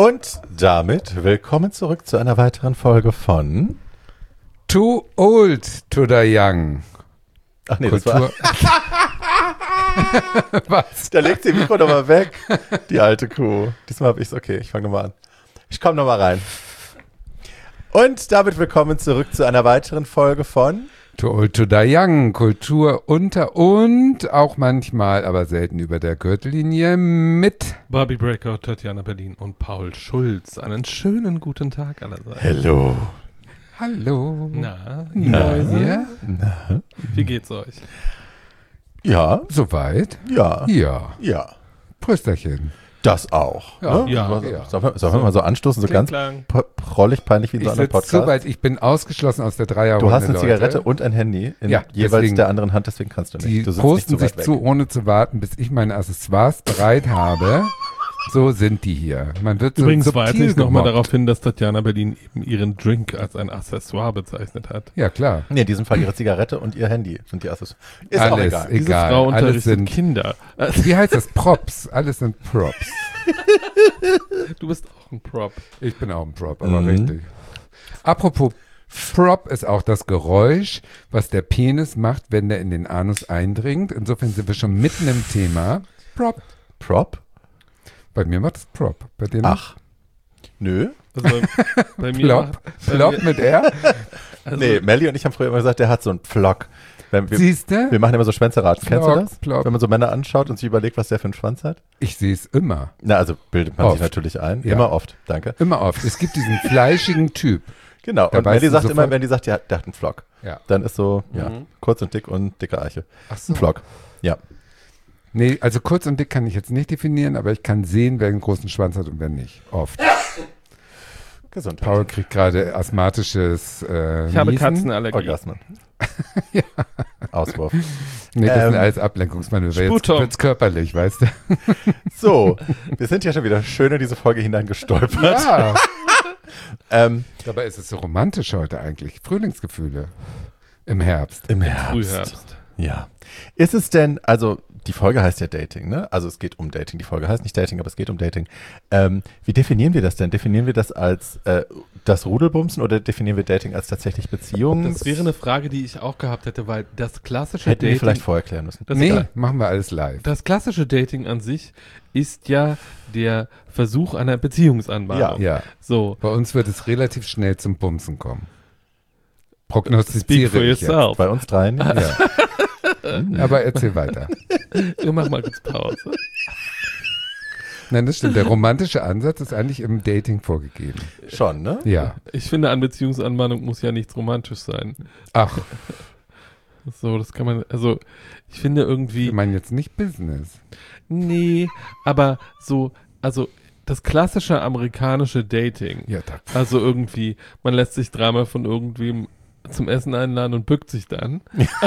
Und damit willkommen zurück zu einer weiteren Folge Too Old to die Young. Ach nee, Kultur. das war... Was? Da legt sie Mikro nochmal weg, die alte Kuh. Diesmal habe ich es, okay, ich fange nochmal an. Ich komme nochmal rein. Und damit willkommen zurück zu einer weiteren Folge Too Old to die Young. Kultur unter und auch manchmal, aber selten über der Gürtellinie mit Barbie Breakout, Tatjana Berlin und Paul Schulz. Einen schönen guten Tag allerseits. Hello. Hallo. Na, Ja? wie geht's euch? Ja, Soweit? ja, Ja. ja. Prösterchen. Das auch. Ja, ne? ja. Sollen wir mal so anstoßen, so ganz Klang. prollig, peinlich wie in Ich so einem sitze Podcast? so weit, ich bin ausgeschlossen aus der Dreierrunde. Du hast eine Leute. Zigarette und ein Handy in Ja, jeweils deswegen- der anderen Hand, deswegen kannst du nicht. Die Du sitzt posten nicht sich so weit zu, weg. ohne zu warten, bis ich meine Accessoires bereit habe. So sind die hier. Man wird so Übrigens weise subtil ich nochmal gemobbt. darauf hin, dass Tatjana Berlin eben ihren Drink als ein Accessoire bezeichnet hat. Ja, klar. Nee, in diesem Fall ihre Zigarette und ihr Handy sind die Accessoires. Ist auch Alles egal. egal. Diese Frau alles unterrichtet sind, Kinder. wie heißt das? Props. Alles sind Props. Du bist auch ein Prop. Ich bin auch ein Prop, aber Mhm. richtig. Apropos Prop ist auch das Geräusch, was der Penis macht, wenn der in den Anus eindringt. Insofern sind wir schon mitten im Thema. Prop. Prop? Bei mir macht es Prop. Bei dir nicht? Ach. Nö. Also bei mir Plop. bei Plop mir- mit R. also, Nee, Melli und ich haben früher immer gesagt, der hat so einen Pflock. Wir Siehst du? machen immer so Schwänzeraten. Kennst du Plock, das? plock. Wenn man so Männer anschaut und sich überlegt, was der für einen Schwanz hat? Ich sehe es immer. Na, also bildet man Oft. sich natürlich ein. Ja. Immer oft. Danke. Immer oft. Es gibt diesen fleischigen Typ. Genau. Da Und weißt Melli du sagt sofort- immer, wenn die sagt, der hat einen Pflock. Ja. Dann ist so, ja, Mhm. kurz und dick und dicke Eiche. Ach so. Ein Pflock. Ja. Nee, also kurz und dick kann ich jetzt nicht definieren, aber ich kann sehen, wer einen großen Schwanz hat und wer nicht. Oft. Gesundheit. Paul kriegt gerade asthmatisches ich habe Niesen. Katzenallergie. Orgasmen. Auswurf. Nee, das sind Ähm, alles Ablenkungsmanöver. Jetzt Sputum. wird's körperlich, weißt du? So, wir sind ja schon wieder schön in diese Folge hineingestolpert. Ja. Ähm, Dabei ist es so romantisch heute eigentlich. Frühlingsgefühle im Herbst. Im Herbst. Frühherbst. Ja. Ist es denn, also die Folge heißt ja Dating, ne? Also es geht um Dating. Die Folge heißt nicht Dating, aber es geht um Dating. Wie definieren wir das denn? Definieren wir das als das Rudelbumsen oder definieren wir Dating als tatsächlich Beziehungen? Das wäre eine Frage, die ich auch gehabt hätte, weil das klassische Hätten wir Dating, vielleicht vorher klären müssen. das, Nee, machen wir alles live. das klassische Dating an sich ist ja der Versuch einer Beziehungsanbahnung. Ja. So, Bei uns wird es relativ schnell zum Bumsen kommen. speak Prognostiziere for ich jetzt. yourself. Bei uns dreien? Ja. Aber erzähl weiter. Wir machen mal kurz Pause. Nein, das stimmt. Der romantische Ansatz ist eigentlich im Dating vorgegeben. Schon, ne? Ja. Ich finde, an Beziehungsanbahnung muss ja nichts romantisch sein. Ach, So, das kann man, also, ich finde irgendwie, ich meine jetzt nicht Business. nee, aber so, also, das klassische amerikanische Dating, Ja, da, also irgendwie, man lässt sich dreimal von irgendwem zum Essen einladen und bückt sich dann.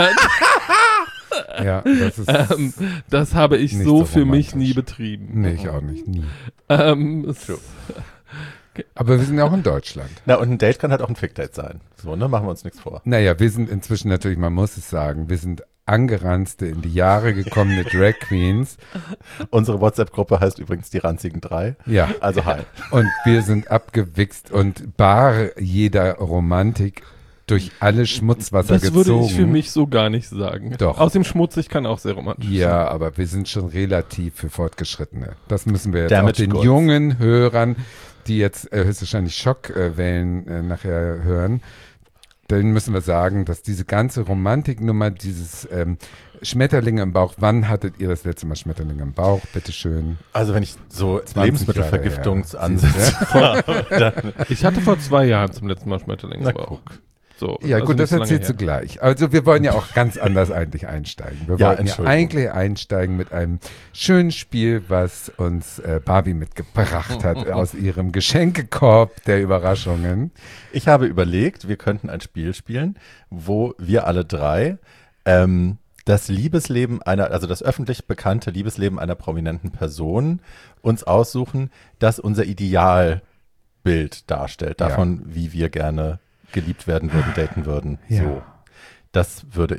ja, das ist. Das habe ich Nicht so so für mich romantisch. nie betrieben. Nee, ich auch nicht, nie. Es- Aber wir sind ja auch in Deutschland. Na, und ein Date kann halt auch ein Fick-Date sein. So, ne? Machen wir uns nichts vor. Naja, wir sind inzwischen natürlich, man muss es sagen, wir sind angeranzte, in die Jahre gekommene Drag Queens. Unsere WhatsApp-Gruppe heißt übrigens die ranzigen 3. Ja. Also hi. Und wir sind abgewichst und bar jeder Romantik durch alle Schmutzwasser Das gezogen. würde ich für mich so gar nicht sagen. Doch. Außerdem schmutzig kann auch sehr romantisch sein. Ja, aber wir sind schon relativ für Fortgeschrittene. Das müssen wir jetzt auch Damaged den goods. jungen Hörern, die jetzt höchstwahrscheinlich Schockwellen nachher hören, denen müssen wir sagen, dass diese ganze Romantiknummer, dieses Schmetterlinge im Bauch, wann hattet ihr das letzte Mal Schmetterlinge im Bauch? Bitteschön. Also wenn ich so 20 Lebensmittelvergiftungsansätze, dann, Ich hatte vor 2 Jahren zum letzten Mal Schmetterlinge na im Bauch. guck. So, Ja also gut, das nicht so lange erzählst du her. gleich. Also wir wollen ja auch ganz anders eigentlich einsteigen. Wir Ja, wollten ja Entschuldigung. eigentlich einsteigen mit einem schönen Spiel, was uns Barbie mitgebracht hat aus ihrem Geschenkekorb der Überraschungen. Ich habe überlegt, wir könnten ein Spiel spielen, wo wir alle drei das Liebesleben also das öffentlich bekannte Liebesleben einer prominenten Person uns aussuchen, das unser Idealbild darstellt, davon, wie wir gerne geliebt werden würden, daten würden. Ja. So. Das würde ich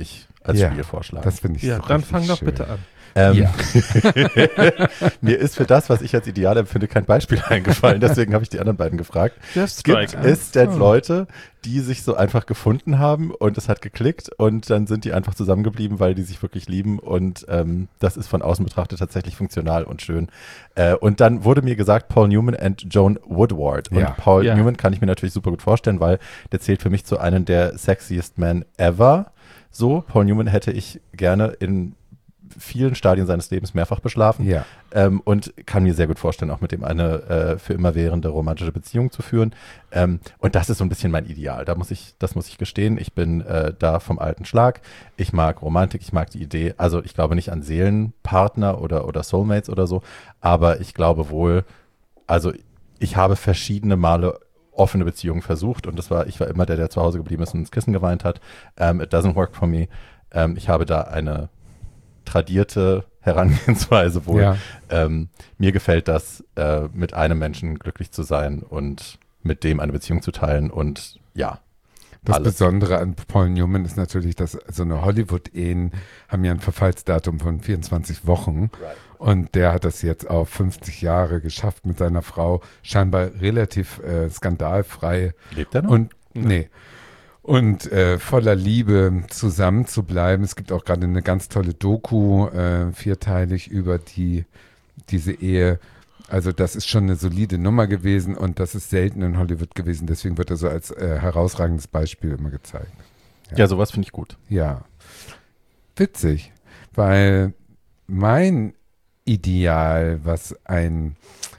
als Ja, Spiel vorschlagen. Das finde ich Ja, so dann richtig fang doch schön. bitte an. Ja. Mir ist für das, was ich als ideal empfinde, kein Beispiel eingefallen. Deswegen habe ich die anderen beiden gefragt. Just Gibt Strike. es denn Leute, die sich so einfach gefunden haben und es hat geklickt und dann sind die einfach zusammengeblieben, weil die sich wirklich lieben und das ist von außen betrachtet tatsächlich funktional und schön. Und dann wurde mir gesagt, Paul Newman und Joan Woodward. Und Ja. Paul Ja. Newman kann ich mir natürlich super gut vorstellen, weil der zählt für mich zu einem der sexiest men ever. So, Paul Newman hätte ich gerne in vielen Stadien seines Lebens mehrfach beschlafen. Ja. Und kann mir sehr gut vorstellen, auch mit dem eine für immer währende romantische Beziehung zu führen. Und das ist so ein bisschen mein Ideal. Das muss ich gestehen. Ich bin da vom alten Schlag. Ich mag Romantik, ich mag die Idee. Also ich glaube nicht an Seelenpartner oder Soulmates oder so, aber ich glaube wohl, also ich habe verschiedene Male offene Beziehungen versucht und ich war immer der zu Hause geblieben ist und ins Kissen geweint hat. It doesn't work for me. Ich habe da eine tradierte Herangehensweise wohl. Ja. Mir gefällt das, mit einem Menschen glücklich zu sein und mit dem eine Beziehung zu teilen und ja, Das alles. Besondere an Paul Newman ist natürlich, dass so eine Hollywood-Ehen haben ja ein Verfallsdatum von 24 Wochen. Und der hat das jetzt auf 50 Jahre geschafft mit seiner Frau, scheinbar relativ skandalfrei. Lebt er noch? Und nee. Und voller Liebe zusammen zu bleiben. Es gibt auch gerade eine ganz tolle Doku, vierteilig über diese Ehe. Also das ist schon eine solide Nummer gewesen und das ist selten in Hollywood gewesen. Deswegen wird er so als herausragendes Beispiel immer gezeigt. Ja, sowas finde ich gut. Ja, witzig, weil mein Ideal, was ein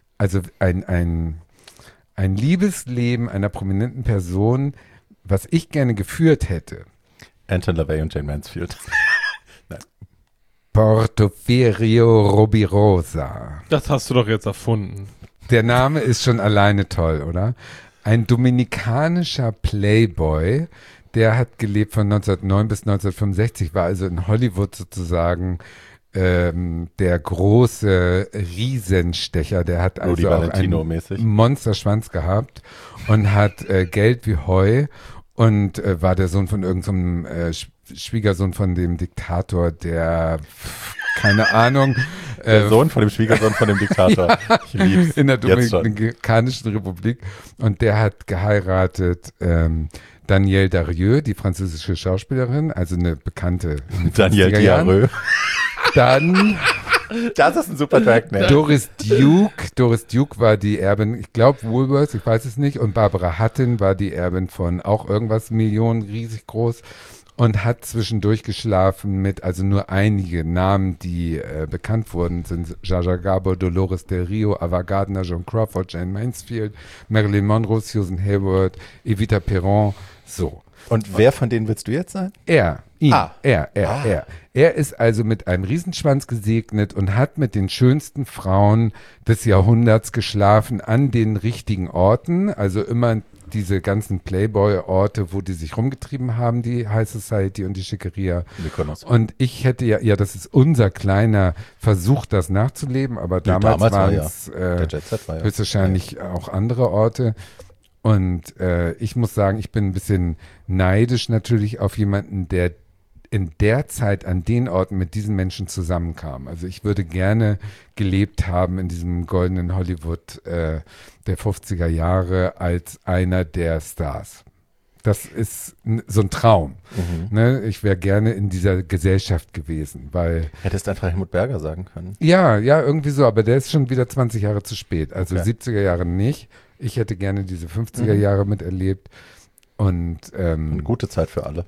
Liebesleben einer prominenten Person, was ich gerne geführt hätte, Anton LaVey und Jane Mansfield. Portoferio Robirosa. Das hast du doch jetzt erfunden. Der Name ist schon alleine toll, oder? Ein dominikanischer Playboy, der hat gelebt von 1909 bis 1965, war also in Hollywood sozusagen der große Riesenstecher. Der hat Rudy also auch Valentino-mäßig. einen Monsterschwanz gehabt und hat Geld wie Heu und war der Sohn von irgendeinem Schwiegersohn von dem Diktator, der keine Ahnung. Der Sohn von dem Schwiegersohn von dem Diktator. Ich lieb's. In der Jetzt schon. Dominikanischen Republik. Und der hat geheiratet Danielle Darieux, die französische Schauspielerin, also eine bekannte. in den Daniel 50er Jahren. Diarreux. Dann Das ist ein super Track, ne? Doris Duke. Doris Duke war die Erbin, ich glaube Woolworths, ich weiß es nicht. Und Barbara Hutton war die Erbin von auch irgendwas Millionen, riesig groß. Und hat zwischendurch geschlafen mit, also nur einige Namen, die bekannt wurden, sind Jaja Gabor, Dolores Del Rio, Ava Gardner, Joan Crawford, Jane Mansfield, Marilyn Monroe, Susan Hayward, Evita Peron, so. Und wer von denen willst du jetzt sein? Er Ah. Er ist also mit einem Riesenschwanz gesegnet und hat mit den schönsten Frauen des Jahrhunderts geschlafen an den richtigen Orten, also immer diese ganzen Playboy-Orte, wo die sich rumgetrieben haben, die High Society und die Schickeria. Mykonos. Und ich hätte ja, das ist unser kleiner Versuch, das nachzuleben, aber damals war waren ja. es Der Jet Set war ja. höchstwahrscheinlich auch andere Orte. Und ich muss sagen, ich bin ein bisschen neidisch natürlich auf jemanden, der in der Zeit an den Orten mit diesen Menschen zusammenkam. Also ich würde gerne gelebt haben in diesem goldenen Hollywood der 50er Jahre als einer der Stars. Das ist so ein Traum. Ne? Ich wäre gerne in dieser Gesellschaft gewesen, weil Hättest einfach Helmut Berger sagen können. ja, irgendwie so, aber der ist schon wieder 20 Jahre zu spät. Also Okay. 70er Jahre nicht. Ich hätte gerne diese 50er Jahre miterlebt. Und Eine gute Zeit für alle.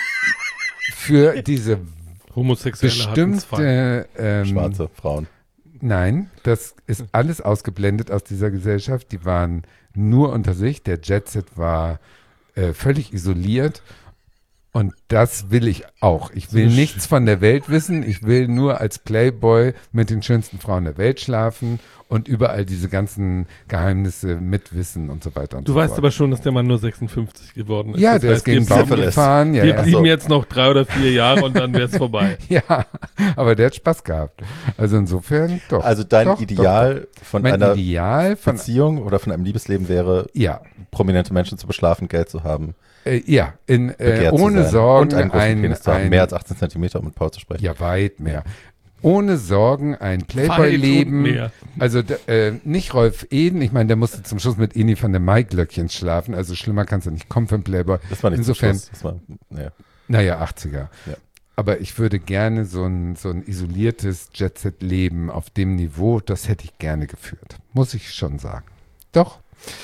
für diese Homosexuelle hatten's fein. bestimmte Schwarze Frauen. Nein, das ist alles ausgeblendet aus dieser Gesellschaft. Die waren nur unter sich. Der Jetset war völlig isoliert. Und das will ich auch. Ich will nichts von der Welt wissen. Ich will nur als Playboy mit den schönsten Frauen der Welt schlafen und überall diese ganzen Geheimnisse mitwissen und so weiter und Du so weißt fort. aber schon, dass der Mann nur 56 geworden ist. Ja, Das der ist heißt, gegen wir Baum blieben- gefahren. Ja, Wir ja. blieben jetzt noch 3 oder 4 Jahre und dann wäre es vorbei. Ja, aber der hat Spaß gehabt. Also insofern doch. Also dein Doch, Ideal von Mein einer Ideal von, Beziehung oder von einem Liebesleben wäre, ja, prominente Menschen zu beschlafen, Geld zu haben, ja, begehrt ohne zu sein Sorgen und einen großen Penis zu haben, ein mehr als 18 Zentimeter, um mit Paul zu sprechen. ja, weit mehr. Ohne Sorgen ein Weit und Playboy-Leben. mehr. Also nicht Rolf Eden, ich meine, der musste zum Schluss mit Eni van der Maiglöckchen schlafen, also schlimmer kannst du nicht kommen für einen Playboy. Das war nicht Insofern, zum Schluss, das war, nee. naja, 80er. Ja. Aber ich würde gerne so ein isoliertes Jet-Set-Leben auf dem Niveau, das hätte ich gerne geführt. Muss ich schon sagen. Doch,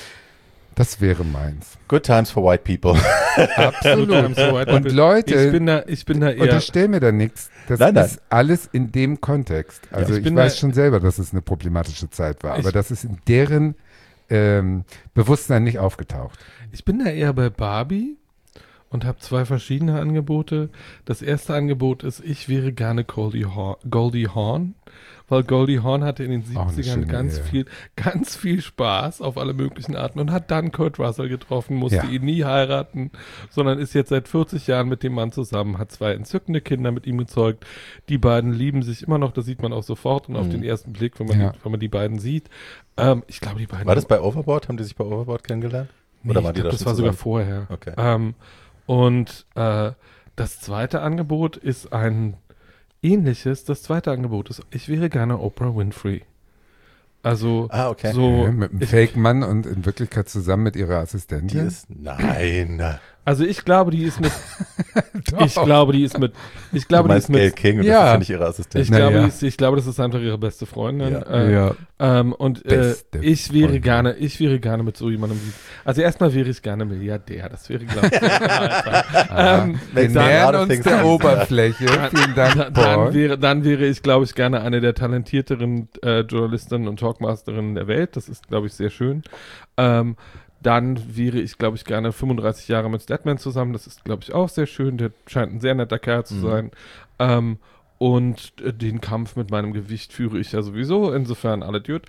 das wäre meins. Good times for white people. Absolut. Und Ich Leute, bin da eher. unterstell mir da nichts. Das Nein, nein. ist alles in dem Kontext. Also Ich ich bin weiß da- schon selber, dass es eine problematische Zeit war, aber Ich- das ist in deren Bewusstsein nicht aufgetaucht. Ich bin da eher bei Barbie und habe 2 verschiedene Angebote. Das erste Angebot ist, ich wäre gerne Goldie Hawn, weil Goldie Hawn hatte in den Auch eine 70ern schöne ganz viel Spaß auf alle möglichen Arten und hat dann Kurt Russell getroffen, musste Ja. ihn nie heiraten, sondern ist jetzt seit 40 Jahren mit dem Mann zusammen, hat 2 entzückende Kinder mit ihm gezeugt. Die beiden lieben sich immer noch, das sieht man auch sofort und auf den ersten Blick, wenn man, Ja. wenn man die beiden sieht. Ich glaube, die beiden War das bei Overboard? Haben die sich bei Overboard kennengelernt? Oder Nee, waren die ich glaub, da das schon war sogar zusammen? vorher. Okay. Und das zweite Angebot ist ein ähnliches. Das zweite Angebot ist, ich wäre gerne Oprah Winfrey. Also Okay. so, Ja, mit einem ich, Fake-Mann und in Wirklichkeit zusammen mit ihrer Die Assistentin. ist, nein. also ich glaube, die ist mit, Doch. ich glaube, die ist mit, ich Du glaube, die meinst ist Gail mit, King und Ja. das ist ja nicht ihre Assistentin. Naja. ich glaube, das ist einfach ihre beste Freundin. Ja. Und Beste ich wäre Freundin. gerne mit so jemandem. Also erstmal wäre ich gerne Milliardär. Das wäre, glaube ich, Aha. Wir Makes a lot nähern of uns things der easier. Oberfläche. Vielen Dank, Paul. Dann wäre ich, glaube ich, gerne eine der talentierteren Journalistinnen und Talkmasterinnen der Welt. Das ist, glaube ich, sehr schön. Dann wäre ich, glaube ich, gerne 35 Jahre mit Statman zusammen. Das ist, glaube ich, auch sehr schön. Der scheint ein sehr netter Kerl zu sein. Und den Kampf mit meinem Gewicht führe ich ja sowieso. Insofern alle Dude.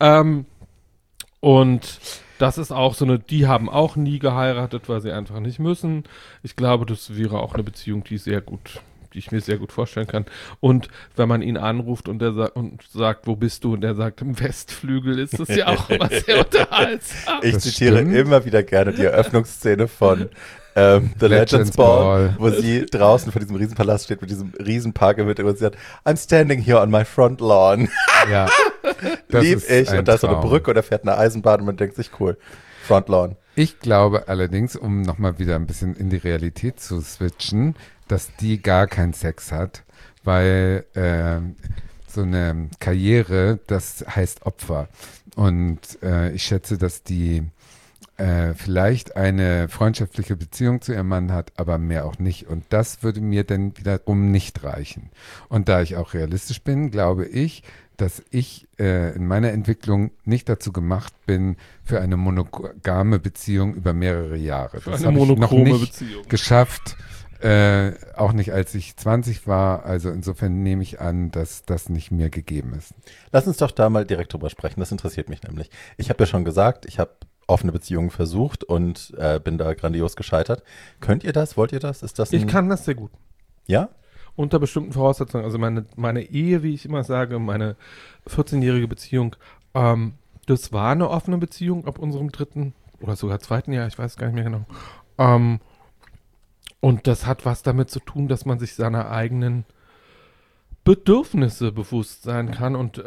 Und das ist auch so eine, die haben auch nie geheiratet, weil sie einfach nicht müssen. Ich glaube, das wäre auch eine Beziehung, die ich mir sehr gut vorstellen kann. Und wenn man ihn anruft und sagt, wo bist du? Und der sagt, im Westflügel, ist das ja auch immer sehr unterhaltsam. Ich Das zitiere stimmt. immer wieder gerne die Eröffnungsszene von The Legends Ball, wo sie draußen vor diesem Riesenpalast steht mit diesem Riesenpark im Hintergrund und sie sagt, I'm standing here on my front lawn. Ja. Das Lieb ist ich. ein Und da ist so eine Traum. Brücke und er fährt eine Eisenbahn und man denkt sich, cool, front lawn. Ich glaube allerdings, um nochmal wieder ein bisschen in die Realität zu switchen, dass die gar keinen Sex hat, weil so eine Karriere, das heißt Opfer. Und ich schätze, dass die vielleicht eine freundschaftliche Beziehung zu ihrem Mann hat, aber mehr auch nicht. Und das würde mir dann wiederum nicht reichen. Und da ich auch realistisch bin, glaube ich, dass ich in meiner Entwicklung nicht dazu gemacht bin für eine monogame Beziehung über mehrere Jahre. Für Das eine habe ich noch monochrome nicht Beziehung. geschafft, auch nicht als ich 20 war. Also insofern nehme ich an, dass das nicht mir gegeben ist. Lass uns doch da mal direkt drüber sprechen, das interessiert mich nämlich. Ich habe ja schon gesagt, ich habe offene Beziehungen versucht und bin da grandios gescheitert. Könnt ihr das? Wollt ihr das? Ist das Ich kann das sehr gut. Ja? Unter bestimmten Voraussetzungen. Also meine Ehe, wie ich immer sage, meine 14-jährige Beziehung, das war eine offene Beziehung ab unserem 3. oder sogar 2. Jahr, ich weiß gar nicht mehr genau. Und das hat was damit zu tun, dass man sich seiner eigenen Bedürfnisse bewusst sein kann und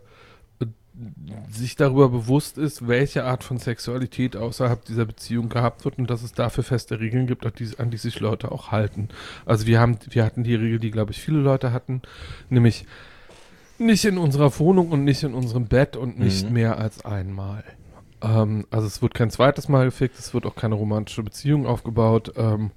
sich darüber bewusst ist, welche Art von Sexualität außerhalb dieser Beziehung gehabt wird und dass es dafür feste Regeln gibt, an die sich Leute auch halten. Also wir hatten die Regel, die, glaube ich, viele Leute hatten, nämlich nicht in unserer Wohnung und nicht in unserem Bett und nicht mehr als einmal. Also es wird kein zweites Mal gefickt, es wird auch keine romantische Beziehung aufgebaut.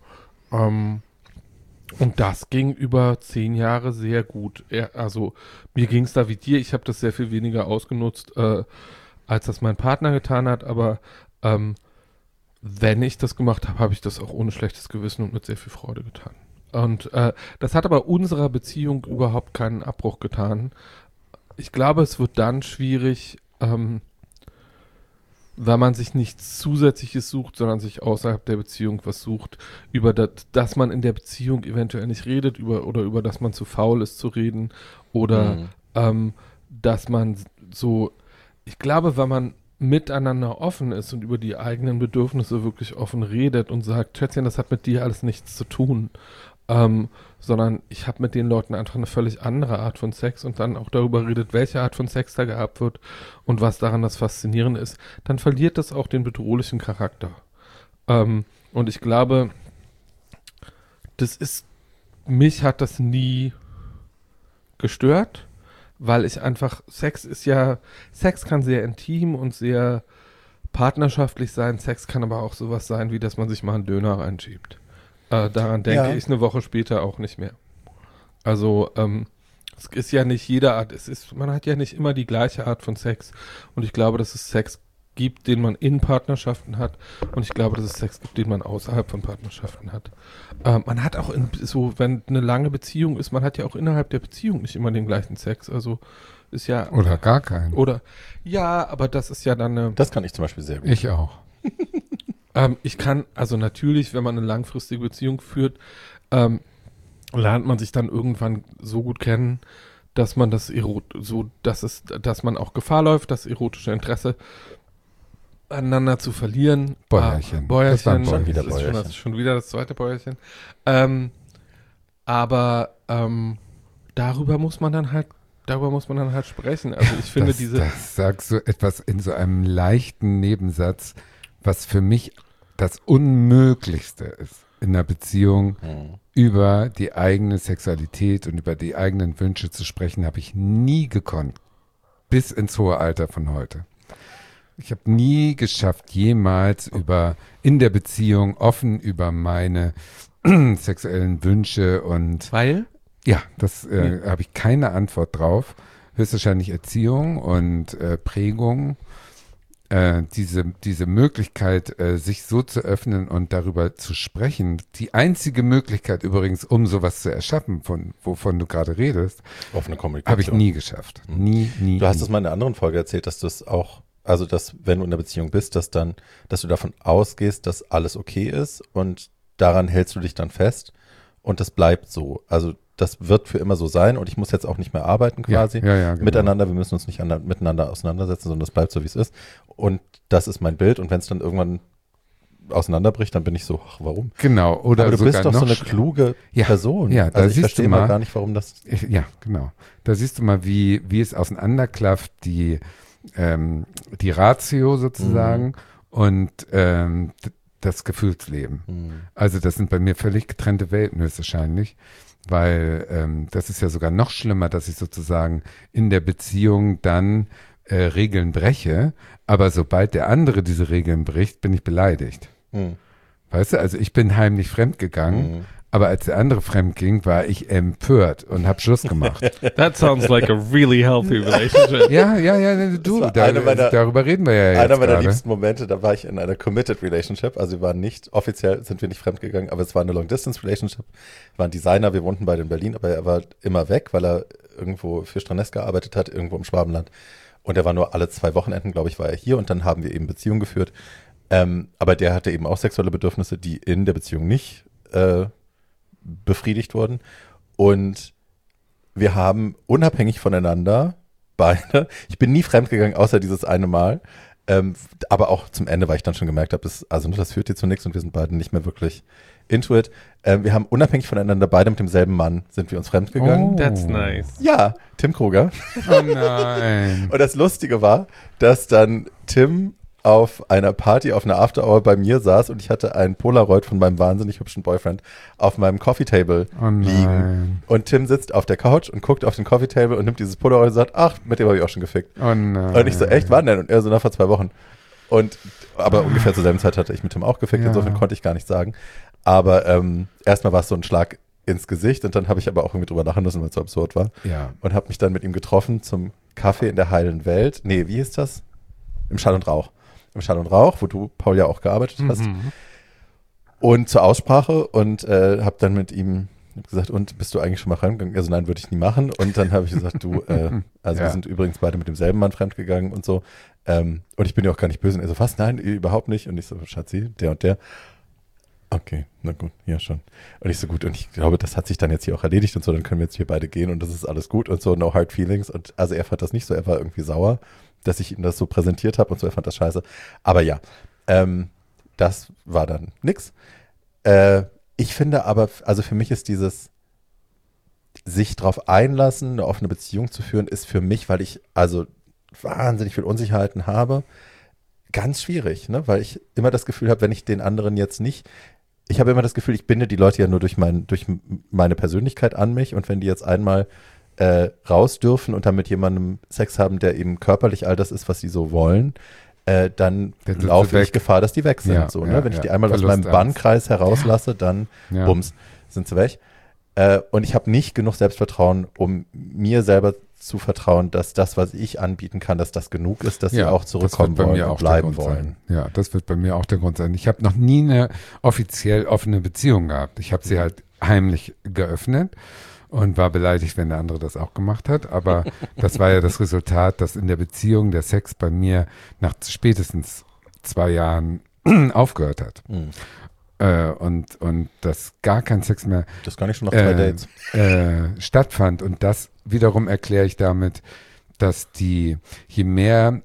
Und das ging über 10 Jahre sehr gut. Also mir ging es da wie dir, ich habe das sehr viel weniger ausgenutzt, als das mein Partner getan hat, aber wenn ich das gemacht habe, habe ich das auch ohne schlechtes Gewissen und mit sehr viel Freude getan. Und das hat aber unserer Beziehung überhaupt keinen Abbruch getan. Ich glaube, es wird dann schwierig, weil man sich nichts Zusätzliches sucht, sondern sich außerhalb der Beziehung was sucht, über das, dass man in der Beziehung eventuell nicht redet, über dass man zu faul ist zu reden oder dass man so, ich glaube, wenn man miteinander offen ist und über die eigenen Bedürfnisse wirklich offen redet und sagt, Schätzchen, das hat mit dir alles nichts zu tun, sondern ich habe mit den Leuten einfach eine völlig andere Art von Sex und dann auch darüber redet, welche Art von Sex da gehabt wird und was daran das Faszinierende ist, dann verliert das auch den bedrohlichen Charakter. Und ich glaube, mich hat das nie gestört, weil ich einfach, Sex kann sehr intim und sehr partnerschaftlich sein, Sex kann aber auch sowas sein, wie dass man sich mal einen Döner reinschiebt. Daran denke ich eine Woche später auch nicht mehr. Also, es ist ja nicht jede Art, man hat ja nicht immer die gleiche Art von Sex. Und ich glaube, dass es Sex gibt, den man in Partnerschaften hat. Und ich glaube, dass es Sex gibt, den man außerhalb von Partnerschaften hat. Man hat auch wenn eine lange Beziehung ist, man hat ja auch innerhalb der Beziehung nicht immer den gleichen Sex. Also, ist ja. Oder gar keinen. Ja, aber das ist ja dann Das kann ich zum Beispiel sehr gut. Ich auch. Ich kann, also natürlich, wenn man eine langfristige Beziehung führt, lernt man sich dann irgendwann so gut kennen, dass man dass man auch Gefahr läuft, das erotische Interesse aneinander zu verlieren. Bäuerchen. Bäuerchen. Das war ein Schon wieder Das ist Bäuerchen. schon wieder das zweite Bäuerchen. Darüber muss man dann halt sprechen. Also ich finde Das sagst du etwas in so einem leichten Nebensatz, was für mich das Unmöglichste ist, in einer Beziehung über die eigene Sexualität und über die eigenen Wünsche zu sprechen, habe ich nie gekonnt. Bis ins hohe Alter von heute. Ich habe nie geschafft, jemals in der Beziehung offen über meine sexuellen Wünsche und weil? ja, das habe ich keine Antwort drauf. Höchstwahrscheinlich Erziehung und Prägung. Diese Möglichkeit, sich so zu öffnen und darüber zu sprechen, die einzige Möglichkeit übrigens, um sowas zu erschaffen, wovon du gerade redest, Offene Kommunikation. habe ich nie geschafft. Nie. Du hast es mal in einer anderen Folge erzählt, dass du es auch, also dass, wenn du in einer Beziehung bist, dass du davon ausgehst, dass alles okay ist und daran hältst du dich dann fest und das bleibt so. Also das wird für immer so sein und ich muss jetzt auch nicht mehr arbeiten quasi genau. miteinander. Wir müssen uns nicht miteinander auseinandersetzen, sondern das bleibt so, wie es ist. Und das ist mein Bild und wenn es dann irgendwann auseinanderbricht, dann bin ich so, ach, warum? Genau. Oder aber du bist sogar doch so noch eine kluge Person. Ja, da also ich siehst verstehe du mal mal gar nicht, warum das. Ja, genau. Da siehst du mal, wie es auseinanderklafft, die Ratio sozusagen und das Gefühlsleben. Also das sind bei mir völlig getrennte Welten höchstwahrscheinlich, weil das ist ja sogar noch schlimmer, dass ich sozusagen in der Beziehung dann Regeln breche, aber sobald der andere diese Regeln bricht, bin ich beleidigt. Weißt du, also ich bin heimlich fremdgegangen, aber als der andere fremd ging, war ich empört und habe Schluss gemacht. That sounds like a really healthy relationship. Ja, darüber reden wir ja jetzt Einer meiner gerade. liebsten Momente, da war ich in einer committed relationship, also offiziell sind wir nicht fremdgegangen, aber es war eine Long-Distance-Relationship, war ein Designer, wir wohnten beide in Berlin, aber er war immer weg, weil er irgendwo für Stranes gearbeitet hat, irgendwo im Schwabenland und er war nur alle 2 Wochenenden, glaube ich, war er hier und dann haben wir eben Beziehungen geführt, aber der hatte eben auch sexuelle Bedürfnisse, die in der Beziehung nicht befriedigt wurden und wir haben unabhängig voneinander beide, ich bin nie fremdgegangen, außer dieses eine Mal, aber auch zum Ende, weil ich dann schon gemerkt habe, das führt hier zu nichts und wir sind beide nicht mehr wirklich into it. Wir haben unabhängig voneinander beide mit demselben Mann sind wir uns fremdgegangen. Oh. That's nice. Ja, Tim Kruger. Oh nein. Und das Lustige war, dass dann Tim auf einer Party, auf einer After-Hour bei mir saß und ich hatte ein Polaroid von meinem wahnsinnig hübschen Boyfriend auf meinem Coffee-Table liegen. Und Tim sitzt auf der Couch und guckt auf den Coffee-Table und nimmt dieses Polaroid und sagt, ach, mit dem habe ich auch schon gefickt. Oh nein. Und ich so, echt, wann denn? Und er so, nach vor 2 Wochen. Aber ungefähr zur selben Zeit hatte ich mit Tim auch gefickt, Ja. insofern konnte ich gar nicht sagen. Aber erstmal war es so ein Schlag ins Gesicht und dann habe ich aber auch irgendwie drüber lachen müssen, weil es so absurd war. Ja. Und habe mich dann mit ihm getroffen zum Kaffee in der heilen Welt. Nee, wie hieß das? Im Schall und Rauch. Im Schall und Rauch, wo du, Paul, ja auch gearbeitet hast. Und zur Aussprache und habe dann mit ihm habe gesagt, und bist du eigentlich schon mal fremdgegangen? Also nein, würde ich nie machen. Und dann habe ich gesagt, du, wir sind übrigens beide mit demselben Mann fremdgegangen und so. Und ich bin ja auch gar nicht böse. Und er so, was? Nein, überhaupt nicht. Und ich so, Schatzi, der und der. Okay, na gut, ja schon. Und ich so, gut, und ich glaube, das hat sich dann jetzt hier auch erledigt und so, dann können wir jetzt hier beide gehen und das ist alles gut und so, no hard feelings. Und also er fand das nicht so, er war irgendwie sauer, dass ich ihm das so präsentiert habe und so, er fand das scheiße. Aber ja, das war dann nix. Ich finde aber, also für mich ist dieses sich drauf einlassen, eine offene Beziehung zu führen, ist für mich, weil ich also wahnsinnig viel Unsicherheiten habe, ganz schwierig, ne? Weil ich immer das Gefühl habe, wenn ich den anderen jetzt nicht, ich habe immer das Gefühl, ich binde die Leute ja nur durch meine Persönlichkeit an mich und wenn die jetzt einmal raus dürfen und dann mit jemandem Sex haben, der eben körperlich all das ist, was sie so wollen, dann laufe ich Gefahr, dass die weg sind. Ja, so, ja, ne? Wenn ich die einmal Verlust aus meinem Bannkreis herauslasse, dann bums, sind sie weg. Und ich habe nicht genug Selbstvertrauen, um mir selber zu vertrauen, dass das, was ich anbieten kann, dass das genug ist, dass sie auch zurückkommen wollen und bleiben wollen. Ja, das wird bei mir auch der Grund sein. Ich habe noch nie eine offiziell offene Beziehung gehabt. Ich habe sie halt heimlich geöffnet und war beleidigt, wenn der andere das auch gemacht hat. Aber das war ja das Resultat, dass in der Beziehung der Sex bei mir nach spätestens 2 Jahren aufgehört hat. Mhm. Und dass gar kein Sex mehr Das kann ich schon nach 2 Dates. stattfand. Und das wiederum erkläre ich damit, dass je mehr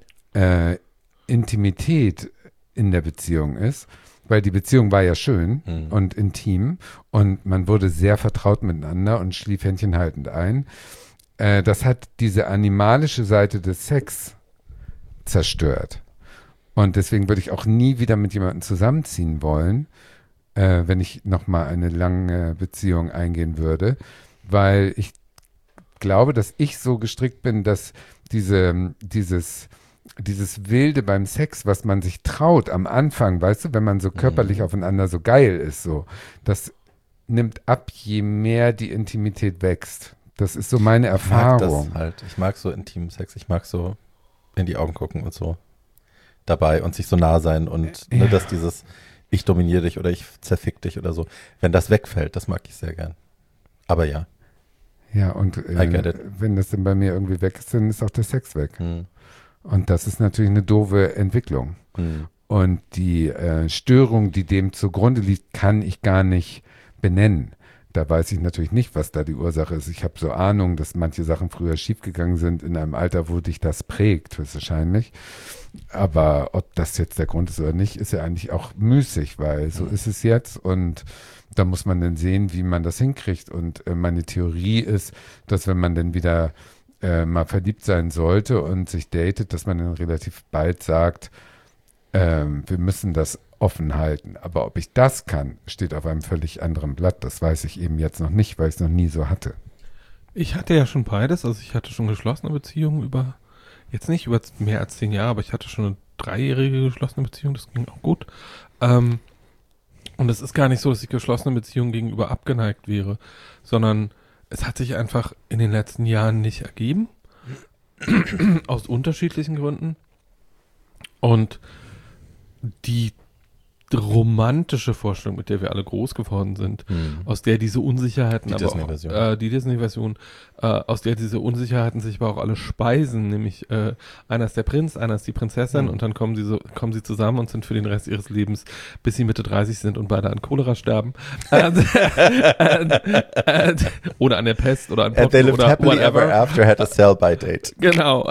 Intimität in der Beziehung ist, weil die Beziehung war ja schön und intim und man wurde sehr vertraut miteinander und schlief händchenhaltend ein. Das hat diese animalische Seite des Sex zerstört. Und deswegen würde ich auch nie wieder mit jemandem zusammenziehen wollen, wenn ich nochmal eine lange Beziehung eingehen würde, weil ich glaube, dass ich so gestrickt bin, dass dieses Wilde beim Sex, was man sich traut am Anfang, weißt du, wenn man so körperlich aufeinander so geil ist, so, das nimmt ab, je mehr die Intimität wächst. Das ist so meine Erfahrung. Ich mag das halt. Ich mag so intimen Sex. Ich mag so in die Augen gucken und so dabei und sich so nah sein und ne, dass dieses ich dominiere dich oder ich zerfick dich oder so. Wenn das wegfällt, das mag ich sehr gern. Aber ja. Ja, und wenn das dann bei mir irgendwie weg ist, dann ist auch der Sex weg. Und das ist natürlich eine doofe Entwicklung. Und die Störung, die dem zugrunde liegt, kann ich gar nicht benennen. Da weiß ich natürlich nicht, was da die Ursache ist. Ich habe so Ahnung, dass manche Sachen früher schiefgegangen sind in einem Alter, wo dich das prägt, höchstwahrscheinlich. Aber ob das jetzt der Grund ist oder nicht, ist ja eigentlich auch müßig, weil so ist es jetzt und da muss man dann sehen, wie man das hinkriegt. Und meine Theorie ist, dass wenn man dann wieder mal verliebt sein sollte und sich datet, dass man dann relativ bald sagt, wir müssen das offen halten. Aber ob ich das kann, steht auf einem völlig anderen Blatt. Das weiß ich eben jetzt noch nicht, weil ich es noch nie so hatte. Ich hatte ja schon beides. Also ich hatte schon geschlossene Beziehungen jetzt nicht über mehr als 10 Jahre, aber ich hatte schon eine 3-jährige geschlossene Beziehung. Das ging auch gut. Und es ist gar nicht so, dass ich geschlossenen Beziehungen gegenüber abgeneigt wäre, sondern es hat sich einfach in den letzten Jahren nicht ergeben. Aus unterschiedlichen Gründen. Und die romantische Vorstellung, mit der wir alle groß geworden sind, aus der diese Unsicherheiten, die Disney-Version, aus der diese Unsicherheiten sich aber auch alle speisen, nämlich einer ist der Prinz, einer ist die Prinzessin und dann kommen sie zusammen und sind für den Rest ihres Lebens, bis sie Mitte 30 sind und beide an Cholera sterben. Oder an der Pest oder an And they lived oder happily whatever. ever after, had a sell-by date. Genau.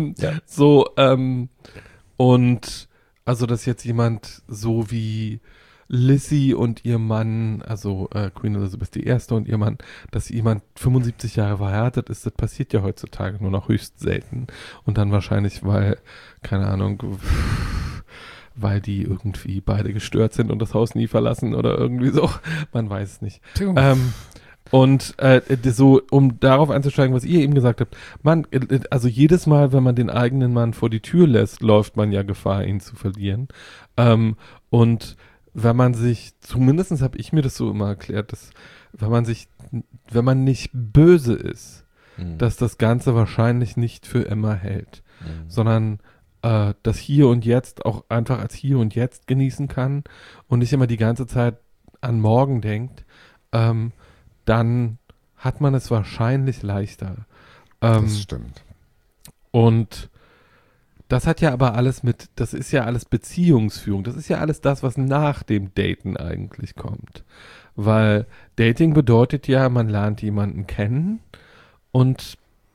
Und also, dass jetzt jemand so wie Lizzie und ihr Mann, also Queen Elizabeth I. und ihr Mann, dass jemand 75 Jahre verheiratet ist, das passiert ja heutzutage nur noch höchst selten. Und dann wahrscheinlich, weil, keine Ahnung, weil die irgendwie beide gestört sind und das Haus nie verlassen oder irgendwie so. Man weiß es nicht. Und so, um darauf einzusteigen, was ihr eben gesagt habt, also jedes Mal, wenn man den eigenen Mann vor die Tür lässt, läuft man ja Gefahr, ihn zu verlieren. Und wenn man sich, zumindest habe ich mir das so immer erklärt, dass wenn man nicht böse ist, dass das Ganze wahrscheinlich nicht für immer hält, sondern das Hier und Jetzt auch einfach als Hier und Jetzt genießen kann und nicht immer die ganze Zeit an morgen denkt, dann hat man es wahrscheinlich leichter. Das stimmt. Und das hat ja aber alles das ist ja alles Beziehungsführung. Das ist ja alles das, was nach dem Daten eigentlich kommt. Weil Dating bedeutet ja, man lernt jemanden kennen und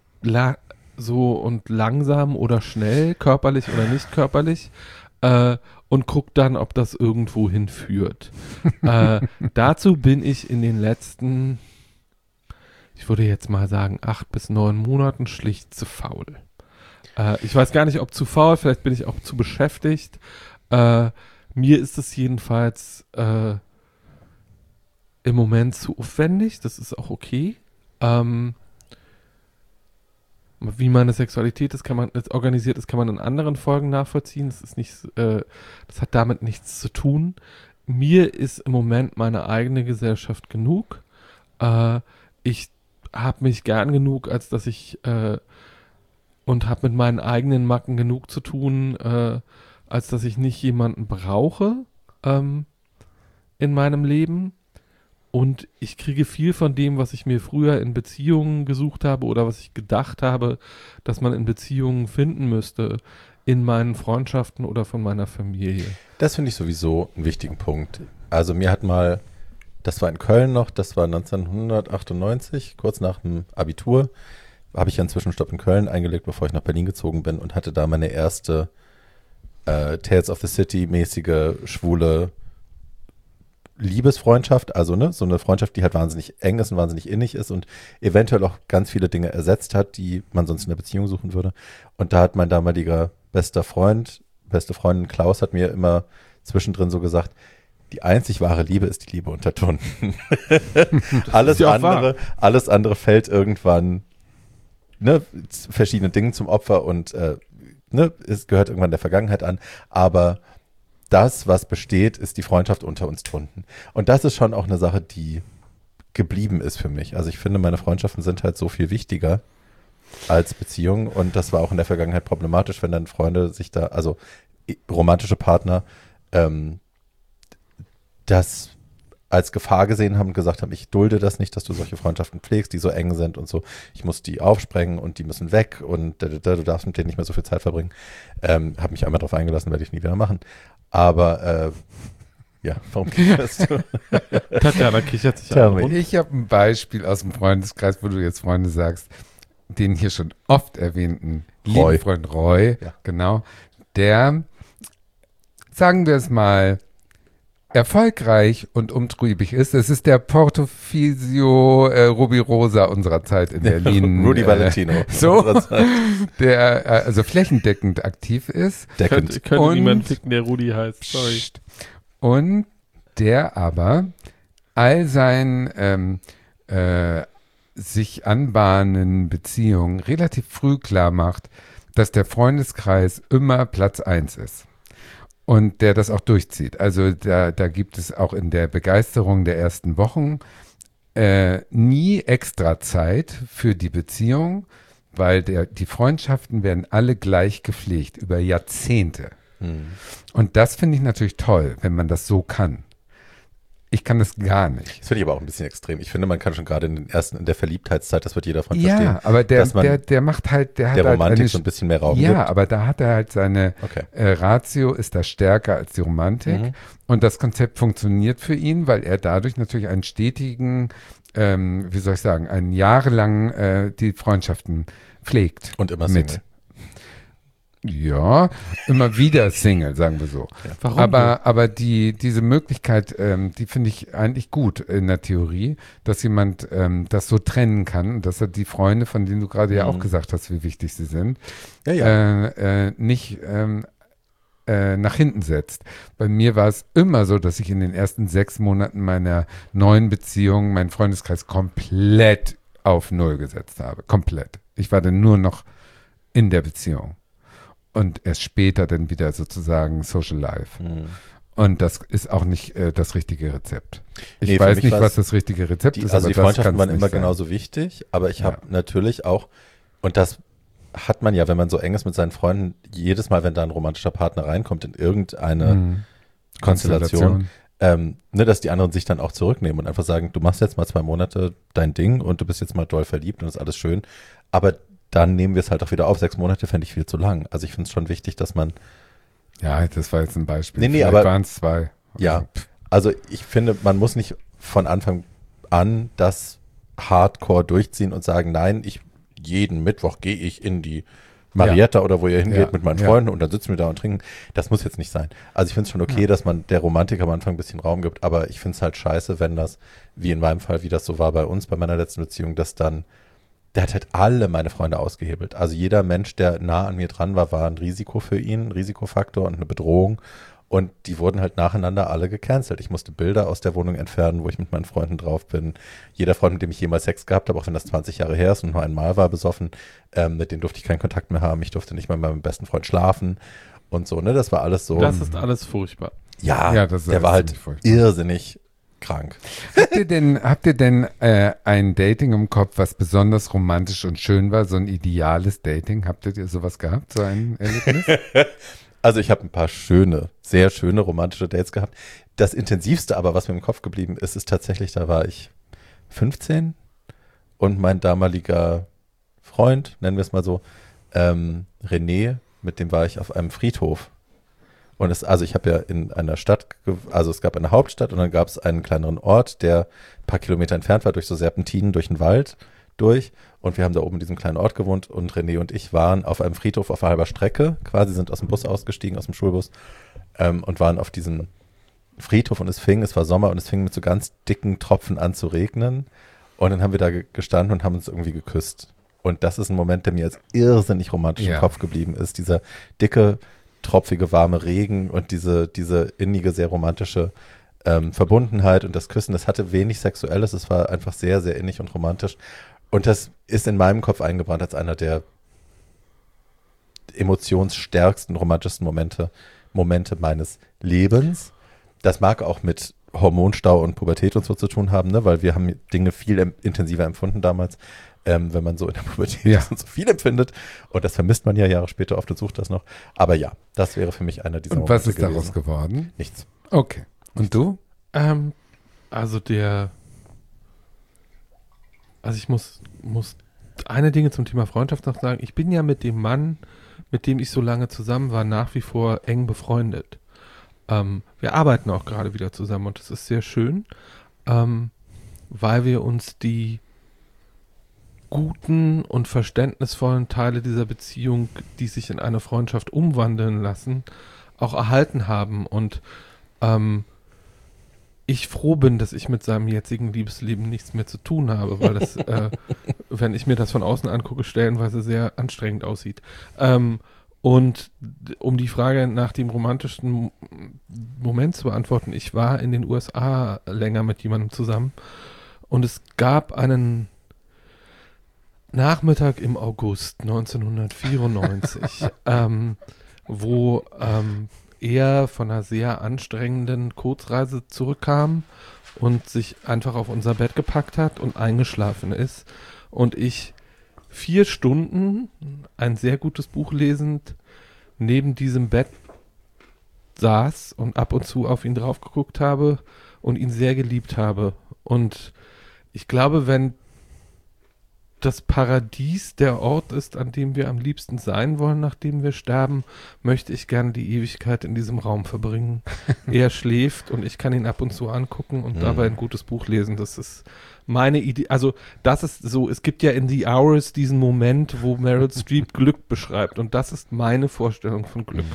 und langsam oder schnell, körperlich oder nicht körperlich, und guckt dann, ob das irgendwo hinführt. Dazu bin ich in den letzten, ich würde jetzt mal sagen, 8 bis 9 Monaten schlicht zu faul. Ich weiß gar nicht, ob zu faul, vielleicht bin ich auch zu beschäftigt. Mir ist es jedenfalls im Moment zu aufwendig, das ist auch okay. Wie meine Sexualität organisiert ist, kann man in anderen Folgen nachvollziehen. Das ist nicht, das hat damit nichts zu tun. Mir ist im Moment meine eigene Gesellschaft genug. Ich habe mich gern genug, als dass ich und habe mit meinen eigenen Macken genug zu tun, als dass ich nicht jemanden brauche in meinem Leben. Und ich kriege viel von dem, was ich mir früher in Beziehungen gesucht habe oder was ich gedacht habe, dass man in Beziehungen finden müsste, in meinen Freundschaften oder von meiner Familie. Das finde ich sowieso einen wichtigen Punkt. Also mir hat mal, das war in Köln noch, das war 1998, kurz nach dem Abitur, habe ich einen Zwischenstopp in Köln eingelegt, bevor ich nach Berlin gezogen bin und hatte da meine erste Tales of the City-mäßige, schwule Liebesfreundschaft, also ne, so eine Freundschaft, die halt wahnsinnig eng ist und wahnsinnig innig ist und eventuell auch ganz viele Dinge ersetzt hat, die man sonst in der Beziehung suchen würde. Und da hat mein damaliger beste Freundin Klaus hat mir immer zwischendrin so gesagt, die einzig wahre Liebe ist die Liebe unter Tunden. alles andere fällt irgendwann verschiedene Dinge zum Opfer und es gehört irgendwann der Vergangenheit an, aber das, was besteht, ist die Freundschaft unter uns Tunden. Und das ist schon auch eine Sache, die geblieben ist für mich. Also ich finde, meine Freundschaften sind halt so viel wichtiger als Beziehungen und das war auch in der Vergangenheit problematisch, wenn dann Freunde sich da, also romantische Partner, das als Gefahr gesehen haben und gesagt haben, ich dulde das nicht, dass du solche Freundschaften pflegst, die so eng sind und so. Ich muss die aufsprengen und die müssen weg und du darfst mit denen nicht mehr so viel Zeit verbringen. Habe mich einmal drauf eingelassen, werde ich nie wieder machen. Aber ja, warum kicherst du? Tatjana kichert sich an. Ich habe ein Beispiel aus dem Freundeskreis, wo du jetzt Freunde sagst, den hier schon oft erwähnten lieben Freund Roy, ja. Genau, der, sagen wir es mal, erfolgreich und umtriebig ist. Es ist der Portofisio Rubirosa unserer Zeit in Berlin. Rudy Valentino. Der also flächendeckend aktiv ist. Könnte niemand ficken, der Rudi heißt. Sorry. Und der aber all seinen sich anbahnenden Beziehungen relativ früh klar macht, dass der Freundeskreis immer Platz 1 ist. Und der das auch durchzieht. Also da gibt es auch in der Begeisterung der ersten Wochen nie extra Zeit für die Beziehung, weil die Freundschaften werden alle gleich gepflegt über Jahrzehnte. Und das finde ich natürlich toll, wenn man das so kann. Ich kann das gar nicht. Das finde ich aber auch ein bisschen extrem. Ich finde, man kann schon gerade in der Verliebtheitszeit, das wird jeder Freund verstehen. Ja, aber der macht halt, der hat der Romantik halt so ein bisschen mehr Raum ja, gibt. aber da hat er halt seine Ratio ist da stärker als die Romantik. Und das Konzept funktioniert für ihn, weil er dadurch natürlich einen stetigen, wie soll ich sagen, einen jahrelang die Freundschaften pflegt. Und immer Single. Ja, immer wieder Single, sagen wir so. Ja, warum aber diese Möglichkeit, die finde ich eigentlich gut in der Theorie, dass jemand das so trennen kann, dass er die Freunde, von denen du gerade ja auch gesagt hast, wie wichtig sie sind, nicht nach hinten setzt. Bei mir war es immer so, dass ich in den ersten 6 Monaten meiner neuen Beziehung meinen Freundeskreis komplett auf Null gesetzt habe. Komplett. Ich war dann nur noch in der Beziehung. Und erst später dann wieder sozusagen Social Life. Und das ist auch nicht das richtige Rezept. Ich weiß nicht, was das richtige Rezept ist. Also die Freundschaften waren immer genauso wichtig, aber ich habe natürlich auch, und das hat man ja, wenn man so eng ist mit seinen Freunden, jedes Mal, wenn da ein romantischer Partner reinkommt in irgendeine Konstellation, dass die anderen sich dann auch zurücknehmen und einfach sagen, du machst jetzt mal 2 Monate dein Ding und du bist jetzt mal doll verliebt und ist alles schön, aber dann nehmen wir es halt auch wieder auf. 6 Monate fände ich viel zu lang. Also ich finde es schon wichtig, dass man Ja, das war jetzt ein Beispiel. Nee, Vielleicht aber waren es 2. ja, also ich finde, man muss nicht von Anfang an das Hardcore durchziehen und sagen, nein, jeden Mittwoch gehe ich in die Marietta oder wo ihr hingeht mit meinen Freunden und dann sitzen wir da und trinken. Das muss jetzt nicht sein. Also ich finde es schon okay, dass man der Romantik am Anfang ein bisschen Raum gibt, aber ich finde es halt scheiße, wenn das, wie in meinem Fall, wie das so war bei uns, bei meiner letzten Beziehung, dass dann, der hat halt alle meine Freunde ausgehebelt. Also jeder Mensch, der nah an mir dran war, war ein Risiko für ihn, ein Risikofaktor und eine Bedrohung. Und die wurden halt nacheinander alle gecancelt. Ich musste Bilder aus der Wohnung entfernen, wo ich mit meinen Freunden drauf bin. Jeder Freund, mit dem ich jemals Sex gehabt habe, auch wenn das 20 Jahre her ist und nur einmal war besoffen, mit dem durfte ich keinen Kontakt mehr haben. Ich durfte nicht mal mit meinem besten Freund schlafen und so, ne? Das war alles so. Das ist alles furchtbar. Ja, das ist der war halt ziemlich furchtbar. irrsinnig krank. Habt ihr denn ein Dating im Kopf, was besonders romantisch und schön war? So ein ideales Dating? Habt ihr sowas gehabt? So ein Erlebnis? Also ich habe ein paar sehr schöne romantische Dates gehabt. Das intensivste aber, was mir im Kopf geblieben ist, ist tatsächlich, da war ich 15 und mein damaliger Freund, nennen wir es mal so, René, mit dem war ich auf einem Friedhof. Und ich habe ja in einer Stadt, also es gab eine Hauptstadt und dann gab es einen kleineren Ort, der ein paar Kilometer entfernt war, durch so Serpentinen, durch den Wald durch. Und wir haben da oben in diesem kleinen Ort gewohnt und René und ich waren auf einem Friedhof auf halber Strecke, quasi sind aus dem Bus ausgestiegen, aus dem Schulbus, und waren auf diesem Friedhof und es war Sommer und es fing mit so ganz dicken Tropfen an zu regnen. Und dann haben wir da gestanden und haben uns irgendwie geküsst. Und das ist ein Moment, der mir als irrsinnig romantisch im Kopf geblieben ist. Dieser dicke, tropfige, warme Regen und diese innige, sehr romantische Verbundenheit und das Küssen, das hatte wenig Sexuelles, es war einfach sehr, sehr innig und romantisch. Und das ist in meinem Kopf eingebrannt als einer der emotionsstärksten, romantischsten Momente meines Lebens. Das mag auch mit Hormonstau und Pubertät und so zu tun haben, ne? Weil wir haben Dinge viel intensiver empfunden damals, wenn man so in der Pubertät ist und so viel empfindet. Und das vermisst man ja Jahre später oft und sucht das noch. Aber ja, das wäre für mich einer dieser Momente. Und was ist daraus geworden? Nichts. Okay. Und du? Ich muss eine Dinge zum Thema Freundschaft noch sagen. Ich bin ja mit dem Mann, mit dem ich so lange zusammen war, nach wie vor eng befreundet. Wir arbeiten auch gerade wieder zusammen und das ist sehr schön, weil wir uns die guten und verständnisvollen Teile dieser Beziehung, die sich in eine Freundschaft umwandeln lassen, auch erhalten haben und ich froh bin, dass ich mit seinem jetzigen Liebesleben nichts mehr zu tun habe, weil das, wenn ich mir das von außen angucke, stellenweise sehr anstrengend aussieht. Und um die Frage nach dem romantischen Moment zu beantworten, ich war in den USA länger mit jemandem zusammen und es gab einen Nachmittag im August 1994, wo er von einer sehr anstrengenden Kurzreise zurückkam und sich einfach auf unser Bett gepackt hat und eingeschlafen ist und ich 4 Stunden, ein sehr gutes Buch lesend, neben diesem Bett saß und ab und zu auf ihn drauf geguckt habe und ihn sehr geliebt habe. Und ich glaube, wenn das Paradies der Ort ist, an dem wir am liebsten sein wollen, nachdem wir sterben, möchte ich gerne die Ewigkeit in diesem Raum verbringen. Er schläft und ich kann ihn ab und zu angucken und dabei ein gutes Buch lesen. Das ist meine Idee. Also das ist so, es gibt ja in The Hours diesen Moment, wo Meryl Streep Glück beschreibt und das ist meine Vorstellung von Glück.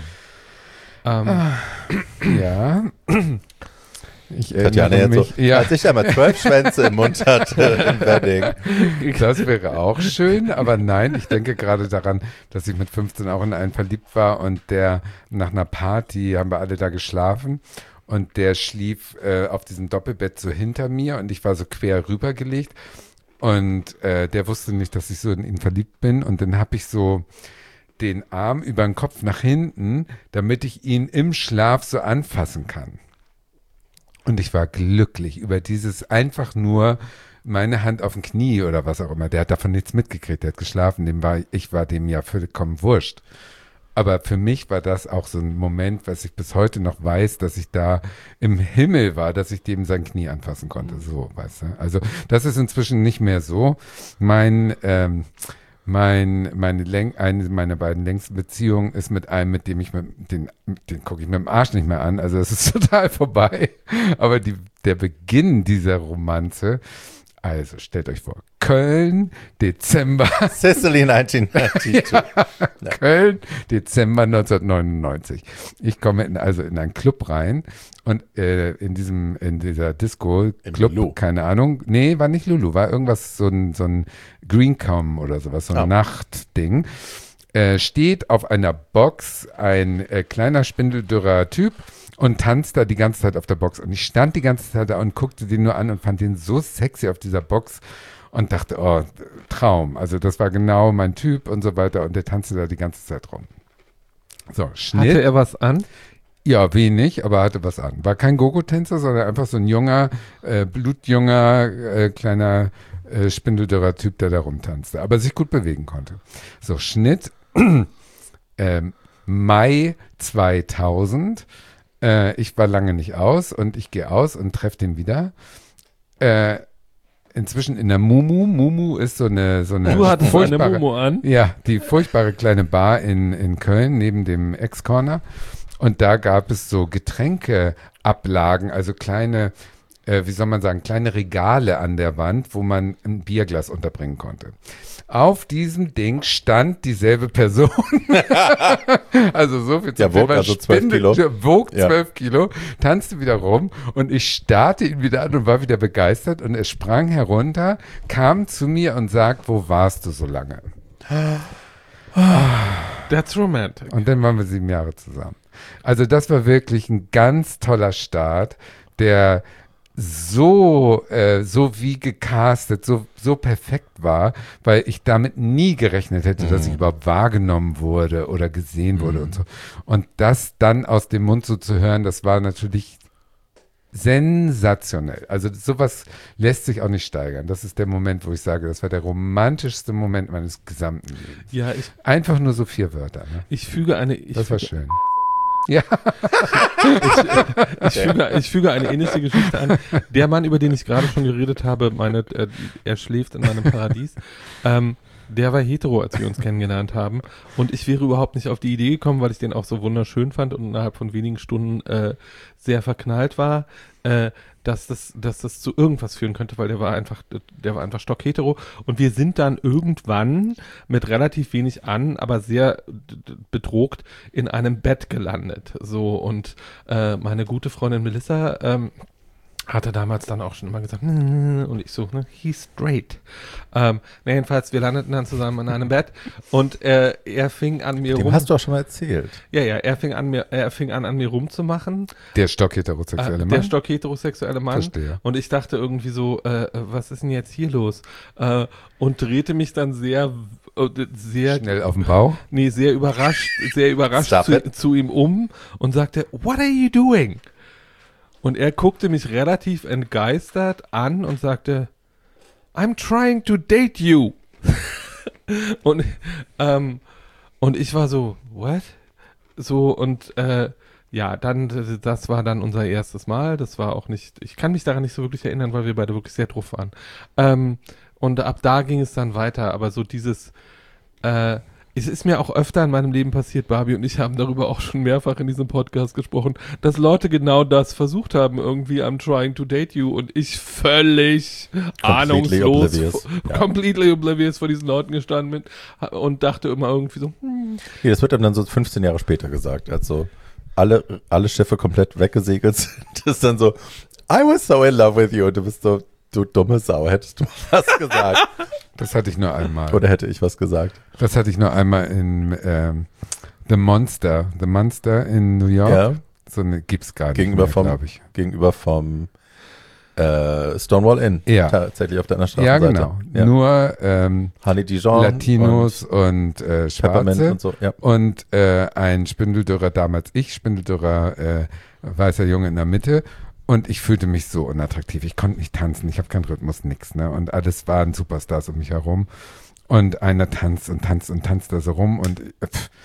Ja. Ich Tatjana mich, so, als ich einmal 12 Schwänze im Mund hatte im Wedding. Das wäre auch schön, aber nein, ich denke gerade daran, dass ich mit 15 auch in einen verliebt war und der nach einer Party, haben wir alle da geschlafen und der schlief auf diesem Doppelbett so hinter mir und ich war so quer rübergelegt und der wusste nicht, dass ich so in ihn verliebt bin und dann habe ich so den Arm über den Kopf nach hinten, damit ich ihn im Schlaf so anfassen kann. Und ich war glücklich über dieses einfach nur meine Hand auf dem Knie oder was auch immer. Der hat davon nichts mitgekriegt, der hat geschlafen, ich war dem ja vollkommen wurscht. Aber für mich war das auch so ein Moment, was ich bis heute noch weiß, dass ich da im Himmel war, dass ich dem sein Knie anfassen konnte. So, weißt du. Also das ist inzwischen nicht mehr so. Eine meiner beiden längsten Beziehungen ist mit einem, mit dem den gucke ich mit dem Arsch nicht mehr an. Also es ist total vorbei. Aber der Beginn dieser Romanze, also stellt euch vor, Köln, Dezember. Sicily 1992. Ja, Köln, Dezember 1999. Ich komme in einen Club rein und in dieser Disco, Club, Lulu. keine Ahnung, nee, war nicht Lulu, war irgendwas, so ein Greencom oder sowas, so ein Nachtding. Steht auf einer Box ein kleiner spindeldürrer Typ und tanzt da die ganze Zeit auf der Box. Und ich stand die ganze Zeit da und guckte den nur an und fand den so sexy auf dieser Box und dachte, oh, Traum. Also das war genau mein Typ und so weiter. Und der tanzte da die ganze Zeit rum. So, Schnitt. Hatte er was an? Ja, wenig, aber hatte was an. War kein Gogo-Tänzer, sondern einfach so ein junger, blutjunger, kleiner, spindeldürrer Typ, der da rumtanzte. Aber sich gut bewegen konnte. So, Schnitt. Mai 2000. Ich war lange nicht aus und ich gehe aus und treffe den wieder. Inzwischen in der Mumu. Mumu ist so eine Du hattest eine Mumu an? Ja, die furchtbare kleine Bar in Köln neben dem Ex-Corner. Und da gab es so Getränkeablagen, also kleine, wie soll man sagen, kleine Regale an der Wand, wo man ein Bierglas unterbringen konnte. Auf diesem Ding stand dieselbe Person. Also so viel Der wog also 12 Kilo. Der wog 12 Kilo, tanzte wieder rum und ich starrte ihn wieder an und war wieder begeistert und er sprang herunter, kam zu mir und sagt, wo warst du so lange? That's romantic. Und dann waren wir 7 Jahre zusammen. Also das war wirklich ein ganz toller Start, der so wie gecastet, so perfekt war, weil ich damit nie gerechnet hätte, dass ich überhaupt wahrgenommen wurde oder gesehen wurde und so. Und das dann aus dem Mund so zu hören, das war natürlich sensationell. Also sowas lässt sich auch nicht steigern. Das ist der Moment, wo ich sage, das war der romantischste Moment meines gesamten Lebens. Ja, Einfach nur so 4 Wörter. Ne? Das war schön. Ja. Ich füge eine ähnliche Geschichte an. Der Mann, über den ich gerade schon geredet habe, er schläft in meinem Paradies, der war hetero, als wir uns kennengelernt haben. Und ich wäre überhaupt nicht auf die Idee gekommen, weil ich den auch so wunderschön fand und innerhalb von wenigen Stunden sehr verknallt war, dass das zu irgendwas führen könnte, weil der war einfach stockhetero. Und wir sind dann irgendwann mit relativ wenig aber sehr bedroht in einem Bett gelandet. So, und meine gute Freundin Melissa hatte damals dann auch schon immer gesagt, und ich so, he's straight. Jedenfalls, wir landeten dann zusammen in einem Bett und er fing an mir Dem hast du auch schon mal erzählt. Ja, er fing an mir rumzumachen. Der stockheterosexuelle Mann. Der stockheterosexuelle Mann. Verstehe. Und ich dachte irgendwie so, was ist denn jetzt hier los? Und drehte mich dann sehr schnell auf den Bauch? Nee, sehr überrascht zu ihm um und sagte, what are you doing? Und er guckte mich relativ entgeistert an und sagte, I'm trying to date you. und ich war so, what? So, und das war dann unser erstes Mal. Das war auch nicht, ich kann mich daran nicht so wirklich erinnern, weil wir beide wirklich sehr drauf waren. Und ab da ging es dann weiter, aber so dieses, es ist mir auch öfter in meinem Leben passiert, Barbie und ich haben darüber auch schon mehrfach in diesem Podcast gesprochen, dass Leute genau das versucht haben, irgendwie I'm trying to date you und ich völlig ahnungslos, completely oblivious vor diesen Leuten gestanden bin und dachte immer irgendwie so, Nee, das wird dann so 15 Jahre später gesagt, als so alle Schiffe komplett weggesegelt sind. Das ist dann so, I was so in love with you und du bist so, du dumme Sau, hättest du was gesagt. Das hatte ich nur einmal. Oder hätte ich was gesagt? Das hatte ich nur einmal in The Monster in New York. Ja. So eine gibt's gar nicht gegenüber vom Stonewall Inn. Ja. Tatsächlich auf deiner Straßenseite. Ja, genau. Ja. Nur Honey Dijon Latinos und Schwarze. Und so, ja. Und ein Spindeldürrer, damals Spindeldürrer, weißer Junge in der Mitte. Und ich fühlte mich so unattraktiv. Ich konnte nicht tanzen, ich habe keinen Rhythmus, nix. Ne? Und alles waren Superstars um mich herum. Und einer tanzt da so rum. Und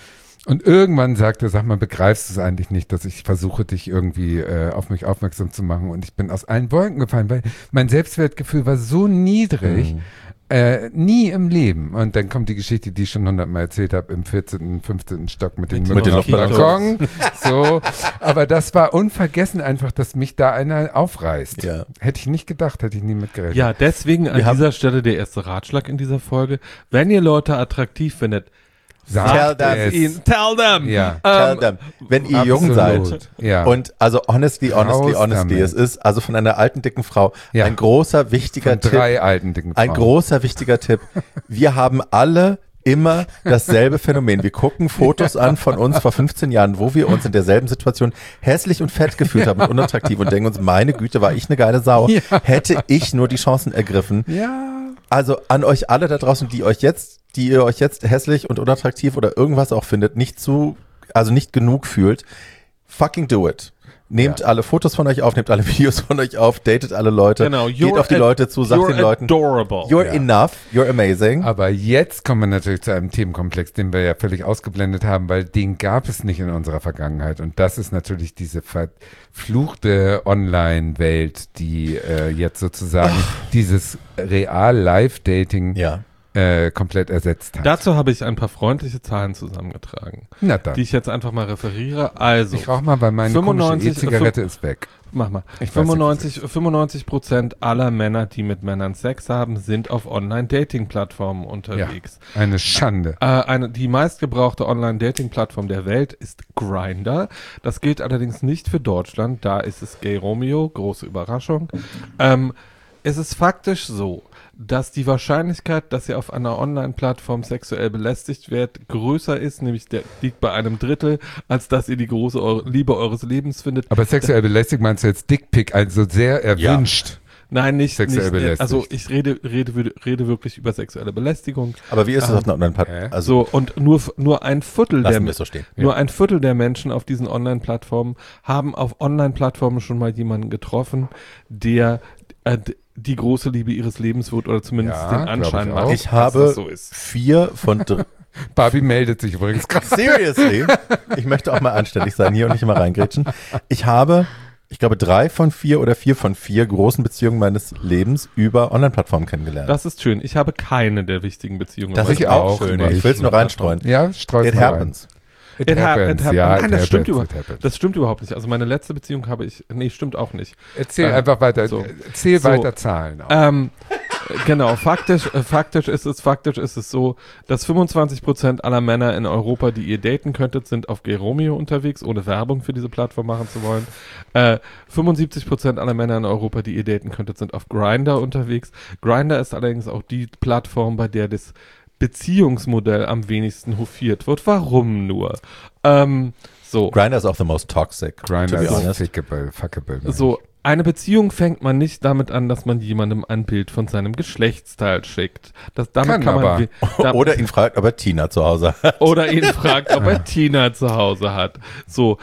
Und irgendwann sagt er, sag mal, begreifst du es eigentlich nicht, dass ich versuche, dich irgendwie auf mich aufmerksam zu machen? Und ich bin aus allen Wolken gefallen, weil mein Selbstwertgefühl war so niedrig, nie im Leben. Und dann kommt die Geschichte, die ich schon 100-mal erzählt habe, im 14., 15. Stock mit den Mücken auf dem Balkon. So, aber das war unvergessen einfach, dass mich da einer aufreißt. Ja. Hätte ich nicht gedacht, hätte ich nie mitgerechnet. Ja, deswegen an dieser Stelle der erste Ratschlag in dieser Folge. Wenn ihr Leute attraktiv findet, Sagt Tell es. ihnen, tell them. Ja. Tell them. Wenn ihr jung seid Ja. und also honestly, Raus damit. es ist also von einer alten, dicken Frau Ja. ein großer, wichtiger Von Tipp. 3 alten dicken Ein Frauen. großer, wichtiger Tipp. Wir haben alle immer dasselbe Phänomen. Wir gucken Fotos an von uns vor 15 Jahren, wo wir uns in derselben Situation hässlich und fett gefühlt haben und unattraktiv und denken uns, meine Güte, war ich eine geile Sau. Ja. Hätte ich nur die Chancen ergriffen. Ja. Also an euch alle da draußen, die ihr euch jetzt hässlich und unattraktiv oder irgendwas auch findet, nicht genug fühlt, fucking do it. Nehmt alle Fotos von euch auf, nehmt alle Videos von euch auf, datet alle Leute, Genau, geht auf die Leute zu, sagt den Leuten, adorable. you're enough, you're amazing. Aber jetzt kommen wir natürlich zu einem Themenkomplex, den wir ja völlig ausgeblendet haben, weil den gab es nicht in unserer Vergangenheit. Und das ist natürlich diese verfluchte Online-Welt, die jetzt sozusagen dieses Real-Life-Dating Ja. komplett ersetzt hat. Dazu habe ich ein paar freundliche Zahlen zusammengetragen, Na dann. die ich jetzt einfach mal referiere. Also, Ich rauche mal, weil meine 95 komische E-Zigarette ist weg. mach mal. Ich weiß nicht, 95% aller Männer, die mit Männern Sex haben, sind auf Online-Dating-Plattformen unterwegs. Eine Schande. Die meistgebrauchte Online-Dating-Plattform der Welt ist Grindr. Das gilt allerdings nicht für Deutschland. Da ist es Gay Romeo. Große Überraschung. Es ist faktisch so, dass die Wahrscheinlichkeit, dass ihr auf einer Online-Plattform sexuell belästigt werdet, größer ist, nämlich liegt bei einem Drittel, als dass ihr die große Liebe eures Lebens findet. Aber sexuell belästigt meinst du jetzt Dickpick, also sehr erwünscht. Nein, nicht Sexuell belästigt. Also ich rede wirklich über sexuelle Belästigung. Aber wie ist es auf einer Online-Plattform? Also, So, und nur ein Viertel lassen wir es so stehen. Nur ein Viertel der Menschen auf diesen Online-Plattformen haben auf Online-Plattformen schon mal jemanden getroffen, der die große Liebe ihres Lebens wird oder zumindest Ja, den Anschein glaub ich auch. macht, Ich habe dass das so ist. 4 von 3. Barbie meldet sich übrigens gerade. Seriously? Ich möchte auch mal anständig sein hier und nicht immer reingrätschen. Ich habe, ich glaube, 3 von 4 oder 4 von 4 großen Beziehungen meines Lebens über Online-Plattformen kennengelernt. Das ist schön. Ich habe keine der wichtigen Beziehungen. Das aber ist auch schön. nicht. Ich will es nur reinstreuen. Ja, streut It mal rein. happens. It It happens. happens. Ja, Nein, it das stimmt happens, it happens. Das stimmt überhaupt nicht. Also meine letzte Beziehung habe ich, stimmt auch nicht. Erzähl einfach weiter. so. Erzähl So. weiter Zahlen. Auch. Genau, faktisch ist es so, dass 25% aller Männer in Europa, die ihr daten könntet, sind auf Gay Romeo unterwegs, ohne Werbung für diese Plattform machen zu wollen. 75% aller Männer in Europa, die ihr daten könntet, sind auf Grindr unterwegs. Grindr ist allerdings auch die Plattform, bei der das Beziehungsmodell am wenigsten hofiert wird. Warum nur? So. Grindr is auch the most toxic, Grindr to be ist honest. fuckable. So, eine Beziehung fängt man nicht damit an, dass man jemandem ein Bild von seinem Geschlechtsteil schickt. Damit kann man Oder ihn fragt, ob er Tina zu Hause hat. oder ihn fragt, ob er Tina zu Hause hat. So,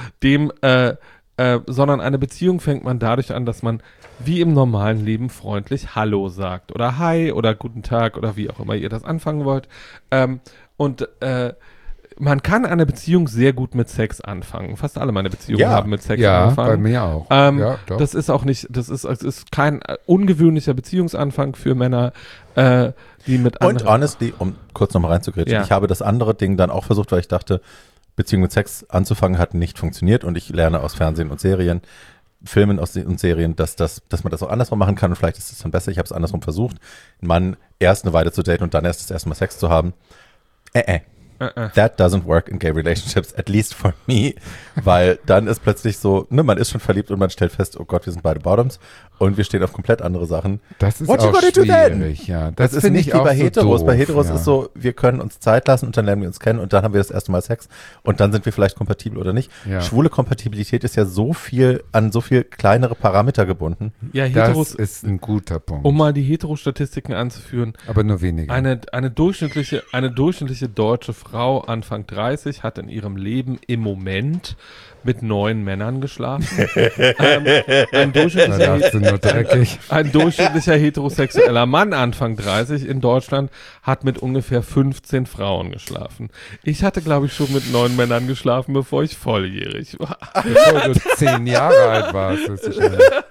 sondern eine Beziehung fängt man dadurch an, dass man wie im normalen Leben freundlich Hallo sagt oder Hi oder Guten Tag oder wie auch immer ihr das anfangen wollt. Man kann eine Beziehung sehr gut mit Sex anfangen. Fast alle meine Beziehungen Ja. haben mit Sex Ja, angefangen. bei mir auch. Ja, doch. Das ist auch nicht, es ist kein ungewöhnlicher Beziehungsanfang für Männer, die mit Und anderen. honestly, um kurz nochmal reinzugrätschen, Ja. ich habe das andere Ding dann auch versucht, weil ich dachte, Beziehung mit Sex anzufangen hat nicht funktioniert und ich lerne aus Fernsehen und Serien, Filmen und Serien, dass man das auch andersrum machen kann und vielleicht ist es dann besser. Ich habe es andersrum versucht, einen Mann erst eine Weile zu daten und dann erst das erste Mal Sex zu haben. That doesn't work in gay relationships, at least for me, weil dann ist plötzlich so, man ist schon verliebt und man stellt fest, oh Gott, wir sind beide Bottoms und wir stehen auf komplett andere Sachen. Das ist What you auch gonna do then? schwierig, ja. Das ist finde nicht ich wie auch bei so Heteros. doof, Bei Heteros ja. ist so, wir können uns Zeit lassen und dann lernen wir uns kennen und dann haben wir das erste Mal Sex und dann sind wir vielleicht kompatibel oder nicht. Ja. Schwule Kompatibilität ist ja an so viel kleinere Parameter gebunden. Ja, Das Heteros, ist ein guter Punkt. um mal die Hetero-Statistiken anzuführen, aber nur weniger. eine durchschnittliche deutsche Frau Frau Anfang 30 hat in ihrem Leben im Moment mit 9 Männern geschlafen. Ein durchschnittlicher heterosexueller Mann Anfang 30 in Deutschland hat mit ungefähr 15 Frauen geschlafen. Ich hatte, glaube ich, schon mit 9 Männern geschlafen, bevor ich volljährig war. Bevor du 10 Jahre alt warst. Das ist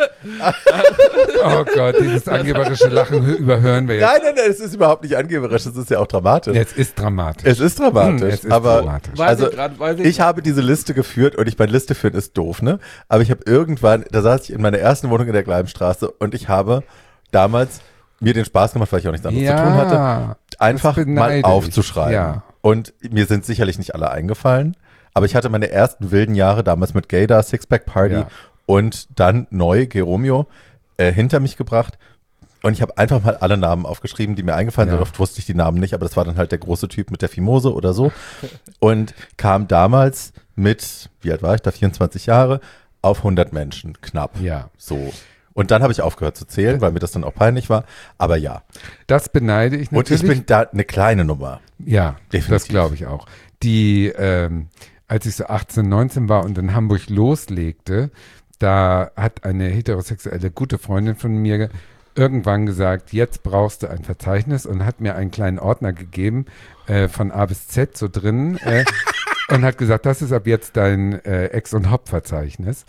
oh Gott, dieses angeberische Lachen überhören wir jetzt. Nein, es ist überhaupt nicht angeberisch, es ist ja auch dramatisch. Es ist dramatisch. Es ist dramatisch, dramatisch. Also, ich habe diese Liste geführt und meine Liste führen ist doof, ne? Aber ich habe irgendwann, da saß ich in meiner ersten Wohnung in der Gleibenstraße und ich habe damals mir den Spaß gemacht, weil ich auch nichts anderes zu tun hatte, einfach mal aufzuschreiben. Ja. Und mir sind sicherlich nicht alle eingefallen, aber ich hatte meine ersten wilden Jahre damals mit Gaydar, Sixpack Party und dann neu Geromeo hinter mich gebracht. Und ich habe einfach mal alle Namen aufgeschrieben, die mir eingefallen sind. Oft wusste ich die Namen nicht, aber das war dann halt der große Typ mit der Fimose oder so. Und kam damals mit, wie alt war ich da, 24 Jahre, auf 100 Menschen, knapp. Ja. So. Und dann habe ich aufgehört zu zählen, weil mir das dann auch peinlich war. Aber ja. Das beneide ich natürlich. Und ich bin da eine kleine Nummer. Ja, definitiv. Das glaube ich auch. Die, als ich so 18, 19 war und in Hamburg loslegte, da hat eine heterosexuelle gute Freundin von mir irgendwann gesagt, jetzt brauchst du ein Verzeichnis und hat mir einen kleinen Ordner gegeben, von A bis Z so drin und hat gesagt, das ist ab jetzt dein Ex- und Hop-Verzeichnis.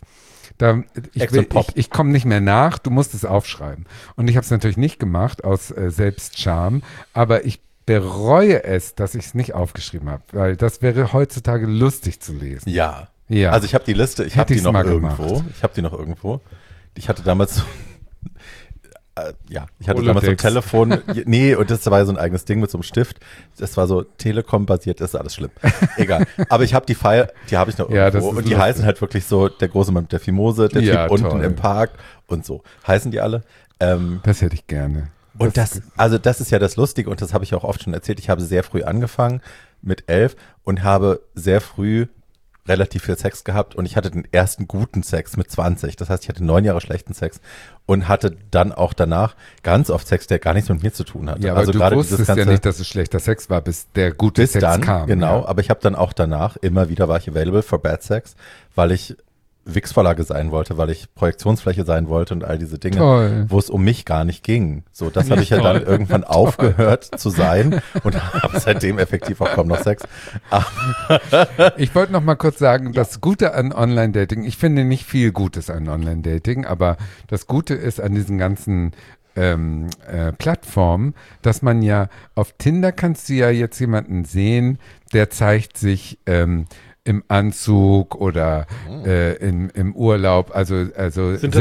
Ich komme nicht mehr nach, du musst es aufschreiben. Und ich habe es natürlich nicht gemacht aus Selbstscham, aber ich bereue es, dass ich es nicht aufgeschrieben habe, weil das wäre heutzutage lustig zu lesen. Ja. Ja. Also ich habe die Liste, ich habe die noch irgendwo. Gemacht. Ich habe die noch irgendwo. Ich hatte damals so ich hatte damals so ein Telefon, nee, und das war so ein eigenes Ding mit so einem Stift. Das war so Telekom-basiert, das ist alles schlimm. Egal. Aber ich habe die File, die habe ich noch irgendwo. Und die heißen halt wirklich so, der große Mann mit der Fimose, der Typ unten im Park und so. Heißen die alle? Das hätte ich gerne. Und das ist ja das Lustige und das habe ich auch oft schon erzählt. Ich habe sehr früh angefangen mit 11 und habe sehr früh relativ viel Sex gehabt und ich hatte den ersten guten Sex mit 20. Das heißt, ich hatte 9 Jahre schlechten Sex und hatte dann auch danach ganz oft Sex, der gar nichts mit mir zu tun hatte. Ja, aber also du wusstest ja nicht, dass es schlechter Sex war, bis der gute Sex dann kam. Genau, ja. Aber ich habe dann auch danach immer wieder war ich available for bad sex, weil ich Wix-Vorlage sein wollte, weil ich Projektionsfläche sein wollte und all diese Dinge, wo es um mich gar nicht ging. So, das habe ich ja dann irgendwann aufgehört zu sein und habe seitdem effektiv auch kaum noch Sex. Ich wollte noch mal kurz sagen, das Gute an Online-Dating, ich finde nicht viel Gutes an Online-Dating, aber das Gute ist an diesen ganzen Plattformen, dass man ja auf Tinder kannst du ja jetzt jemanden sehen, der zeigt sich im Anzug oder im Urlaub, also sind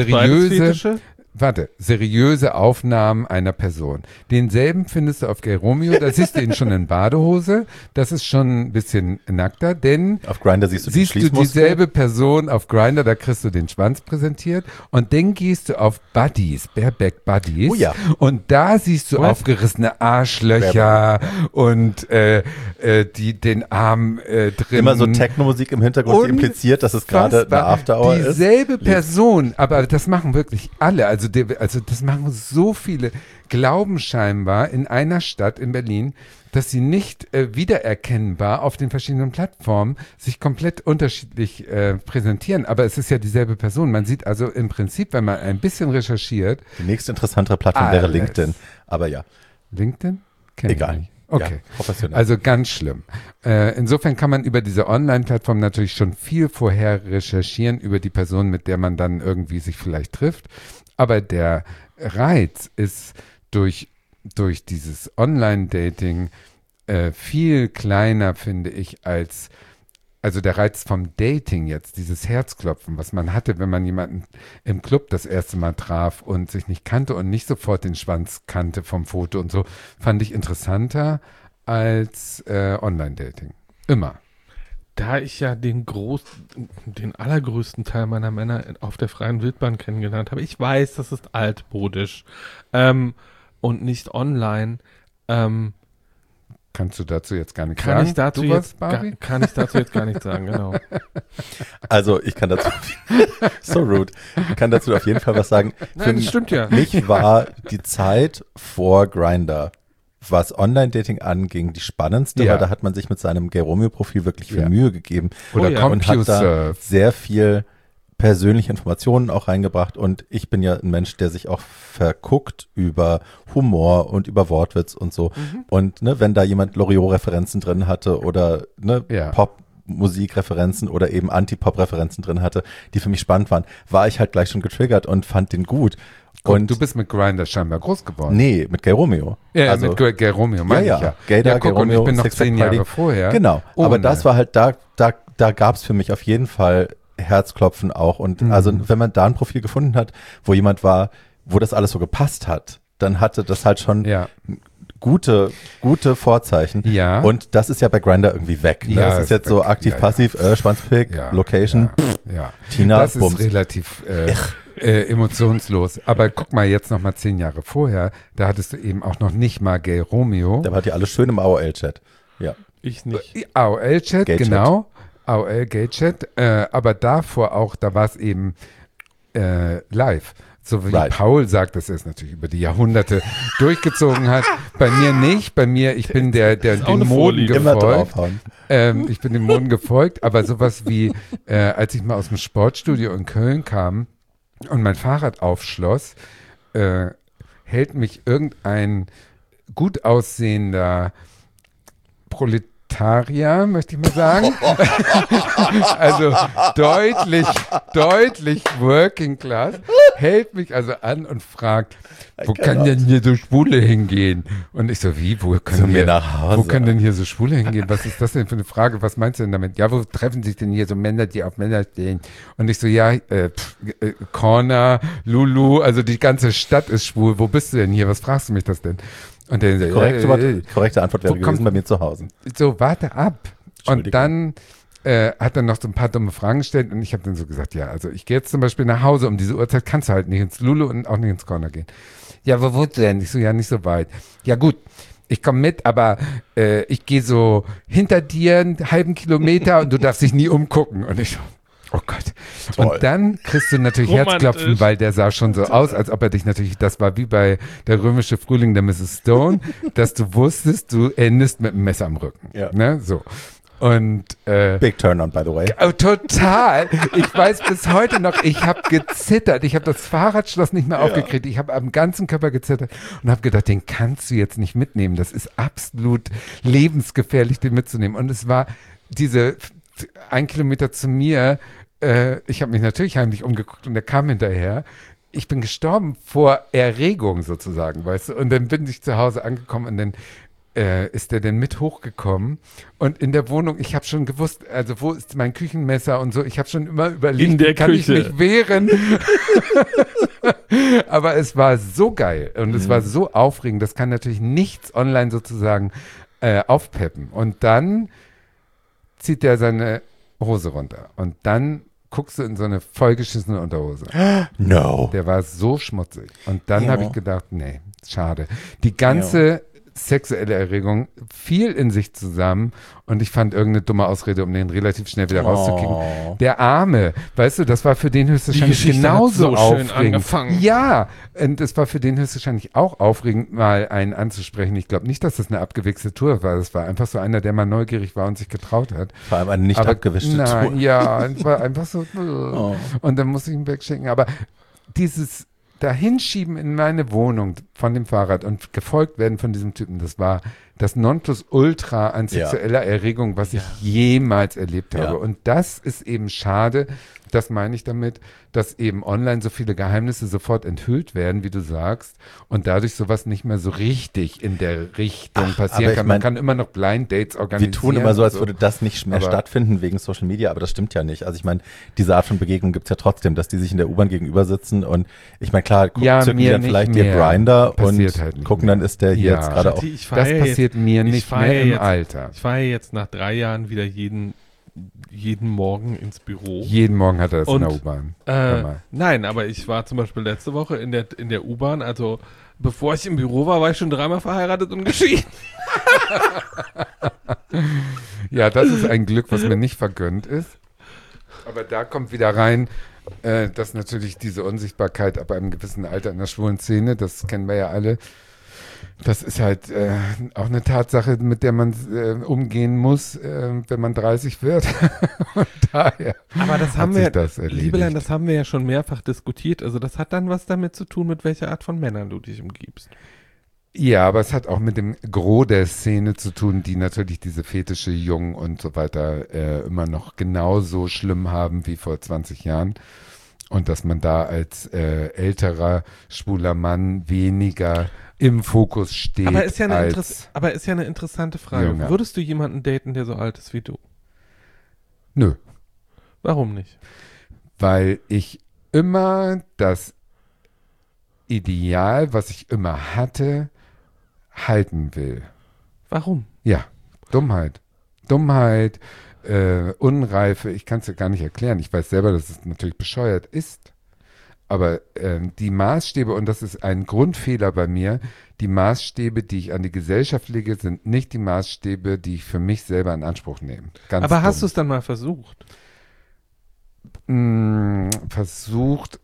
seriöse Aufnahmen einer Person. Denselben findest du auf Geromeo, da siehst du ihn schon in Badehose, das ist schon ein bisschen nackter, denn auf Grindr siehst du dieselbe Person auf Grindr, da kriegst du den Schwanz präsentiert und dann gehst du auf Buddies, Bareback Buddies und da siehst du aufgerissene Arschlöcher und den Arm drin. Immer so Techno-Musik im Hintergrund, die impliziert, dass es gerade eine After-Hour ist. Dieselbe Person, aber das machen wirklich alle, also das machen so viele, glauben scheinbar in einer Stadt in Berlin, dass sie nicht wiedererkennbar auf den verschiedenen Plattformen sich komplett unterschiedlich präsentieren. Aber es ist ja dieselbe Person. Man sieht also im Prinzip, wenn man ein bisschen recherchiert. Die nächste interessantere Plattform wäre LinkedIn. Aber ja. LinkedIn? Egal. Okay, ja, professionell. Also ganz schlimm. Insofern kann man über diese Online-Plattform natürlich schon viel vorher recherchieren über die Person, mit der man dann irgendwie sich vielleicht trifft. Aber der Reiz ist durch dieses Online-Dating viel kleiner, finde ich, also der Reiz vom Dating jetzt, dieses Herzklopfen, was man hatte, wenn man jemanden im Club das erste Mal traf und sich nicht kannte und nicht sofort den Schwanz kannte vom Foto und so, fand ich interessanter als Online-Dating. Immer. Da ich ja den allergrößten Teil meiner Männer auf der freien Wildbahn kennengelernt habe, ich weiß, das ist altmodisch und nicht online. Kannst du dazu jetzt gar nichts sagen? Kann ich dazu jetzt gar nichts sagen, genau. Also ich kann dazu, so rude, ich kann dazu auf jeden Fall was sagen. Nein, das stimmt ja. Mich war die Zeit vor Grindr was Online-Dating anging, die spannendste, Ja. weil da hat man sich mit seinem Gay Romeo-Profil wirklich viel Ja. Mühe gegeben. Oder Und hat da CompuServe. sehr viel persönliche Informationen auch reingebracht. Und ich bin ja ein Mensch, der sich auch verguckt über Humor und über Wortwitz und so. Und ne, wenn da jemand Loriot-Referenzen drin hatte oder ne, Ja. Pop-Musik-Referenzen oder eben Anti-Pop-Referenzen drin hatte, die für mich spannend waren, war ich halt gleich schon getriggert und fand den gut. Guck, Und du bist mit Grindr scheinbar groß geworden. nee, mit Gay Romeo. Ja, Also- mit Gay Romeo, meine ich ja. Gaydar, ja, guck, Gay und ich Romeo, bin noch Six-Pack 10 Party. Jahre vorher. Genau, ohne. aber das war halt, da gab es für mich auf jeden Fall Herzklopfen auch. Und also wenn man da ein Profil gefunden hat, wo jemand war, wo das alles so gepasst hat, dann hatte das halt schon Ja. gute Vorzeichen. Ja. Und das ist ja bei Grindr irgendwie weg. Ne? Ja, das ist ist jetzt so weg. aktiv-passiv, Schwanzpick, Ja, Location, Ja. Tina, Das Bums. ist relativ emotionslos. Aber guck mal, jetzt noch mal 10 Jahre vorher, da hattest du eben auch noch nicht mal Gay Romeo. Da war die alles schön im AOL-Chat. Ja. Ich nicht. AOL-Chat, Gay-Chat. genau. AOL-Gay-Chat. Aber davor auch, da war es eben live. So wie Right. Paul sagt, dass er es natürlich über die Jahrhunderte durchgezogen hat. Bei mir nicht. Bei mir, ich bin der auch den eine Moden Vorliebe. Immer gefolgt. draufhauen. Ich bin dem Moden gefolgt, aber sowas wie, als ich mal aus dem Sportstudio in Köln kam und mein Fahrrad aufschloss, hält mich irgendein gut aussehender Proletarier, möchte ich mal sagen. Also deutlich Working Class, hält mich also an und fragt, wo kann denn hier so Schwule hingehen? Und ich so, wie, wo Zu können mir hier, nach Hause. wo können denn hier so Schwule hingehen? Was ist das denn für eine Frage? Was meinst du denn damit? Ja, wo treffen sich denn hier so Männer, die auf Männer stehen? Und ich so, ja, Corner, Lulu, also die ganze Stadt ist schwul. Wo bist du denn hier? Was fragst du mich das denn? Und der so, Korrekte Antwort wäre wo gewesen kommt- bei mir zu Hause. so, warte ab. Und Entschuldigung. dann hat er noch so ein paar dumme Fragen gestellt und ich habe dann so gesagt, ja, also ich gehe jetzt zum Beispiel nach Hause, um diese Uhrzeit kannst du halt nicht ins Lulu und auch nicht ins Corner gehen. Ja, wo wohnst du denn? Ich so, ja, nicht so weit. Ja gut, ich komme mit, aber ich gehe so hinter dir einen halben Kilometer und du darfst dich nie umgucken. Und ich so, oh Gott. Toll. Und dann kriegst du natürlich Romantisch. Herzklopfen, weil der sah schon so aus, als ob er dich natürlich, das war wie bei der römische Frühling der Mrs. Stone, dass du wusstest, du endest mit einem Messer am Rücken. Ja. Ne? So. Und Big Turn-on, by the way. oh, total. Ich weiß bis heute noch, ich habe gezittert. Ich habe das Fahrradschloss nicht mehr aufgekriegt. Ich habe am ganzen Körper gezittert und habe gedacht, den kannst du jetzt nicht mitnehmen. Das ist absolut lebensgefährlich, den mitzunehmen. Und es war diese 1 Kilometer zu mir. Ich habe mich natürlich heimlich umgeguckt und er kam hinterher. Ich bin gestorben vor Erregung sozusagen, weißt du. Und dann bin ich zu Hause angekommen und dann ist der denn mit hochgekommen und in der Wohnung, ich habe schon gewusst, also wo ist mein Küchenmesser und so, ich habe schon immer überlegt, In der wie kann Küche. ich mich wehren? Aber es war so geil und es war so aufregend, das kann natürlich nichts online sozusagen aufpeppen. Und dann zieht der seine Hose runter und dann guckst du in so eine vollgeschissene Unterhose. No. Der war so schmutzig. Und dann Ja. habe ich gedacht, nee, schade. Die ganze sexuelle Erregung fiel in sich zusammen und ich fand irgendeine dumme Ausrede, um den relativ schnell wieder rauszukriegen. Oh. Der Arme, weißt du, das war für den höchstwahrscheinlich Geschichte hat genauso so schön aufregend. angefangen. Ja, und es war für den höchstwahrscheinlich auch aufregend, mal einen anzusprechen. Ich glaube nicht, dass das eine abgewichste Tour war. Das war einfach so einer, der mal neugierig war und sich getraut hat. Vor allem eine nicht Aber abgewischte nein, Tour. Ja, es war einfach so. Oh. Und dann musste ich ihn wegschicken. Aber dieses Dahinschieben in meine Wohnung von dem Fahrrad und gefolgt werden von diesem Typen, das war das Nonplusultra an Ja. sexueller Erregung, was ich jemals erlebt habe. Ja. Und das ist eben schade, das meine ich damit, dass eben online so viele Geheimnisse sofort enthüllt werden, wie du sagst, und dadurch sowas nicht mehr so richtig in der Richtung aber passieren ich kann. mein, Man kann immer noch Blind Dates organisieren. Wir tun immer so, als und würde das nicht mehr Aber- stattfinden wegen Social Media, aber das stimmt ja nicht. Also ich meine, diese Art von Begegnung gibt's ja trotzdem, dass die sich in der U-Bahn gegenüber sitzen und ich meine, klar, Ja, zücken die mir dann nicht vielleicht ihr mehr. Grindr und Passiert halt nicht gucken, mehr. dann ist der hier Ja. jetzt gerade auch. Ich Das fahre passiert mir ich nicht fahre mehr im jetzt- Alter. Ich fahre jetzt nach 3 Jahren wieder jeden Morgen ins Büro. Jeden Morgen hat er das in der Und, U-Bahn. Hör mal. Nein, aber ich war zum Beispiel letzte Woche in der U-Bahn, also bevor ich im Büro war, war ich schon 3-mal verheiratet und geschieden. Ja, das ist ein Glück, was mir nicht vergönnt ist. Aber da kommt wieder rein, dass natürlich diese Unsichtbarkeit ab einem gewissen Alter in der schwulen Szene, das kennen wir ja alle, Das ist halt auch eine Tatsache, mit der man umgehen muss, wenn man 30 wird. Und daher Aber das haben wir, das erledigt. Liebelein, das haben wir ja schon mehrfach diskutiert. Also das hat dann was damit zu tun, mit welcher Art von Männern du dich umgibst. Ja, aber es hat auch mit dem Gros der Szene zu tun, die natürlich diese Fetische Jungen und so weiter immer noch genauso schlimm haben wie vor 20 Jahren. Und dass man da als älterer, schwuler Mann weniger im Fokus steht. Aber ist ja eine, als ist ja eine interessante Frage. Jünger. Würdest du jemanden daten, der so alt ist wie du? Nö, Warum nicht? weil ich immer das Ideal, was ich immer hatte, halten will. Warum? Ja, Dummheit. Dummheit, Unreife, ich kann es dir gar nicht erklären. Ich weiß selber, dass es natürlich bescheuert ist. Aber die Maßstäbe, und das ist ein Grundfehler bei mir, die Maßstäbe, die ich an die Gesellschaft lege, sind nicht die Maßstäbe, die ich für mich selber in Anspruch nehme. Ganz Aber hast du dumm. es dann mal versucht? Versucht,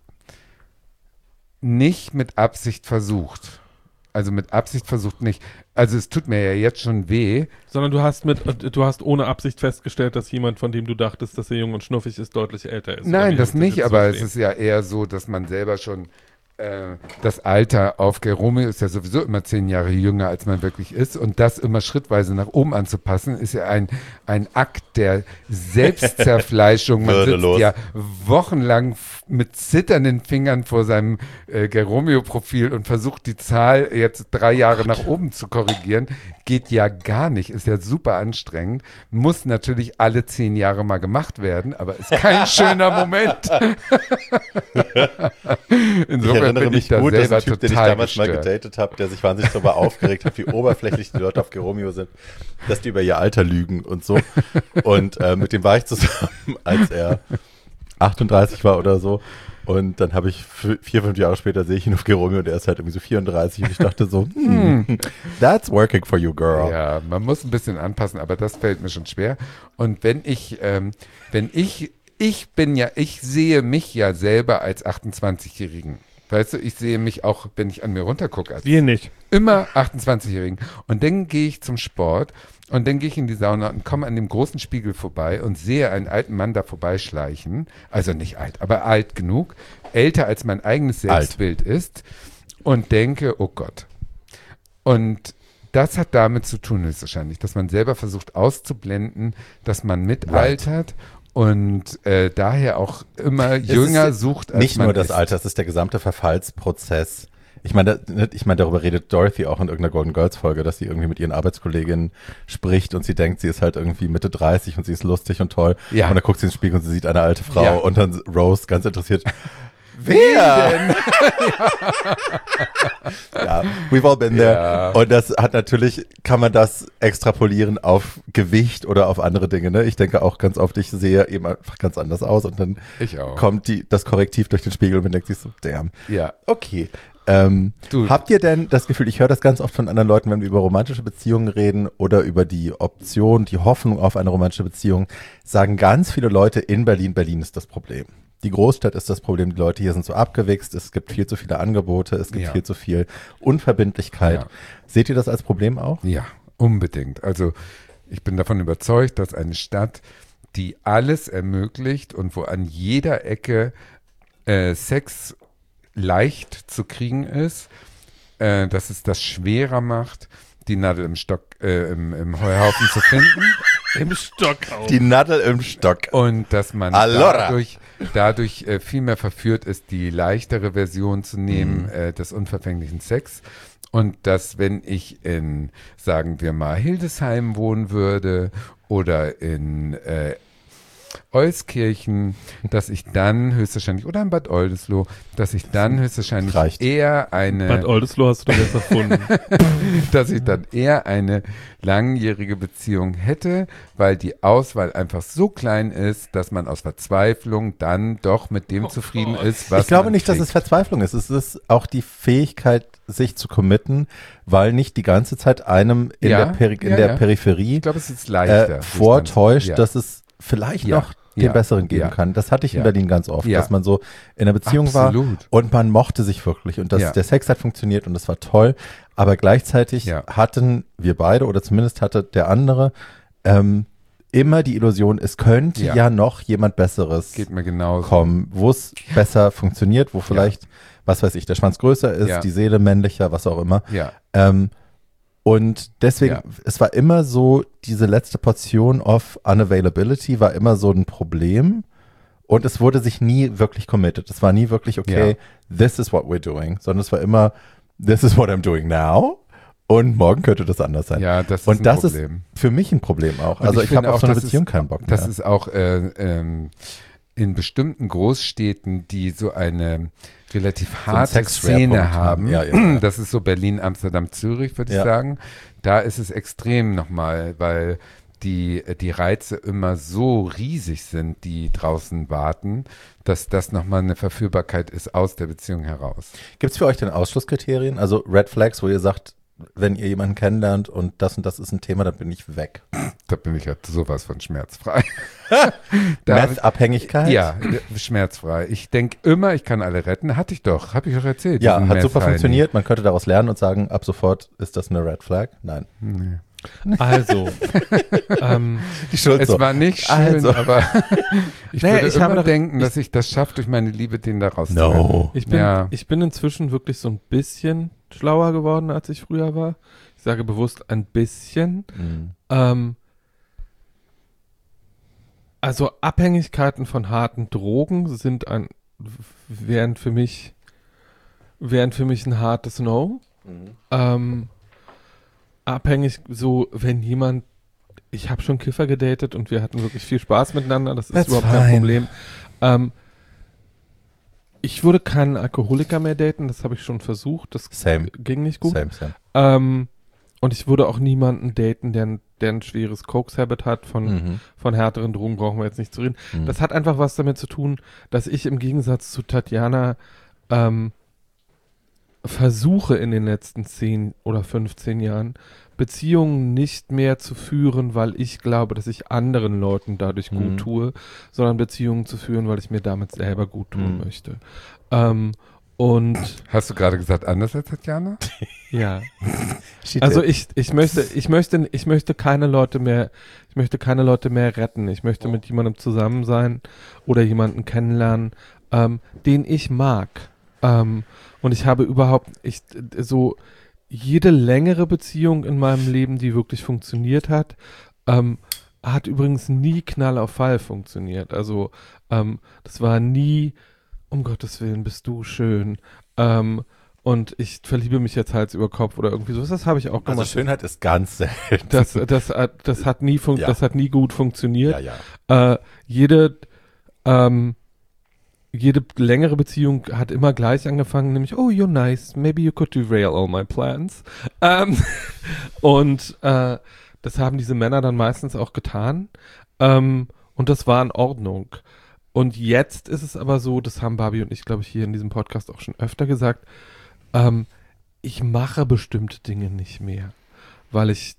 nicht mit Absicht versucht. Also mit Absicht versucht nicht. Also es tut mir ja jetzt schon weh. Sondern du hast ohne Absicht festgestellt, dass jemand, von dem du dachtest, dass er jung und schnuffig ist, deutlich älter ist. Nein, Oder das wie nicht, jetzt aber so es stehen? ist ja eher so, dass man selber schon das Alter aufgeht. Romeo ist ja sowieso immer 10 Jahre jünger, als man wirklich ist. Und das immer schrittweise nach oben anzupassen, ist ja ein Akt der Selbstzerfleischung. Man sitzt Würdelos. ja wochenlang mit zitternden Fingern vor seinem Geromeo-Profil und versucht die Zahl jetzt 3 Jahre nach oben zu korrigieren. Geht ja gar nicht, ist ja super anstrengend. Muss natürlich alle 10 Jahre mal gemacht werden, aber ist kein schöner Moment. Ich Insofern erinnere bin mich ich da gut, dass selber ein Typ, den ich total damals mal gestört. gedatet habe, der sich wahnsinnig darüber aufgeregt hat, wie oberflächlich die Leute auf Geromeo sind, dass die über ihr Alter lügen und so. Und mit dem war ich zusammen, als er 38 war oder so. Und dann habe ich 4-5 Jahre später sehe ich ihn auf Geromeo und er ist halt irgendwie so 34 und ich dachte so, that's working for you, girl. Ja, man muss ein bisschen anpassen, aber das fällt mir schon schwer. Und ich sehe mich ja selber als 28-Jährigen. Weißt du, ich sehe mich auch, wenn ich an mir runtergucke, als Wir nicht. immer 28-Jährigen. Und dann gehe ich zum Sport und dann gehe ich in die Sauna und komme an dem großen Spiegel vorbei und sehe einen alten Mann da vorbeischleichen. Also nicht alt, aber alt genug. Älter als mein eigenes Selbstbild ist. Und denke, oh Gott. Und das hat damit zu tun, höchstwahrscheinlich, dass man selber versucht auszublenden, dass man mitaltert. Und daher auch immer jünger sucht, als Nicht man nur das ist. Alter, es ist der gesamte Verfallsprozess. Ich meine, darüber redet Dorothy auch in irgendeiner Golden Girls Folge, dass sie irgendwie mit ihren Arbeitskolleginnen spricht und sie denkt, sie ist halt irgendwie Mitte 30 und sie ist lustig und toll. Ja. Und dann guckt sie ins Spiegel und sie sieht eine alte Frau Ja. und dann Rose ganz interessiert. Wer denn? Ja, we've all been there. Ja. Und das hat natürlich, kann man das extrapolieren auf Gewicht oder auf andere Dinge. Ne? Ich denke auch ganz oft, ich sehe eben einfach ganz anders aus und dann Ich auch. kommt das Korrektiv durch den Spiegel und man denkt sich so, damn. Ja. Okay. Du- Habt ihr denn das Gefühl, ich höre das ganz oft von anderen Leuten, wenn wir über romantische Beziehungen reden oder über die Option, die Hoffnung auf eine romantische Beziehung, sagen ganz viele Leute in Berlin, Berlin ist das Problem. Die Großstadt ist das Problem, die Leute hier sind so abgewichst, es gibt viel zu viele Angebote, es gibt Ja. viel zu viel Unverbindlichkeit. Ja. Seht ihr das als Problem auch? Ja, unbedingt. Also ich bin davon überzeugt, dass eine Stadt, die alles ermöglicht und wo an jeder Ecke Sex leicht zu kriegen ist, dass es das schwerer macht, die Nadel im Stock, im Heuhaufen zu finden. Im Stockhaus. Die Nadel im Stock. Und dass man Allora. dadurch viel mehr verführt ist, die leichtere Version zu nehmen des unverfänglichen Sex. Und dass, wenn ich in, sagen wir mal, Hildesheim wohnen würde oder in Euskirchen, dass ich dann höchstwahrscheinlich, oder in Bad Oldesloe, dass ich dann höchstwahrscheinlich Reicht. eher Bad eine, Oldesloe hast du doch jetzt erfunden. dass ich dann eher eine langjährige Beziehung hätte, weil die Auswahl einfach so klein ist, dass man aus Verzweiflung dann doch mit dem zufrieden ist, was Ich glaube man nicht, dass kriegt. es Verzweiflung ist. Es ist auch die Fähigkeit, sich zu committen, weil nicht die ganze Zeit einem in Ja, der ja. Peripherie Ich glaube, es ist leichter. sich vortäuscht, dann- dass es vielleicht Ja. noch den Besseren geben kann. Das hatte ich in Berlin ganz oft, dass man so in einer Beziehung war und man mochte sich wirklich und der Sex hat funktioniert und das war toll, aber gleichzeitig hatten wir beide oder zumindest hatte der andere immer die Illusion, es könnte ja noch jemand Besseres kommen, wo es besser funktioniert, wo vielleicht, was weiß ich, der Schwanz größer ist, die Seele männlicher, was auch immer. Und deswegen, es war immer so, diese letzte Portion of Unavailability war immer so ein Problem und es wurde sich nie wirklich committed. Es war nie wirklich, okay, this is what we're doing, sondern es war immer, this is what I'm doing now. Und morgen könnte das anders sein. Ja, das ist und ein das Problem. ist für mich ein Problem auch. Also ich habe auf so eine Beziehung keinen Bock mehr. Das ist auch in bestimmten Großstädten, die so eine relativ harte Szene haben. Das ist so Berlin, Amsterdam, Zürich, würde ich sagen. Da ist es extrem nochmal, weil die Reize immer so riesig sind, die draußen warten, dass das nochmal eine Verführbarkeit ist aus der Beziehung heraus. Gibt es für euch denn Ausschlusskriterien? Also Red Flags, wo ihr sagt, wenn ihr jemanden kennenlernt und das ist ein Thema, dann bin ich weg. Da bin ich ja sowas von schmerzfrei. Meth-Abhängigkeit? Ja, schmerzfrei. Ich denke immer, ich kann alle retten. Habe ich doch erzählt. Ja, hat super funktioniert. Man könnte daraus lernen und sagen, ab sofort ist das eine Red Flag. Nein. Nee. Also, die Schuld es war nicht schön, aber ich würde immer denken, dass ich das schaffe, durch meine Liebe den da rauszuholen. Ich bin inzwischen wirklich so ein bisschen schlauer geworden, als ich früher war. Ich sage bewusst ein bisschen. Also Abhängigkeiten von harten Drogen wären für mich ein hartes No. Abhängig so, wenn jemand, ich habe schon Kiffer gedatet und wir hatten wirklich viel Spaß miteinander, das ist überhaupt kein Problem. Ich würde keinen Alkoholiker mehr daten, das habe ich schon versucht, das ging nicht gut. Und ich würde auch niemanden daten, der ein schweres Koks-Habit hat, von härteren Drogen brauchen wir jetzt nicht zu reden. Das hat einfach was damit zu tun, dass ich im Gegensatz zu Tatjana versuche in den letzten 10 oder 15 Jahren Beziehungen nicht mehr zu führen, weil ich glaube, dass ich anderen Leuten dadurch gut tue, sondern Beziehungen zu führen, weil ich mir damit selber gut tun möchte. Und hast du gerade gesagt, anders als Tatjana? Ja. Also ich möchte keine Leute mehr retten. Ich möchte mit jemandem zusammen sein oder jemanden kennenlernen, den ich mag. Und ich habe jede längere Beziehung in meinem Leben, die wirklich funktioniert hat, hat übrigens nie Knall auf Fall funktioniert. Also das war nie, um Gottes Willen, bist du schön. Und ich verliebe mich jetzt Hals über Kopf oder irgendwie so. Das habe ich auch gemacht. Also Schönheit ist ganz selten. Das hat nie gut funktioniert. Ja. Jede längere Beziehung hat immer gleich angefangen, nämlich, oh, you're nice, maybe you could derail all my plans. Und das haben diese Männer dann meistens auch getan. Und das war in Ordnung. Und jetzt ist es aber so, das haben Barbie und ich, glaube ich, hier in diesem Podcast auch schon öfter gesagt, ich mache bestimmte Dinge nicht mehr. Ich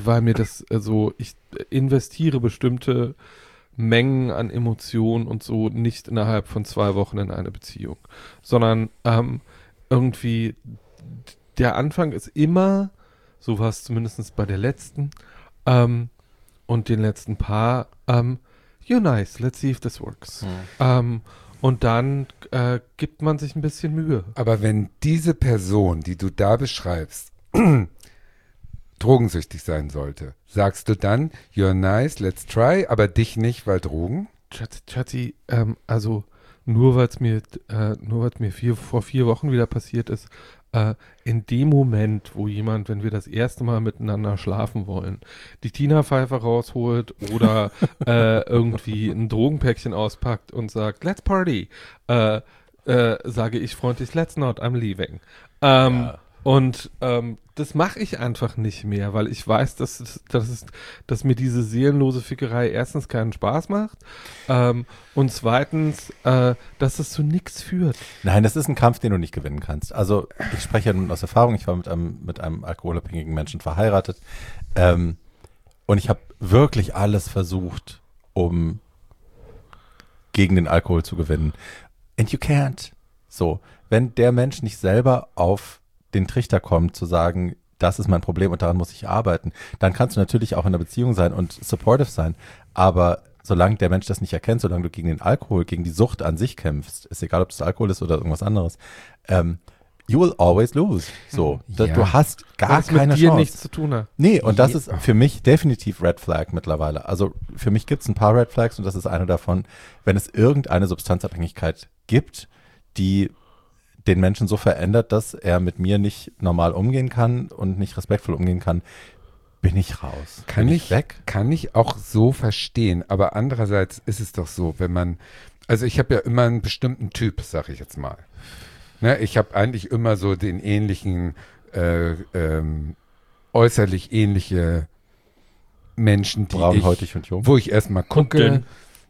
investiere bestimmte Mengen an Emotionen und so nicht innerhalb von 2 Wochen in eine Beziehung, sondern irgendwie der Anfang ist immer, so war es zumindest bei der letzten und den letzten paar, you're nice, let's see if this works. Und dann gibt man sich ein bisschen Mühe. Aber wenn diese Person, die du da beschreibst, drogensüchtig sein sollte, sagst du dann, you're nice, let's try, aber dich nicht, weil Drogen? Schatzi, also nur weil es mir vor 4 Wochen wieder passiert ist, in dem Moment, wo jemand, wenn wir das erste Mal miteinander schlafen wollen, die Tina-Pfeife rausholt oder irgendwie ein Drogenpäckchen auspackt und sagt, let's party, sage ich freundlich, let's not, I'm leaving. Und das mache ich einfach nicht mehr, weil ich weiß, dass mir diese seelenlose Fickerei erstens keinen Spaß macht und zweitens, dass es zu nichts führt. Nein, das ist ein Kampf, den du nicht gewinnen kannst. Also ich spreche ja nun aus Erfahrung, ich war mit einem alkoholabhängigen Menschen verheiratet und ich habe wirklich alles versucht, um gegen den Alkohol zu gewinnen. And you can't. So, wenn der Mensch nicht selber auf den Trichter kommt, zu sagen, das ist mein Problem und daran muss ich arbeiten, dann kannst du natürlich auch in einer Beziehung sein und supportive sein. Aber solange der Mensch das nicht erkennt, solange du gegen den Alkohol, gegen die Sucht an sich kämpfst, ist egal, ob es Alkohol ist oder irgendwas anderes, you will always lose. So, du hast gar keine mit dir Chance. nichts zu tun hat. Nee, und das ist für mich definitiv Red Flag mittlerweile. Also für mich gibt es ein paar Red Flags und das ist eine davon, wenn es irgendeine Substanzabhängigkeit gibt, die den Menschen so verändert, dass er mit mir nicht normal umgehen kann und nicht respektvoll umgehen kann, bin ich raus. Kann ich weg? Kann ich auch so verstehen, aber andererseits ist es doch so, wenn man, also ich habe ja immer einen bestimmten Typ, sag ich jetzt mal. Ne, ich habe eigentlich immer so den ähnlichen, äußerlich ähnliche Menschen, die braunhäutig und jung. wo ich erstmal gucke.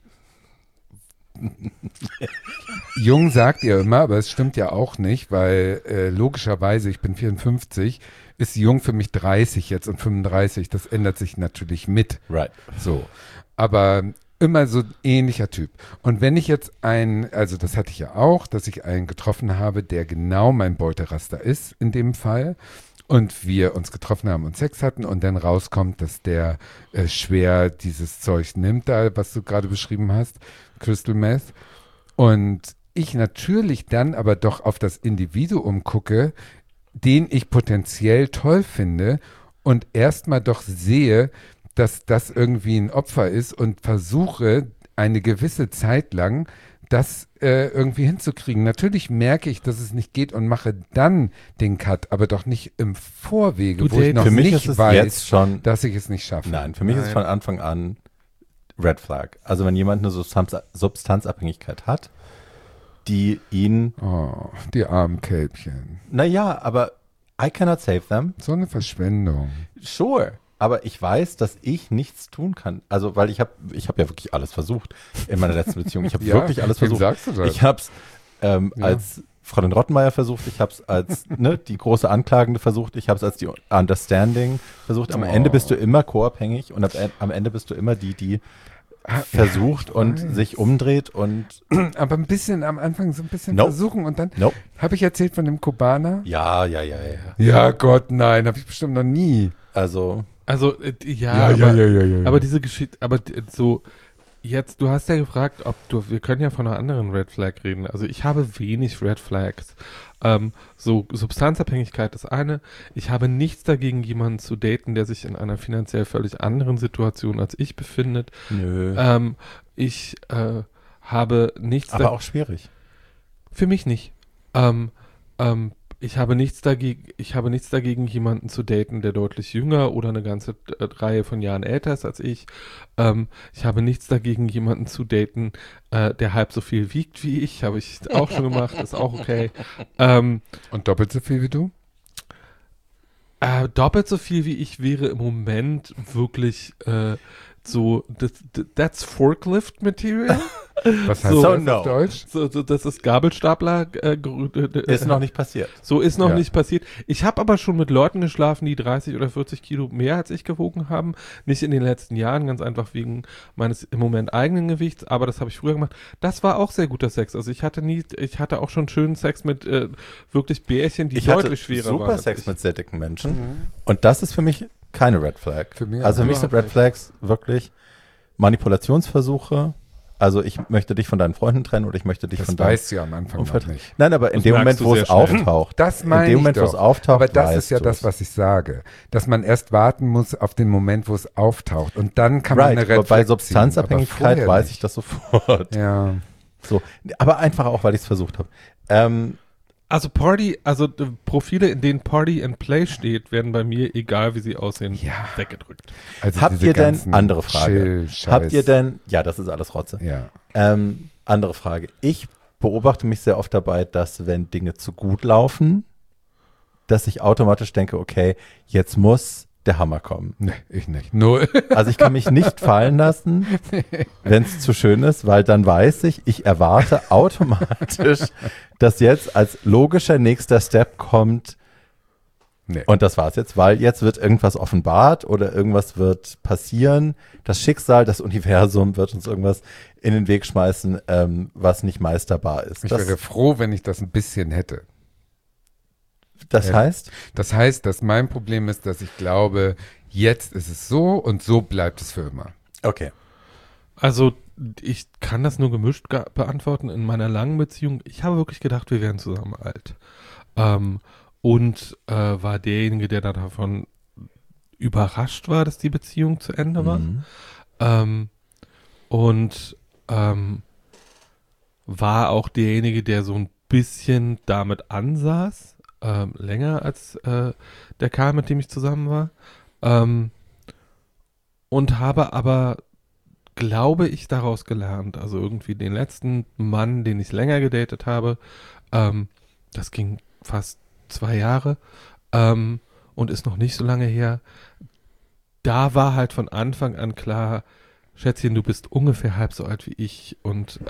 Jung sagt ihr immer, aber es stimmt ja auch nicht, weil logischerweise, ich bin 54, ist jung für mich 30 jetzt und 35, das ändert sich natürlich mit. Right. So. Aber immer so ein ähnlicher Typ. Und wenn ich jetzt also das hatte ich ja auch, dass ich einen getroffen habe, der genau mein Beuteraster ist in dem Fall und wir uns getroffen haben und Sex hatten und dann rauskommt, dass der schwer dieses Zeug nimmt, da was du gerade beschrieben hast, Crystal Meth. Und ich natürlich dann aber doch auf das Individuum gucke, den ich potenziell toll finde und erstmal doch sehe, dass das irgendwie ein Opfer ist und versuche eine gewisse Zeit lang das irgendwie hinzukriegen. Natürlich merke ich, dass es nicht geht und mache dann den Cut, aber doch nicht im Vorwege, wo ich noch für mich nicht ist es weiß, jetzt schon, dass ich es nicht schaffe. Nein, für mich ist es von Anfang an Red Flag. Also wenn jemand eine Substanzabhängigkeit hat, die ihn... Oh, die armen Kälbchen. Naja, aber I cannot save them. So eine Verschwendung. Sure. Aber ich weiß, dass ich nichts tun kann. Also, weil ich habe ja wirklich alles versucht in meiner letzten Beziehung. Ich habe wirklich alles wem versucht. sagst du das? Ich habe es als Fräulein Rottenmeier versucht, ich habe es als die große Anklagende versucht, ich habe es als die Understanding versucht. Am Ende bist du immer co-abhängig und am Ende bist du immer die versucht und sich umdreht und... Aber ein bisschen am Anfang so ein bisschen Nope. versuchen und dann Nope. habe ich erzählt von dem Kubaner. Ja. Ja, Gott, nein, habe ich bestimmt noch nie. Also aber diese Geschichte, so, jetzt, du hast ja gefragt, wir können ja von einer anderen Red Flag reden. Also ich habe wenig Red Flags. So Substanzabhängigkeit ist eine. Ich habe nichts dagegen, jemanden zu daten, der sich in einer finanziell völlig anderen Situation als ich befindet. Nö. Ich habe nichts Aber auch schwierig. Für mich nicht. Ich habe nichts dagegen, jemanden zu daten, der deutlich jünger oder eine ganze Reihe von Jahren älter ist als ich. Ich habe nichts dagegen, jemanden zu daten, der halb so viel wiegt wie ich. Habe ich auch schon gemacht, ist auch okay. Und doppelt so viel wie du? Doppelt so viel wie ich wäre im Moment wirklich so, that's Forklift Material. Was heißt So, das no. auf Deutsch? So, das ist Gabelstapler. Ist noch nicht passiert. So ist noch Ja. nicht passiert. Ich habe aber schon mit Leuten geschlafen, die 30 oder 40 Kilo mehr als ich gewogen haben. Nicht in den letzten Jahren, ganz einfach wegen meines im Moment eigenen Gewichts, aber das habe ich früher gemacht. Das war auch sehr guter Sex. Also ich hatte auch schon schönen Sex mit wirklich Bärchen, die Ich hatte deutlich schwerer super waren. als Sex ich. mit sehr dicken Menschen. Und das ist für mich keine Red Flag. Für mich also für mich überhaupt sind Red Flags wirklich Manipulationsversuche. Also ich möchte dich von deinen Freunden trennen oder ich möchte dich Das von deinem weißt du ja am Anfang noch Umfeld. nicht. Nein, aber in Das dem merkst Moment, du wo sehr es schnell. auftaucht, Das in meine dem ich Moment, wo doch. es auftaucht, Aber das weißt ist ja du's. das, was ich sage. Dass man erst warten muss auf den Moment, wo es auftaucht. Und dann kann man Right, eine Red aber bei Flag ziehen. Substanzabhängigkeit Aber vorher weiß nicht. ich das sofort. Ja. So, aber einfach auch, weil ich es versucht habe. Also Profile, in denen Party and Play steht, werden bei mir, egal wie sie aussehen, Ja. weggedrückt. Also Habt diese ihr denn, ganzen andere Frage, Chill-Scheiß. habt ihr denn, ja, das ist alles Rotze. Ja. Andere Frage. Ich beobachte mich sehr oft dabei, dass wenn Dinge zu gut laufen, dass ich automatisch denke, okay, jetzt muss der Hammer kommen. Nee, ich nicht. Null. Also ich kann mich nicht fallen lassen, wenn es zu schön ist, weil dann weiß ich erwarte automatisch, dass jetzt als logischer nächster Step kommt, Nee. Und das war's jetzt, weil jetzt wird irgendwas offenbart oder irgendwas wird passieren. Das Schicksal, das Universum wird uns irgendwas in den Weg schmeißen, was nicht meisterbar ist. Ich wäre froh, wenn ich das ein bisschen hätte. Das heißt? Das heißt, dass mein Problem ist, dass ich glaube, jetzt ist es so und so bleibt es für immer. Okay. Also ich kann das nur gemischt beantworten. In meiner langen Beziehung, ich habe wirklich gedacht, wir wären zusammen alt. Und war derjenige, der davon überrascht war, dass die Beziehung zu Ende war. War auch derjenige, der so ein bisschen damit ansaß, länger als der Kerl, mit dem ich zusammen war. Und habe aber, glaube ich, daraus gelernt, also irgendwie den letzten Mann, den ich länger gedatet habe, das ging fast 2 Jahre und ist noch nicht so lange her. Da war halt von Anfang an klar, Schätzchen, du bist ungefähr halb so alt wie ich und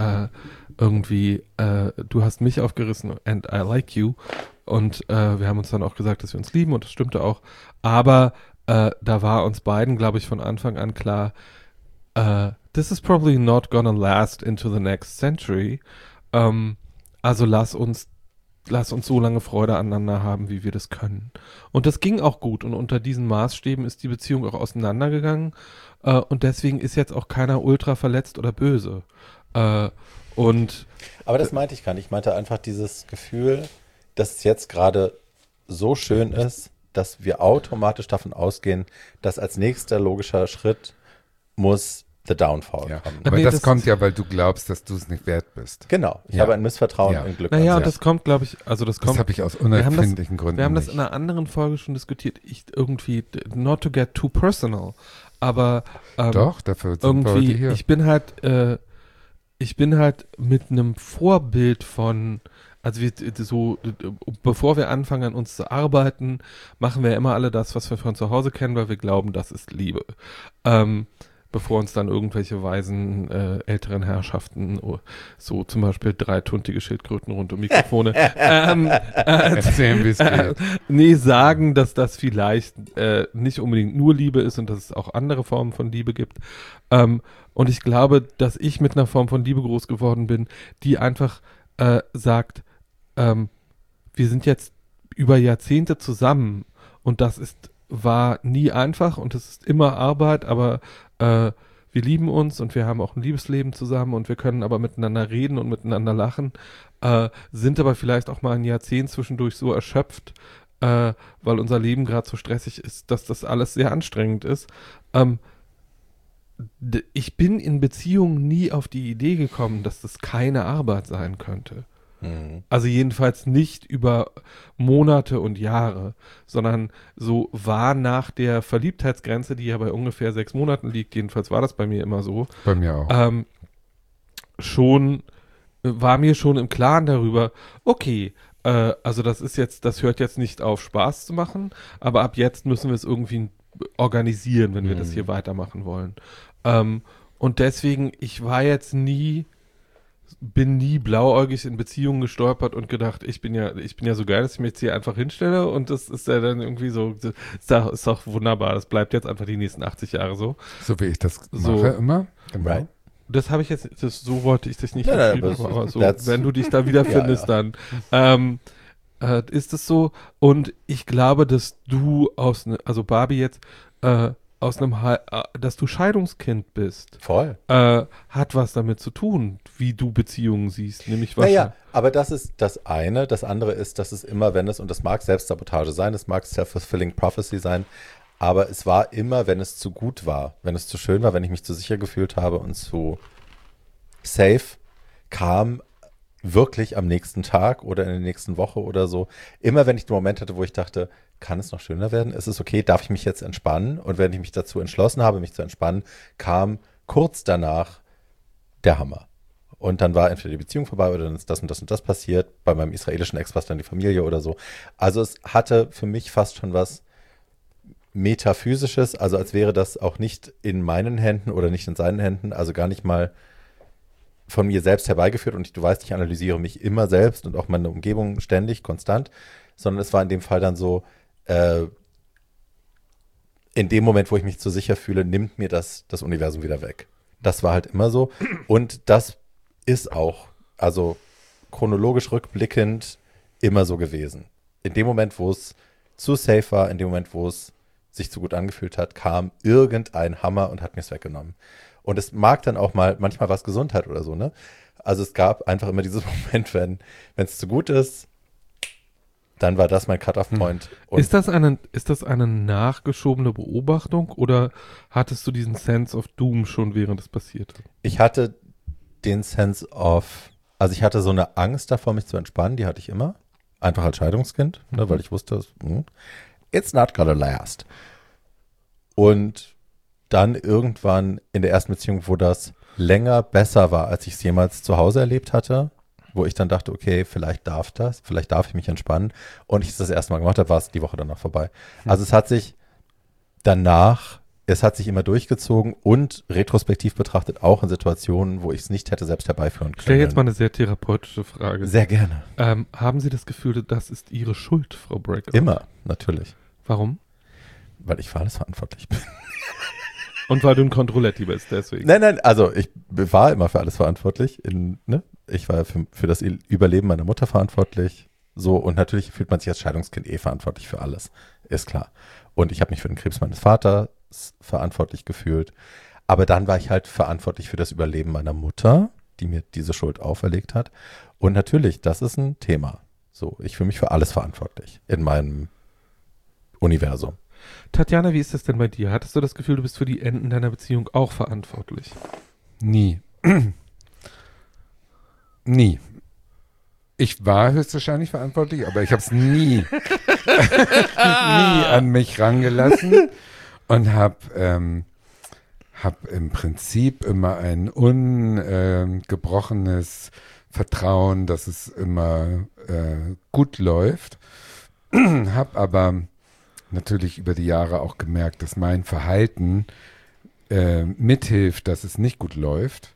du hast mich aufgerissen and I like you. Und wir haben uns dann auch gesagt, dass wir uns lieben und das stimmte auch. Aber da war uns beiden, glaube ich, von Anfang an klar, this is probably not gonna last into the next century. Also lass uns so lange Freude aneinander haben, wie wir das können. Und das ging auch gut. Und unter diesen Maßstäben ist die Beziehung auch auseinandergegangen. Und deswegen ist jetzt auch keiner ultra verletzt oder böse. Aber das meinte ich gar nicht. Ich meinte einfach dieses Gefühl, dass es jetzt gerade so schön ist, dass wir automatisch davon ausgehen, dass als nächster logischer Schritt muss the Downfall kommen. Aber das kommt ja, weil du glaubst, dass du es nicht wert bist. Genau. Ich habe ein Missvertrauen in Glück. Naja, und das kommt, glaube ich, das habe ich aus unerfindlichen Gründen Wir haben das nicht. in einer anderen Folge schon diskutiert. Not to get too personal, aber doch, dafür sind wir heute irgendwie, hier. ich bin halt mit einem Vorbild von, also bevor wir anfangen an uns zu arbeiten, machen wir immer alle das, was wir von zu Hause kennen, weil wir glauben, das ist Liebe. Bevor uns dann irgendwelche weisen älteren Herrschaften, so zum Beispiel 3 tuntige Schildkröten rund um Mikrofone, erzählen, wie es geht. Sagen, dass das vielleicht nicht unbedingt nur Liebe ist und dass es auch andere Formen von Liebe gibt. Und ich glaube, dass ich mit einer Form von Liebe groß geworden bin, die einfach sagt, wir sind jetzt über Jahrzehnte zusammen und war nie einfach und es ist immer Arbeit, aber wir lieben uns und wir haben auch ein Liebesleben zusammen und wir können aber miteinander reden und miteinander lachen, sind aber vielleicht auch mal ein Jahrzehnt zwischendurch so erschöpft, weil unser Leben gerade so stressig ist, dass das alles sehr anstrengend ist. Ich bin in Beziehungen nie auf die Idee gekommen, dass das keine Arbeit sein könnte. Also jedenfalls nicht über Monate und Jahre, sondern so war nach der Verliebtheitsgrenze, die ja bei ungefähr 6 Monaten liegt, jedenfalls war das bei mir immer so. Bei mir auch. War mir schon im Klaren darüber, okay, also das hört jetzt nicht auf, Spaß zu machen, aber ab jetzt müssen wir es irgendwie organisieren, wenn wir das hier weitermachen wollen. Und deswegen, bin nie blauäugig in Beziehungen gestolpert und gedacht, ich bin ja so geil, dass ich mich jetzt hier einfach hinstelle und das ist ja dann irgendwie so, ist doch wunderbar, das bleibt jetzt einfach die nächsten 80 Jahre so. So wie ich das mache immer. Genau. Right. Das habe ich jetzt, so wollte ich dich nicht Nein, aber so, wenn du dich da wiederfindest, dann ist es so. Und ich glaube, dass du also Barbie jetzt, dass du Scheidungskind bist. Voll. Hat was damit zu tun, wie du Beziehungen siehst, nämlich was. Naja, aber das ist das eine. Das andere ist, dass es immer, und das mag Selbstsabotage sein, es mag Self-Fulfilling Prophecy sein, aber es war immer, wenn es zu gut war, wenn es zu schön war, wenn ich mich zu sicher gefühlt habe und zu safe, kam wirklich am nächsten Tag oder in der nächsten Woche oder so, immer wenn ich den Moment hatte, wo ich dachte, kann es noch schöner werden? Ist es okay? Darf ich mich jetzt entspannen? Und wenn ich mich dazu entschlossen habe, mich zu entspannen, kam kurz danach der Hammer. Und dann war entweder die Beziehung vorbei oder dann ist das und das und das passiert. Bei meinem israelischen Ex war es dann die Familie oder so. Also es hatte für mich fast schon was Metaphysisches, also als wäre das auch nicht in meinen Händen oder nicht in seinen Händen, also gar nicht mal von mir selbst herbeigeführt. Und du weißt, ich analysiere mich immer selbst und auch meine Umgebung ständig, konstant, sondern es war in dem Fall dann so, in dem Moment, wo ich mich zu sicher fühle, nimmt mir das Universum wieder weg. Das war halt immer so. Und das ist auch, also chronologisch rückblickend, immer so gewesen. In dem Moment, wo es zu safe war, in dem Moment, wo es sich zu gut angefühlt hat, kam irgendein Hammer und hat mir es weggenommen. Und es mag dann auch manchmal was Gesundheit oder so, ne? Also es gab einfach immer dieses Moment, wenn es zu gut ist, dann war das mein Cut-Off-Point. Ist das eine nachgeschobene Beobachtung oder hattest du diesen Sense of Doom schon, während es passiert? Ich hatte den Sense of, also ich hatte so eine Angst davor, mich zu entspannen, die hatte ich immer. Einfach als Scheidungskind, ne, weil ich wusste, it's not gonna last. Und dann irgendwann in der ersten Beziehung, wo das länger besser war, als ich es jemals zu Hause erlebt hatte, wo ich dann dachte, okay, vielleicht darf ich mich entspannen. Und ich es das erste Mal gemacht habe, war es die Woche danach vorbei. Also es hat sich immer durchgezogen und retrospektiv betrachtet auch in Situationen, wo ich es nicht hätte selbst herbeiführen können. Ich stelle jetzt mal eine sehr therapeutische Frage. Sehr gerne. Haben Sie das Gefühl, das ist Ihre Schuld, Frau Breakout? Immer, natürlich. Warum? Weil ich für alles verantwortlich bin. Und weil du ein Controletti bist, deswegen. Nein, also ich war immer für alles verantwortlich. Ich war für das Überleben meiner Mutter verantwortlich. So, und natürlich fühlt man sich als Scheidungskind verantwortlich für alles. Ist klar. Und ich habe mich für den Krebs meines Vaters verantwortlich gefühlt. Aber dann war ich halt verantwortlich für das Überleben meiner Mutter, die mir diese Schuld auferlegt hat. Und natürlich, das ist ein Thema. So, ich fühle mich für alles verantwortlich in meinem Universum. Tatjana, wie ist das denn bei dir? Hattest du das Gefühl, du bist für die Enden deiner Beziehung auch verantwortlich? Nie. Nie. Ich war höchstwahrscheinlich verantwortlich, aber ich habe es nie an mich rangelassen und habe im Prinzip immer ein ungebrochenes Vertrauen, dass es immer gut läuft. Habe aber natürlich über die Jahre auch gemerkt, dass mein Verhalten mithilft, dass es nicht gut läuft.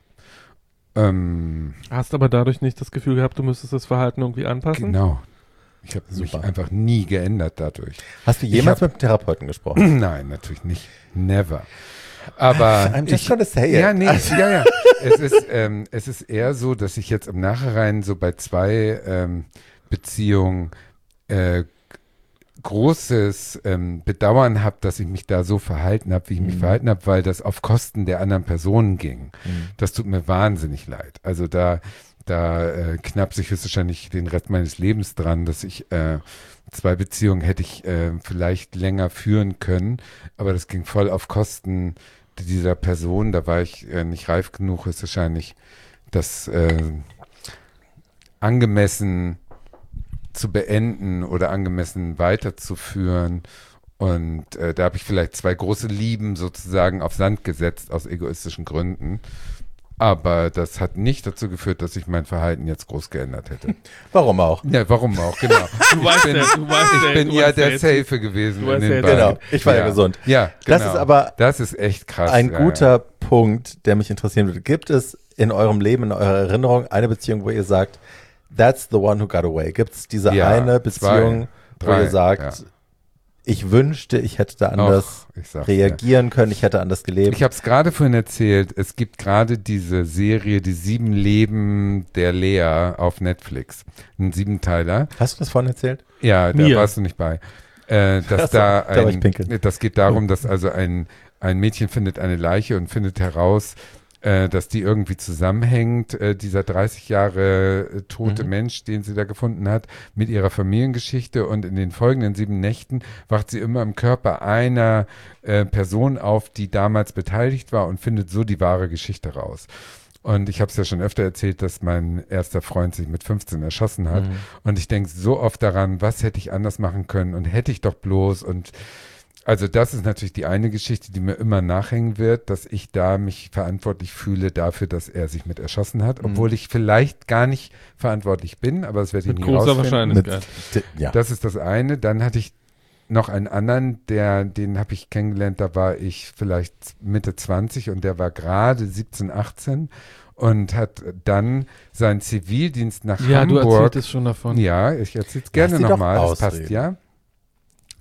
Hast aber dadurch nicht das Gefühl gehabt, du müsstest das Verhalten irgendwie anpassen? Genau. Ich habe mich einfach nie geändert dadurch. Hast du jemals mit einem Therapeuten gesprochen? Nein, natürlich nicht. Never. Aber I'm just gonna say it. Ja, nee, ja. Es ist eher so, dass ich jetzt im Nachhinein so bei 2 Beziehungen großes Bedauern habe, dass ich mich da so verhalten habe, wie ich mich verhalten habe, weil das auf Kosten der anderen Personen ging. Das tut mir wahnsinnig leid. Also da knapse ich höchstwahrscheinlich den Rest meines Lebens dran, dass ich 2 Beziehungen hätte ich vielleicht länger führen können, aber das ging voll auf Kosten dieser Person. Da war ich nicht reif genug, höchstwahrscheinlich das angemessen zu beenden oder angemessen weiterzuführen. Und da habe ich vielleicht 2 große Lieben sozusagen auf Sand gesetzt aus egoistischen Gründen. Aber das hat nicht dazu geführt, dass ich mein Verhalten jetzt groß geändert hätte. Warum auch? Ja, warum auch, genau. Ich bin ja der Safe gewesen in den beiden. Genau, ich war ja gesund. Ja, genau. Das ist aber das ist echt krass. ein guter Punkt, der mich interessieren würde. Gibt es in eurem Leben, in eurer Erinnerung eine Beziehung, wo ihr sagt, that's the one who got away? Gibt es diese eine Beziehung, 2, wo ihr sagt, ich wünschte, ich hätte da anders reagieren können, ich hätte anders gelebt? Ich habe es gerade vorhin erzählt, es gibt gerade diese Serie, die 7 Leben der Lea auf Netflix. Ein 7-Teiler. Hast du das vorhin erzählt? Ja, da warst du nicht bei. Das geht darum, dass also ein Mädchen findet eine Leiche und findet heraus, dass die irgendwie zusammenhängt, dieser 30 Jahre tote Mensch, den sie da gefunden hat, mit ihrer Familiengeschichte, und in den folgenden 7 Nächten wacht sie immer im Körper einer Person auf, die damals beteiligt war, und findet so die wahre Geschichte raus. Und ich habe es ja schon öfter erzählt, dass mein erster Freund sich mit 15 erschossen hat, und ich denke so oft daran, was hätte ich anders machen können und hätte ich doch bloß, und also das ist natürlich die eine Geschichte, die mir immer nachhängen wird, dass ich da mich verantwortlich fühle dafür, dass er sich mit erschossen hat, obwohl ich vielleicht gar nicht verantwortlich bin, aber das werde ich nie rausfinden. Mit großer Wahrscheinlichkeit. Ja. Das ist das eine. Dann hatte ich noch einen anderen, den habe ich kennengelernt, da war ich vielleicht Mitte 20 und der war gerade 17, 18 und hat dann seinen Zivildienst nach Hamburg. Ja, du erzählst es schon davon. Ja, ich erzähle es gerne nochmal, das passt ja.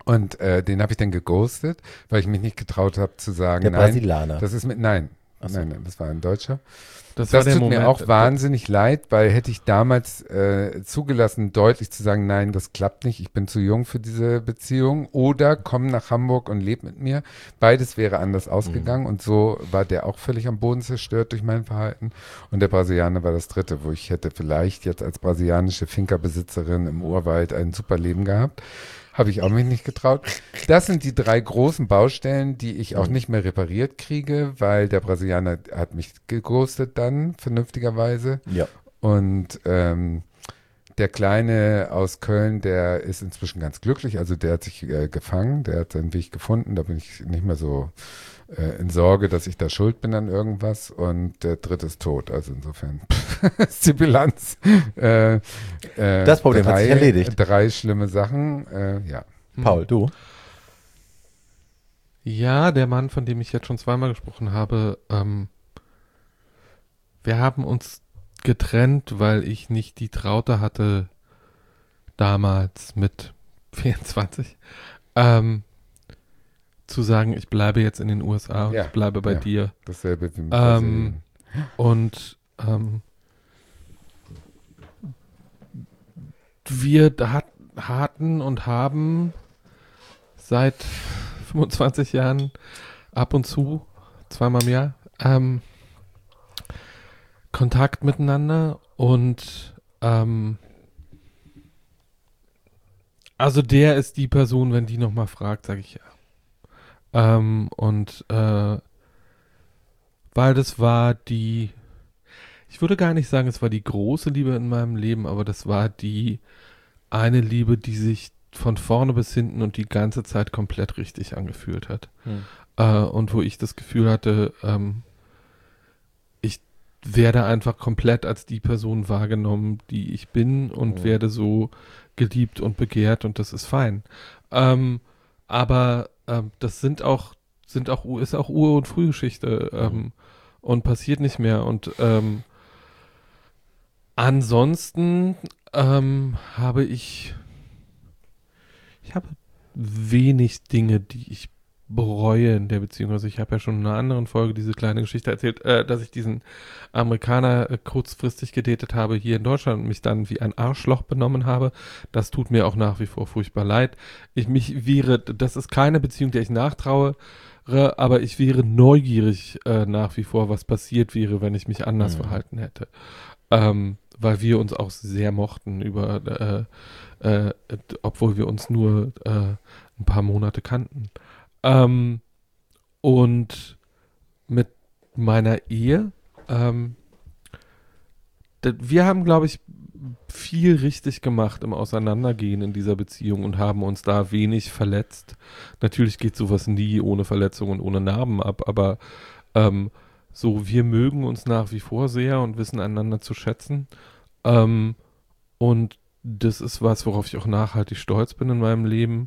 Und den habe ich dann geghostet, weil ich mich nicht getraut habe zu sagen, Der nein, Brasilianer. das ist nein, Ach so. nein, das war ein Deutscher. war Das der tut mir Moment, auch wahnsinnig leid, weil hätte ich damals zugelassen, deutlich zu sagen, nein, das klappt nicht, ich bin zu jung für diese Beziehung oder komm nach Hamburg und leb mit mir. Beides wäre anders ausgegangen und so war der auch völlig am Boden zerstört durch mein Verhalten. Und der Brasilianer war das dritte, wo ich hätte vielleicht jetzt als brasilianische Finca-Besitzerin im Urwald ein super Leben gehabt. Habe ich auch mich nicht getraut. Das sind die 3 großen Baustellen, die ich auch nicht mehr repariert kriege, weil der Brasilianer hat mich geghostet dann, vernünftigerweise. Ja. Und der Kleine aus Köln, der ist inzwischen ganz glücklich. Also der hat sich gefangen, der hat seinen Weg gefunden. Da bin ich nicht mehr so in Sorge, dass ich da schuld bin an irgendwas. Und der dritte ist tot. Also insofern ist die Bilanz. Das Problem hat sich erledigt. 3 schlimme Sachen, ja. Paul, du? Ja, der Mann, von dem ich jetzt schon zweimal gesprochen habe, wir haben uns getrennt, weil ich nicht die Traute hatte, damals mit 24, zu sagen, ich bleibe jetzt in den USA und Ja, ich bleibe bei ja. dir. Dasselbe wie mit Brasilien. Und wir hatten und haben seit 25 Jahren ab und zu, zweimal im Jahr, Kontakt miteinander und also der ist die Person, wenn die nochmal fragt, sage ich ja. Weil das war ich würde gar nicht sagen, es war die große Liebe in meinem Leben, aber das war die eine Liebe, die sich von vorne bis hinten und die ganze Zeit komplett richtig angefühlt hat. Und wo ich das Gefühl hatte, ich werde einfach komplett als die Person wahrgenommen, die ich bin und werde so geliebt und begehrt und das ist fein. Aber das ist auch Ur- und Frühgeschichte und passiert nicht mehr. Und ansonsten habe ich habe wenig Dinge, die ich bereue in der Beziehung. Also ich habe ja schon in einer anderen Folge diese kleine Geschichte erzählt, dass ich diesen Amerikaner kurzfristig gedatet habe hier in Deutschland und mich dann wie ein Arschloch benommen habe. Das tut mir auch nach wie vor furchtbar leid. Das ist keine Beziehung, der ich nachtraue, aber ich wäre neugierig nach wie vor, was passiert wäre, wenn ich mich anders verhalten hätte. Weil wir uns auch sehr mochten obwohl wir uns nur ein paar Monate kannten. Und mit meiner Ehe, wir haben, glaube ich, viel richtig gemacht im Auseinandergehen in dieser Beziehung und haben uns da wenig verletzt. Natürlich geht sowas nie ohne Verletzung und ohne Narben ab, aber so, wir mögen uns nach wie vor sehr und wissen einander zu schätzen. Und das ist was, worauf ich auch nachhaltig stolz bin in meinem Leben.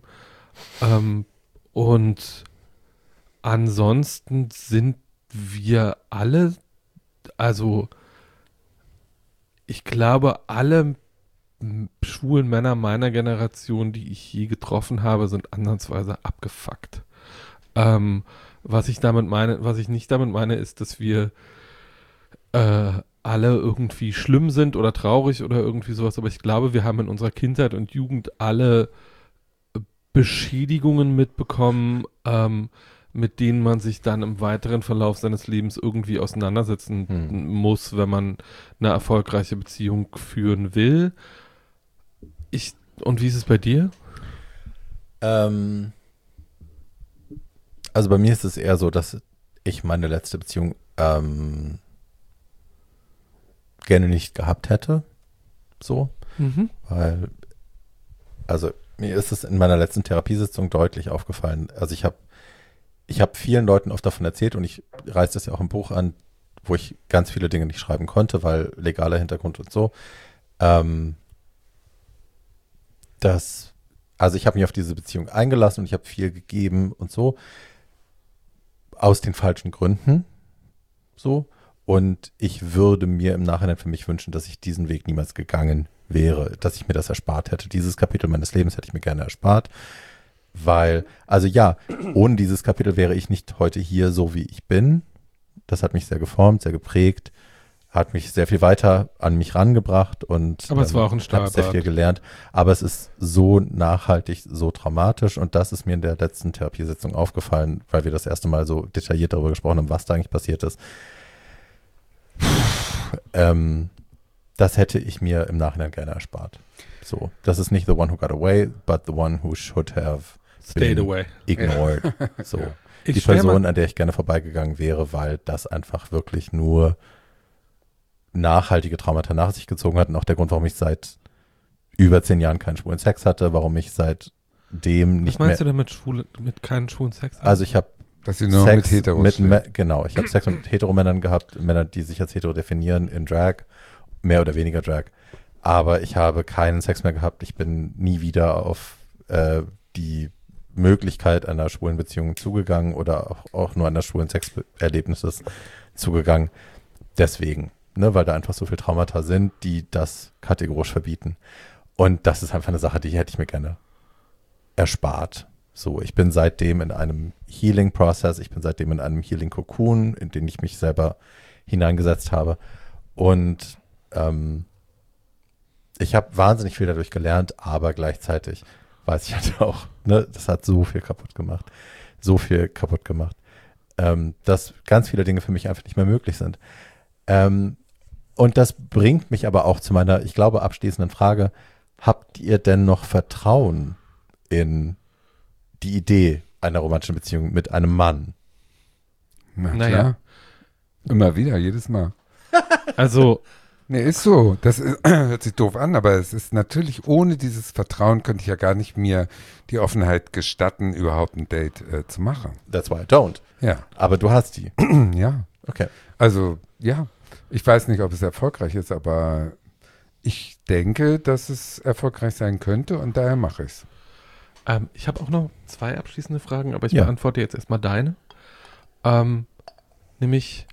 Und ansonsten sind wir alle, also ich glaube, alle schwulen Männer meiner Generation, die ich je getroffen habe, sind ansatzweise abgefuckt. Was ich nicht damit meine, ist, dass wir alle irgendwie schlimm sind oder traurig oder irgendwie sowas, aber ich glaube, wir haben in unserer Kindheit und Jugend alle Beschädigungen mitbekommen, mit denen man sich dann im weiteren Verlauf seines Lebens irgendwie auseinandersetzen muss, wenn man eine erfolgreiche Beziehung führen will. Und wie ist es bei dir? Also bei mir ist es eher so, dass ich meine letzte Beziehung gerne nicht gehabt hätte. So. Weil, also mir ist es in meiner letzten Therapiesitzung deutlich aufgefallen. Also ich habe vielen Leuten oft davon erzählt und ich reiße das ja auch im Buch an, wo ich ganz viele Dinge nicht schreiben konnte, weil legaler Hintergrund und so. Also ich habe mich auf diese Beziehung eingelassen und ich habe viel gegeben und so. Aus den falschen Gründen. So. Und ich würde mir im Nachhinein für mich wünschen, dass ich diesen Weg niemals gegangen wäre, dass ich mir das erspart hätte. Dieses Kapitel meines Lebens hätte ich mir gerne erspart, Weil, also ja, ohne dieses Kapitel wäre ich nicht heute hier so, wie ich bin. Das hat mich sehr geformt, sehr geprägt, hat mich sehr viel weiter an mich rangebracht und Aber es war auch ein habe sehr Startbad. viel gelernt. Aber es ist so nachhaltig, so traumatisch und das ist mir in der letzten Therapiesitzung aufgefallen, weil wir das erste Mal so detailliert darüber gesprochen haben, was da eigentlich passiert ist. Das hätte ich mir im Nachhinein gerne erspart. So, das ist nicht the one who got away, but the one who should have Stayed been away. ignored. So. Ja. Die Ich stell Person, mal- an der ich gerne vorbeigegangen wäre, weil das einfach wirklich nur nachhaltige Traumata nach sich gezogen hat und auch der Grund, warum ich seit über 10 Jahren keinen schwulen Sex hatte, warum ich seitdem Was nicht meinst mehr, du denn mit keinen schwulen Sex? also ich habe Dass sie nur mit Sex Heteros mit steht. genau, ich habe Sex mit Heteromännern gehabt, Männer, die sich als hetero definieren in Drag, mehr oder weniger Drag, aber ich habe keinen Sex mehr gehabt, ich bin nie wieder auf die Möglichkeit einer schwulen Beziehung zugegangen oder auch nur einer schwulen Sexerlebnisses zugegangen. Deswegen, ne, weil da einfach so viele Traumata sind, die das kategorisch verbieten. Und das ist einfach eine Sache, die hätte ich mir gerne erspart. So, ich bin seitdem in einem Healing-Prozess, ich bin seitdem in einem Healing-Cocoon, in den ich mich selber hineingesetzt habe. Und ich habe wahnsinnig viel dadurch gelernt, aber gleichzeitig weiß ich halt auch, ne, das hat so viel kaputt gemacht, dass ganz viele Dinge für mich einfach nicht mehr möglich sind. Und das bringt mich aber auch zu meiner, ich glaube, abschließenden Frage, habt ihr denn noch Vertrauen in die Idee einer romantischen Beziehung mit einem Mann? Na Naja. klar. Immer wieder, jedes Mal. Also, Nee, ist so. Das ist, hört sich doof an, aber es ist natürlich, ohne dieses Vertrauen könnte ich ja gar nicht mir die Offenheit gestatten, überhaupt ein Date zu machen. That's why I don't. Ja. Aber du hast die. Ja. Okay. Also, ja. Ich weiß nicht, ob es erfolgreich ist, aber ich denke, dass es erfolgreich sein könnte und daher mache ich es. ich habe auch noch 2 abschließende Fragen, aber ich Ja. beantworte jetzt erstmal deine. Nämlich,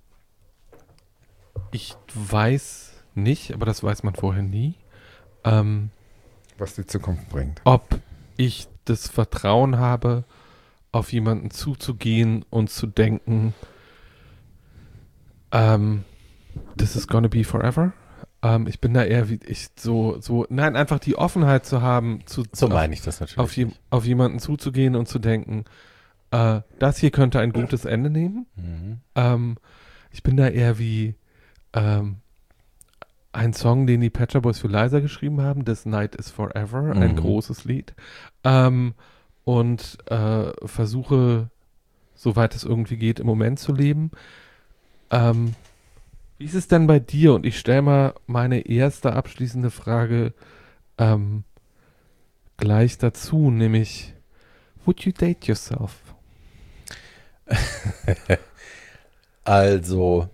ich weiß nicht, aber das weiß man vorher nie, Was die Zukunft bringt. ob ich das Vertrauen habe, auf jemanden zuzugehen und zu denken, this is gonna be forever. Ich bin da eher wie nein, einfach die Offenheit zu haben, So meine ich das natürlich. auf jemanden zuzugehen und zu denken, das hier könnte ein gutes Ende nehmen. Mhm. Ich bin da eher wie ein Song, den die Pet Shop Boys für Liza geschrieben haben, This Night is Forever, ein Mhm. großes Lied. Und versuche, soweit es irgendwie geht, im Moment zu leben. Wie ist es denn bei dir? Und ich stelle mal meine erste abschließende Frage gleich dazu, nämlich, would you date yourself? Also,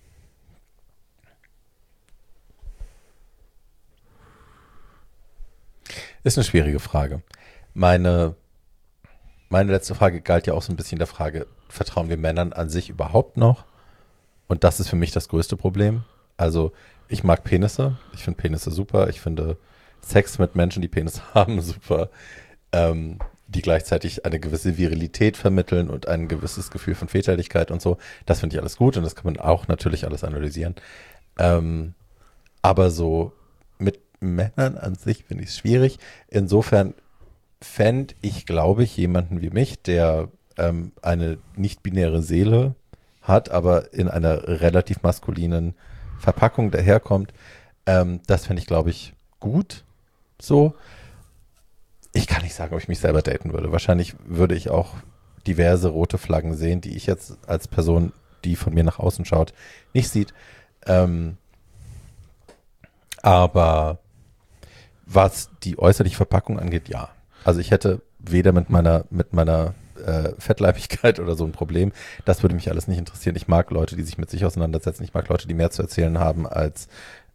ist eine schwierige Frage. Meine letzte Frage galt ja auch so ein bisschen der Frage, vertrauen wir Männern an sich überhaupt noch? Und das ist für mich das größte Problem. Also, ich mag Penisse. Ich finde Penisse super. Ich finde Sex mit Menschen, die Penis haben, super. Die gleichzeitig eine gewisse Virilität vermitteln und ein gewisses Gefühl von Väterlichkeit und so. Das finde ich alles gut und das kann man auch natürlich alles analysieren. Aber so mit Männern an sich finde ich es schwierig. Insofern fände ich, glaube ich, jemanden wie mich, der eine nicht-binäre Seele hat, aber in einer relativ maskulinen Verpackung daherkommt, das fände ich, glaube ich, gut. So. Ich kann nicht sagen, ob ich mich selber daten würde. Wahrscheinlich würde ich auch diverse rote Flaggen sehen, die ich jetzt als Person, die von mir nach außen schaut, nicht sieht. Aber was die äußerliche Verpackung angeht, ja. Also ich hätte weder mit meiner Fettleibigkeit oder so ein Problem. Das würde mich alles nicht interessieren. Ich mag Leute, die sich mit sich auseinandersetzen. Ich mag Leute, die mehr zu erzählen haben als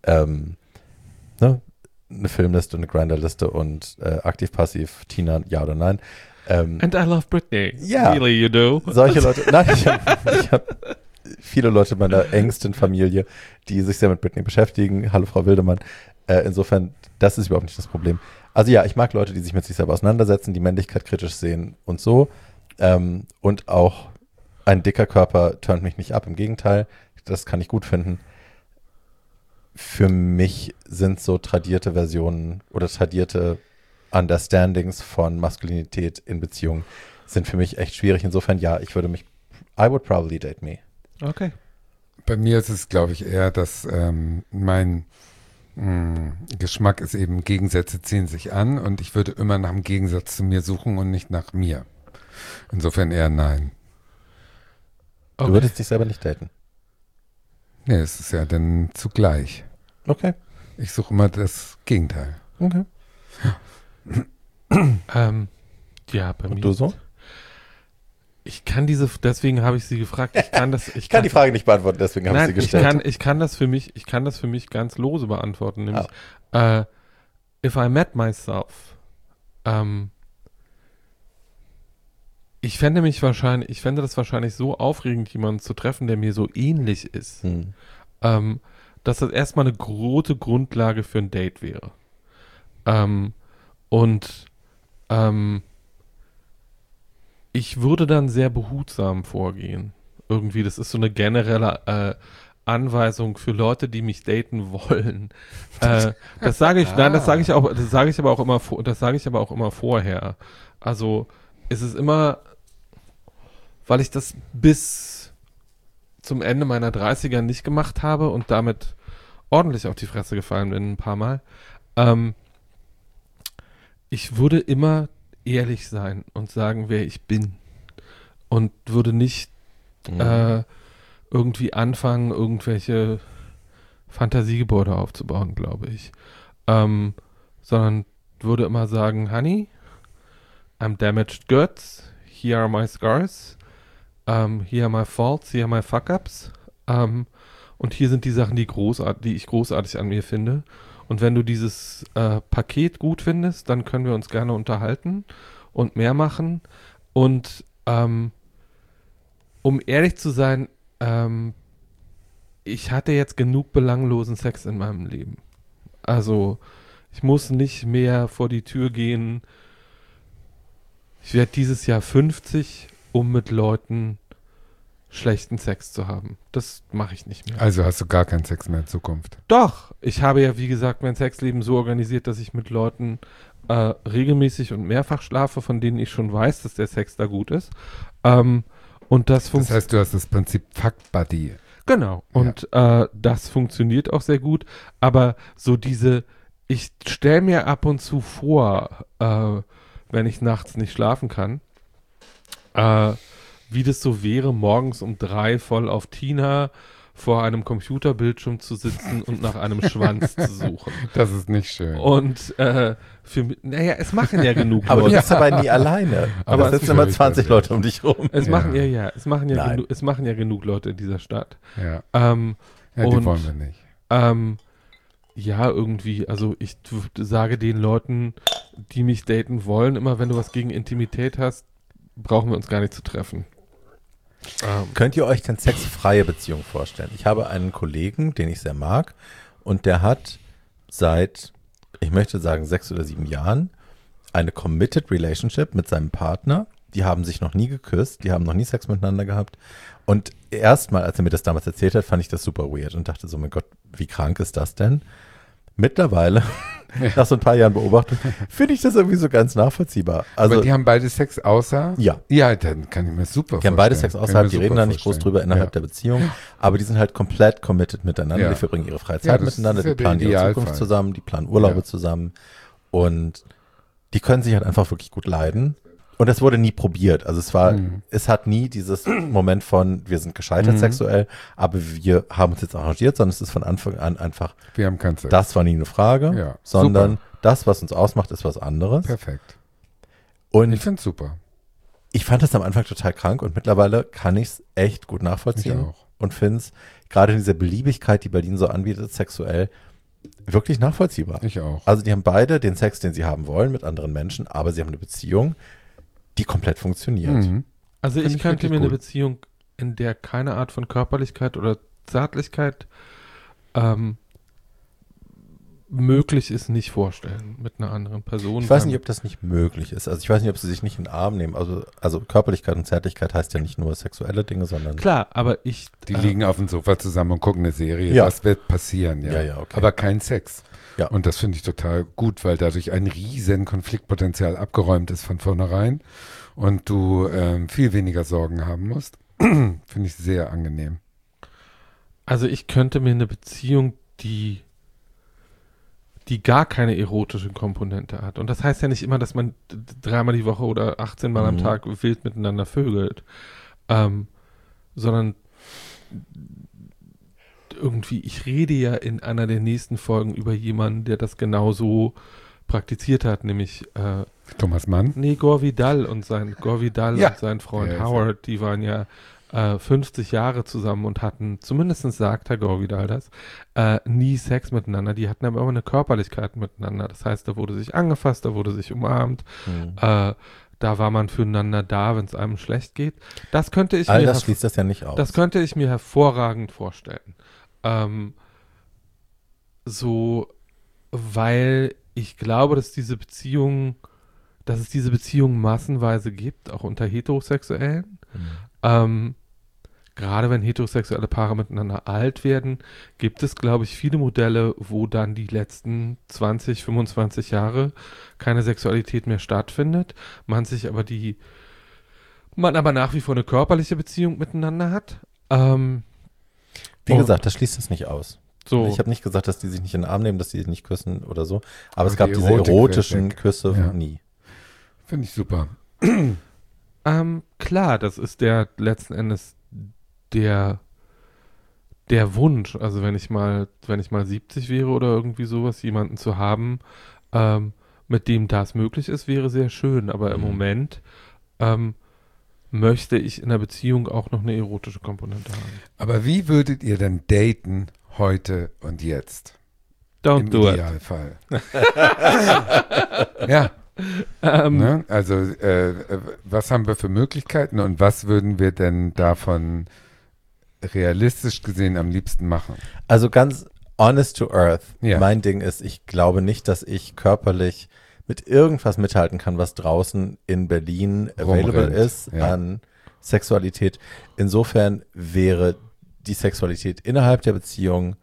eine Filmliste, eine Grindr-Liste und aktiv-passiv, Tina, ja oder nein. And I love Britney. Ja. Really, you do. Solche Leute, nein, ich hab viele Leute meiner engsten Familie, die sich sehr mit Britney beschäftigen. Hallo Frau Wildemann. Insofern, das ist überhaupt nicht das Problem. Also ja, ich mag Leute, die sich mit sich selber auseinandersetzen, die Männlichkeit kritisch sehen und so. Und auch ein dicker Körper turnt mich nicht ab. Im Gegenteil, das kann ich gut finden. Für mich sind so tradierte Versionen oder tradierte Understandings von Maskulinität in Beziehungen sind für mich echt schwierig. Insofern, ja, I would probably date me. Okay. Bei mir ist es, glaube ich, eher, dass mein Geschmack ist eben, Gegensätze ziehen sich an und ich würde immer nach dem Gegensatz zu mir suchen und nicht nach mir. Insofern eher nein. Du würdest dich selber nicht daten? Nee, es ist ja dann zugleich. Okay. Ich suche immer das Gegenteil. Okay. Ja, bei mir. Und du so? Deswegen habe ich sie gefragt. Ich kann die Frage nicht beantworten, deswegen habe ich sie gestellt. Ich kann das für mich ganz lose beantworten. Nämlich, if I met myself, ich fände das wahrscheinlich so aufregend, jemanden zu treffen, der mir so ähnlich ist, dass das erstmal eine große Grundlage für ein Date wäre. Ich würde dann sehr behutsam vorgehen. Irgendwie, das ist so eine generelle Anweisung für Leute, die mich daten wollen. Das sage ich aber auch immer vorher. Also, es ist immer, weil ich das bis zum Ende meiner 30er nicht gemacht habe und damit ordentlich auf die Fresse gefallen bin ein paar Mal. Ich würde immer ehrlich sein und sagen, wer ich bin. Und würde nicht irgendwie anfangen, irgendwelche Fantasiegebäude aufzubauen, glaube ich. Sondern würde immer sagen, Honey, I'm damaged goods. Here are my scars. Here are my faults. Here are my fuck-ups. Und hier sind die Sachen, die ich großartig an mir finde. Und wenn du dieses Paket gut findest, dann können wir uns gerne unterhalten und mehr machen. Und um ehrlich zu sein, ich hatte jetzt genug belanglosen Sex in meinem Leben. Also ich muss nicht mehr vor die Tür gehen. Ich werde dieses Jahr 50, um mit Leuten schlechten Sex zu haben. Das mache ich nicht mehr. Also hast du gar keinen Sex mehr in Zukunft? Doch, ich habe ja, wie gesagt, mein Sexleben so organisiert, dass ich mit Leuten regelmäßig und mehrfach schlafe, von denen ich schon weiß, dass der Sex da gut ist. Und das heißt, du hast das Prinzip Fuck Buddy. Genau. Und das funktioniert auch sehr gut. Aber so ich stelle mir ab und zu vor, wenn ich nachts nicht schlafen kann, wie das so wäre, morgens um 3 voll auf Tina vor einem Computerbildschirm zu sitzen und nach einem Schwanz zu suchen. Das ist nicht schön. Und es machen ja genug Leute. Aber du bist dabei nie alleine. alleine. Aber es sitzen immer 20 Leute um dich rum. Es machen ja genug Leute in dieser Stadt. Ja. Die wollen wir nicht. Ja, irgendwie, also ich sage den Leuten, die mich daten wollen, immer wenn du was gegen Intimität hast, brauchen wir uns gar nicht zu treffen. Könnt ihr euch denn sexfreie Beziehung vorstellen? Ich habe einen Kollegen, den ich sehr mag, und der hat seit, ich möchte sagen, 6 oder 7 Jahren eine committed relationship mit seinem Partner. Die haben sich noch nie geküsst, die haben noch nie Sex miteinander gehabt. Und erstmal, als er mir das damals erzählt hat, fand ich das super weird und dachte so, mein Gott, wie krank ist das denn? Mittlerweile, nach so ein paar Jahren Beobachtung, finde ich das irgendwie so ganz nachvollziehbar. Also, aber die haben beide Sex außer? Ja. Ja, dann kann ich mir super vorstellen. Die haben beide Sex außerhalb, die reden da nicht groß drüber innerhalb der Beziehung, aber die sind halt komplett committed miteinander, die verbringen ihre freie Zeit miteinander, die planen ihre Zukunft zusammen, die planen Urlaube zusammen und die können sich halt einfach wirklich gut leiden. Und das wurde nie probiert. Also es hat nie dieses Moment von, wir sind gescheitert sexuell, aber wir haben uns jetzt arrangiert, sondern es ist von Anfang an einfach, wir haben keinen Sex. Das war nie eine Frage, sondern das, was uns ausmacht, ist was anderes. Perfekt. Und ich finde es super. Ich fand das am Anfang total krank und mittlerweile kann ich es echt gut nachvollziehen. Ich auch. Und finde es gerade in dieser Beliebigkeit, die Berlin so anbietet, sexuell, wirklich nachvollziehbar. Ich auch. Also die haben beide den Sex, den sie haben wollen mit anderen Menschen, aber sie haben eine Beziehung, die komplett funktioniert. Also ich könnte mir eine Beziehung in der keine Art von Körperlichkeit oder Zärtlichkeit möglich ist, nicht vorstellen mit einer anderen Person. Ich weiß nicht, ob das nicht möglich ist. Also ich weiß nicht, ob sie sich nicht in den Arm nehmen. Also Körperlichkeit und Zärtlichkeit heißt ja nicht nur sexuelle Dinge, sondern... Klar, aber Die liegen auf dem Sofa zusammen und gucken eine Serie. Ja. Das wird passieren, ja. Ja, okay. Aber kein Sex. Ja. Und das finde ich total gut, weil dadurch ein riesen Konfliktpotenzial abgeräumt ist von vornherein und du viel weniger Sorgen haben musst. Finde ich sehr angenehm. Also ich könnte mir eine Beziehung, die gar keine erotische Komponente hat. Und das heißt ja nicht immer, dass man 3-mal die Woche oder 18 Mal am Tag wild miteinander vögelt, sondern irgendwie, ich rede ja in einer der nächsten Folgen über jemanden, der das genauso praktiziert hat, nämlich Thomas Mann? Gore Vidal und sein Freund Ja, Howard, die waren ja 50 Jahre zusammen und hatten, zumindest sagt Herr Gore Vidal das, nie Sex miteinander. Die hatten aber immer eine Körperlichkeit miteinander. Das heißt, da wurde sich angefasst, da wurde sich umarmt, da war man füreinander da, wenn es einem schlecht geht. Das könnte ich All das schließt das ja nicht aus. Das könnte ich mir hervorragend vorstellen. Weil ich glaube, dass es diese Beziehung massenweise gibt, auch unter Heterosexuellen. Gerade wenn heterosexuelle Paare miteinander alt werden, gibt es, glaube ich, viele Modelle, wo dann die letzten 20, 25 Jahre keine Sexualität mehr stattfindet. Man aber nach wie vor eine körperliche Beziehung miteinander hat. Wie gesagt, das schließt es nicht aus. So. Ich habe nicht gesagt, dass die sich nicht in den Arm nehmen, dass die sich nicht küssen oder so. Aber es die gab diese Erotik erotischen fällt weg. Küsse Ja. nie. Finde ich super. Klar, das ist der letzten Endes der Wunsch. Also wenn ich mal 70 wäre oder irgendwie sowas, jemanden zu haben, mit dem das möglich ist, wäre sehr schön. Aber im Moment möchte ich in der Beziehung auch noch eine erotische Komponente haben. Aber wie würdet ihr denn daten heute und jetzt? Don't Im do it. Idealfall. Ja. Ne? Also was haben wir für Möglichkeiten und was würden wir denn davon realistisch gesehen am liebsten machen? Also ganz honest to earth. Ja. Mein Ding ist, ich glaube nicht, dass ich körperlich mit irgendwas mithalten kann, was draußen in Berlin available Rumrennt, ist ja. an Sexualität. Insofern wäre die Sexualität innerhalb der Beziehung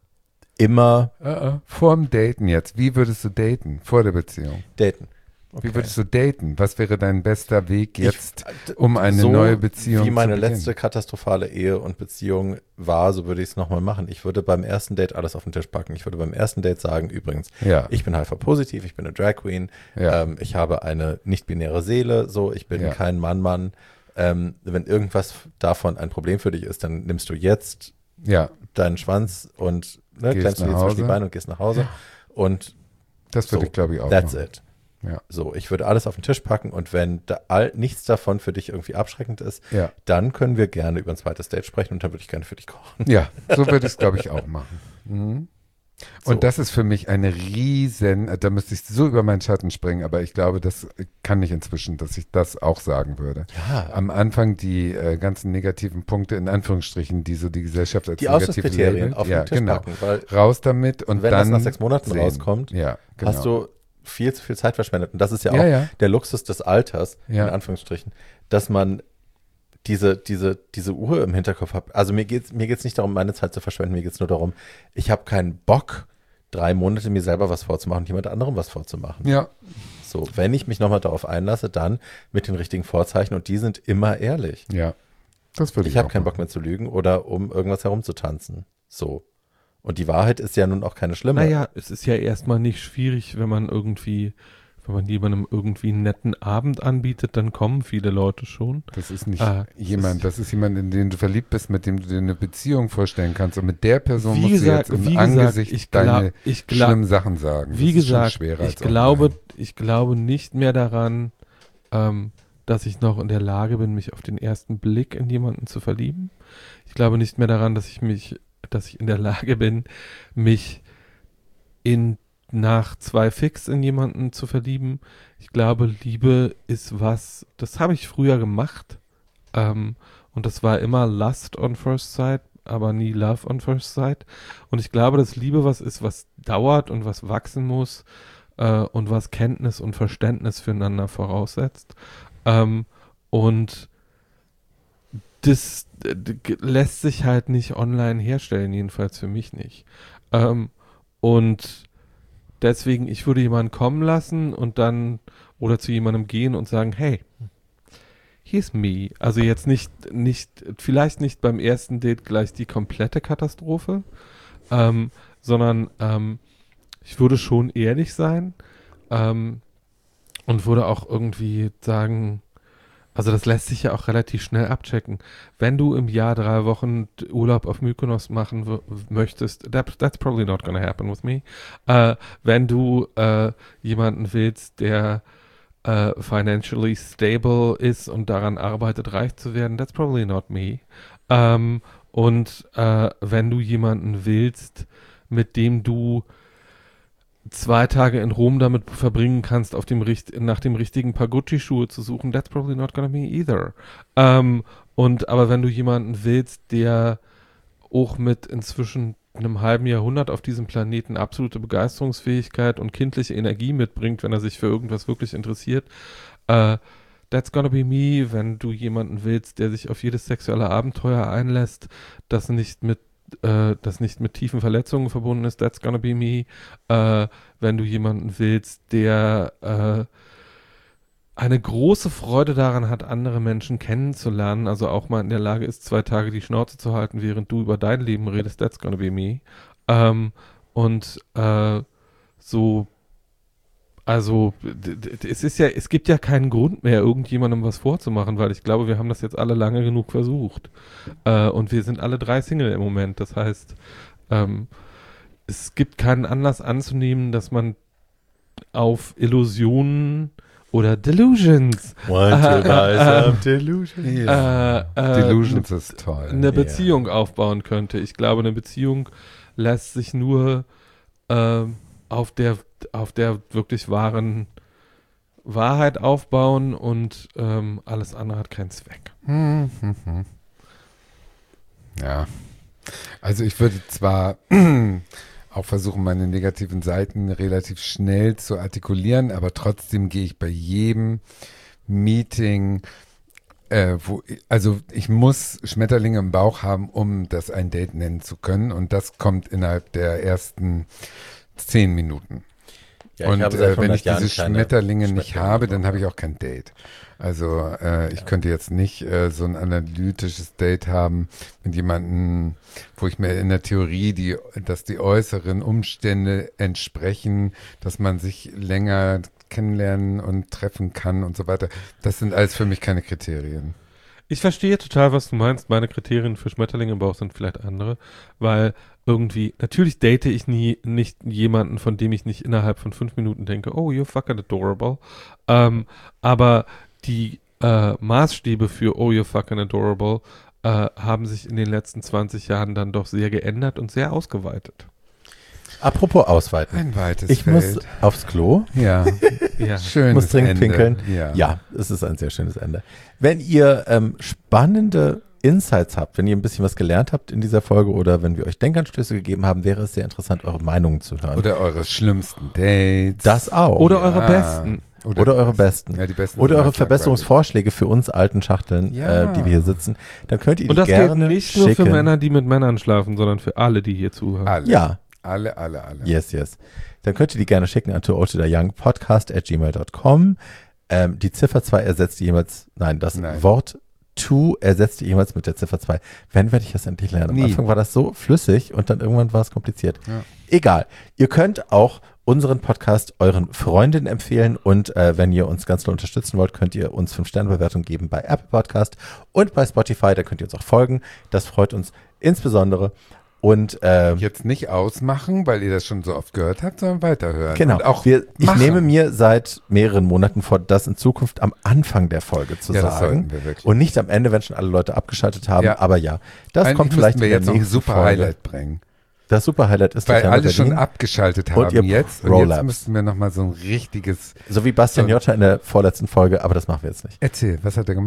immer Vorm Daten jetzt. Wie würdest du daten vor der Beziehung? daten. Wie würdest du daten? Was wäre dein bester Weg jetzt, Ich- um eine so neue Beziehung wie meine zu beginnen? letzte katastrophale Ehe und Beziehung war, so würde ich es nochmal machen. Ich würde beim ersten Date alles auf den Tisch packen. Ich würde beim ersten Date sagen, übrigens, Ja. ich bin HIV-positiv, ich bin eine Drag Queen, Ja. ich habe eine nicht-binäre Seele, so, ich bin Ja. kein Mann. Wenn irgendwas davon ein Problem für dich ist, dann nimmst du jetzt Ja, deinen Schwanz und Gehst klemmst du nach dir zwischen die Hause. Beine und gehst nach Hause. Und das würde so, ich glaube ich auch that's machen. it. Ja. So, ich würde alles auf den Tisch packen und wenn nichts davon für dich irgendwie abschreckend ist, Ja. dann können wir gerne über ein zweites Date sprechen und dann würde ich gerne für dich kochen. Ja, so würde ich es, glaube ich, auch machen. Mhm. Und So. das ist für mich eine da müsste ich so über meinen Schatten springen, aber ich glaube, das kann ich inzwischen, dass ich das auch sagen würde. Ja, Am Anfang die ganzen negativen Punkte, in Anführungsstrichen, die so die Gesellschaft als die negativ Ausschlusskriterien labelt. auf Ja, den Tisch genau. packen, weil Raus damit und wenn dann das nach 6 Monaten sehen. rauskommt, Ja, genau. hast du viel zu viel Zeit verschwendet. Und das ist ja auch Ja, ja. der Luxus des Alters, Ja. in Anführungsstrichen, dass man diese Uhr im Hinterkopf hat. Also mir geht's nicht darum, meine Zeit zu verschwenden, mir geht's nur darum, ich habe keinen Bock, 3 Monate mir selber was vorzumachen und jemand anderem was vorzumachen. Ja, So, wenn ich mich nochmal darauf einlasse, dann mit den richtigen Vorzeichen und die sind immer ehrlich. ja. Das würde ich Ich habe auch keinen machen. Bock mehr zu lügen oder um irgendwas herumzutanzen. So. Und die Wahrheit ist ja nun auch keine schlimme. Naja, es ist ja erstmal nicht schwierig, wenn man jemandem irgendwie einen netten Abend anbietet, dann kommen viele Leute schon. Das ist nicht das das ist jemand, in den du verliebt bist, mit dem du dir eine Beziehung vorstellen kannst. Und mit der Person Wie musst gesagt, du jetzt wie im gesagt, Angesicht ich deine glaub- schlimmen Sachen sagen. Wie das ist schon gesagt, schwerer ich als glaube, online. ich glaube nicht mehr daran, dass ich noch in der Lage bin, mich auf den ersten Blick in jemanden zu verlieben. Ich glaube nicht mehr daran, dass ich in der Lage bin, mich nach 2 Fix in jemanden zu verlieben. Ich glaube, Liebe ist was, das habe ich früher gemacht. Und und das war immer Lust on First Sight, aber nie Love on First Sight. Und ich glaube, dass Liebe was ist, was dauert und was wachsen muss und was Kenntnis und Verständnis füreinander voraussetzt. Und das lässt sich halt nicht online herstellen, jedenfalls für mich nicht. Und deswegen, ich würde jemanden kommen lassen und dann oder zu jemandem gehen und sagen, hey, here's me. Also jetzt vielleicht nicht beim ersten Date gleich die komplette Katastrophe, sondern ich würde schon ehrlich sein und würde auch irgendwie sagen, also das lässt sich ja auch relativ schnell abchecken. Wenn du im Jahr 3 Wochen Urlaub auf Mykonos machen möchtest, that's probably not gonna happen with me. Wenn du jemanden willst, der financially stable ist und daran arbeitet, reich zu werden, that's probably not me. Und wenn du jemanden willst, mit dem du 2 Tage in Rom damit verbringen kannst, nach dem richtigen Paar Gucci-Schuhe zu suchen, that's probably not gonna be either. Aber wenn du jemanden willst, der auch mit inzwischen einem halben Jahrhundert auf diesem Planeten absolute Begeisterungsfähigkeit und kindliche Energie mitbringt, wenn er sich für irgendwas wirklich interessiert, that's gonna be me. Wenn du jemanden willst, der sich auf jedes sexuelle Abenteuer einlässt, das nicht mit tiefen Verletzungen verbunden ist, that's gonna be me. Wenn du jemanden willst, der eine große Freude daran hat, andere Menschen kennenzulernen, also auch mal in der Lage ist, 2 Tage die Schnauze zu halten, während du über dein Leben redest, that's gonna be me. Es gibt ja keinen Grund mehr, irgendjemandem was vorzumachen, weil ich glaube, wir haben das jetzt alle lange genug versucht. Und wir sind alle 3 Single im Moment. Das heißt, es gibt keinen Anlass anzunehmen, dass man auf Illusionen oder Delusions Delusions ist toll. eine Beziehung aufbauen könnte. Ich glaube, eine Beziehung lässt sich nur auf der wirklich wahren Wahrheit aufbauen und alles andere hat keinen Zweck. Ja, also ich würde zwar auch versuchen, meine negativen Seiten relativ schnell zu artikulieren, aber trotzdem gehe ich bei jedem Meeting, ich muss Schmetterlinge im Bauch haben, um das ein Date nennen zu können, und das kommt innerhalb der ersten 10 Minuten. Ja, und wenn ich diese Jahren Schmetterlinge nicht habe, dann habe ich auch kein Date. Also ich könnte jetzt nicht so ein analytisches Date haben mit jemandem, wo ich mir in der Theorie, dass die äußeren Umstände entsprechen, dass man sich länger kennenlernen und treffen kann und so weiter. Das sind alles für mich keine Kriterien. Ich verstehe total, was du meinst. Meine Kriterien für Schmetterlinge im Bauch sind vielleicht andere, weil irgendwie, natürlich date ich nicht jemanden, von dem ich nicht innerhalb von 5 Minuten denke, oh, you're fucking adorable. Aber die Maßstäbe für oh, you're fucking adorable haben sich in den letzten 20 Jahren dann doch sehr geändert und sehr ausgeweitet. Apropos ausweiten. Ein weites Ich Feld. muss aufs Klo. Ja, Ja. schönes Muss dringend Ende. pinkeln. Ja. Es ist ein sehr schönes Ende. Wenn ihr spannende Insights habt, wenn ihr ein bisschen was gelernt habt in dieser Folge oder wenn wir euch Denkanstöße gegeben haben, wäre es sehr interessant, eure Meinungen zu hören. Oder eure schlimmsten Dates. Das auch. Oder eure besten. Oder eure besten. Ja, die besten Oder sind eure meist Verbesserungsvorschläge für uns alten Schachteln, Ja. die wir hier sitzen. Dann könnt ihr Und die das gilt gerne nicht nur schicken. für Männer, die mit Männern schlafen, sondern für alle, die hier zuhören. Alle. Ja, Alle. yes. Dann könnt ihr die gerne schicken an tooldtotheyoung@gmail.com. Die Ziffer 2 ersetzt jemals, Nein. Wort to ersetzt jemals mit der Ziffer 2. Wann werde ich das endlich lernen? Am Nie. Anfang war das so flüssig und dann irgendwann war es kompliziert. Ja. Egal. Ihr könnt auch unseren Podcast euren Freundinnen empfehlen und wenn ihr uns ganz doll unterstützen wollt, könnt ihr uns 5-Sterne-Bewertung geben bei Apple Podcast und bei Spotify. Da könnt ihr uns auch folgen. Das freut uns insbesondere. Und Jetzt nicht ausmachen, weil ihr das schon so oft gehört habt, sondern weiterhören. genau, Und auch ich machen. nehme mir seit mehreren Monaten vor, das in Zukunft am Anfang der Folge zu Ja, das sagen sollten wir wirklich. und nicht am Ende, wenn schon alle Leute abgeschaltet haben. Ja. Aber ja, das Eigentlich kommt vielleicht müssten wir in der jetzt noch ein nächsten super Folge. Highlight bringen. Das super Highlight ist Weil Tatjana alle schon Berlin. abgeschaltet Und haben ihr jetzt. Und Roll-Ups. jetzt müssten wir nochmal so ein richtiges... So wie Bastian Jotta in der vorletzten Folge, aber das machen wir jetzt nicht. Erzähl, was hat er gemacht?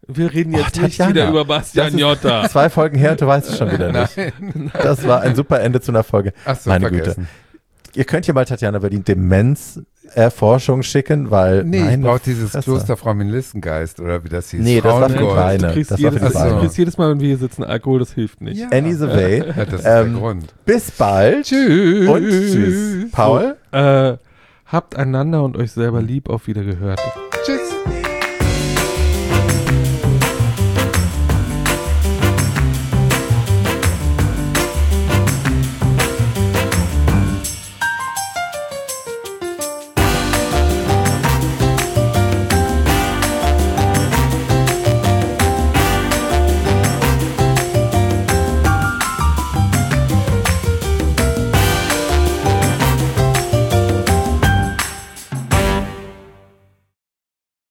Wir reden jetzt nicht Tatjana, wieder über Bastian das ist Jotta. 2 Folgen her und du weißt es schon wieder nicht. Nein. Das war ein super Ende zu einer Folge. Ach so, Meine vergessen. Güte. Ihr könnt ja mal Tatjana über die Demenz-Erforschung schicken, weil. Nee, ich meine brauche dieses Fresse. Kloster Frau Melissengeist oder wie das hieß. Nee, das war für die Frauengold. Beine. Du kriegst, Das war für die jedes, Beine. du kriegst jedes Mal, wenn wir hier sitzen, Alkohol, das hilft nicht. Ja. Any the way. Ja, das ist der Grund. Bis bald. Tschüss. Und tschüss. Paul? Habt einander und euch selber lieb. Auf Wiedergehört. Tschüss.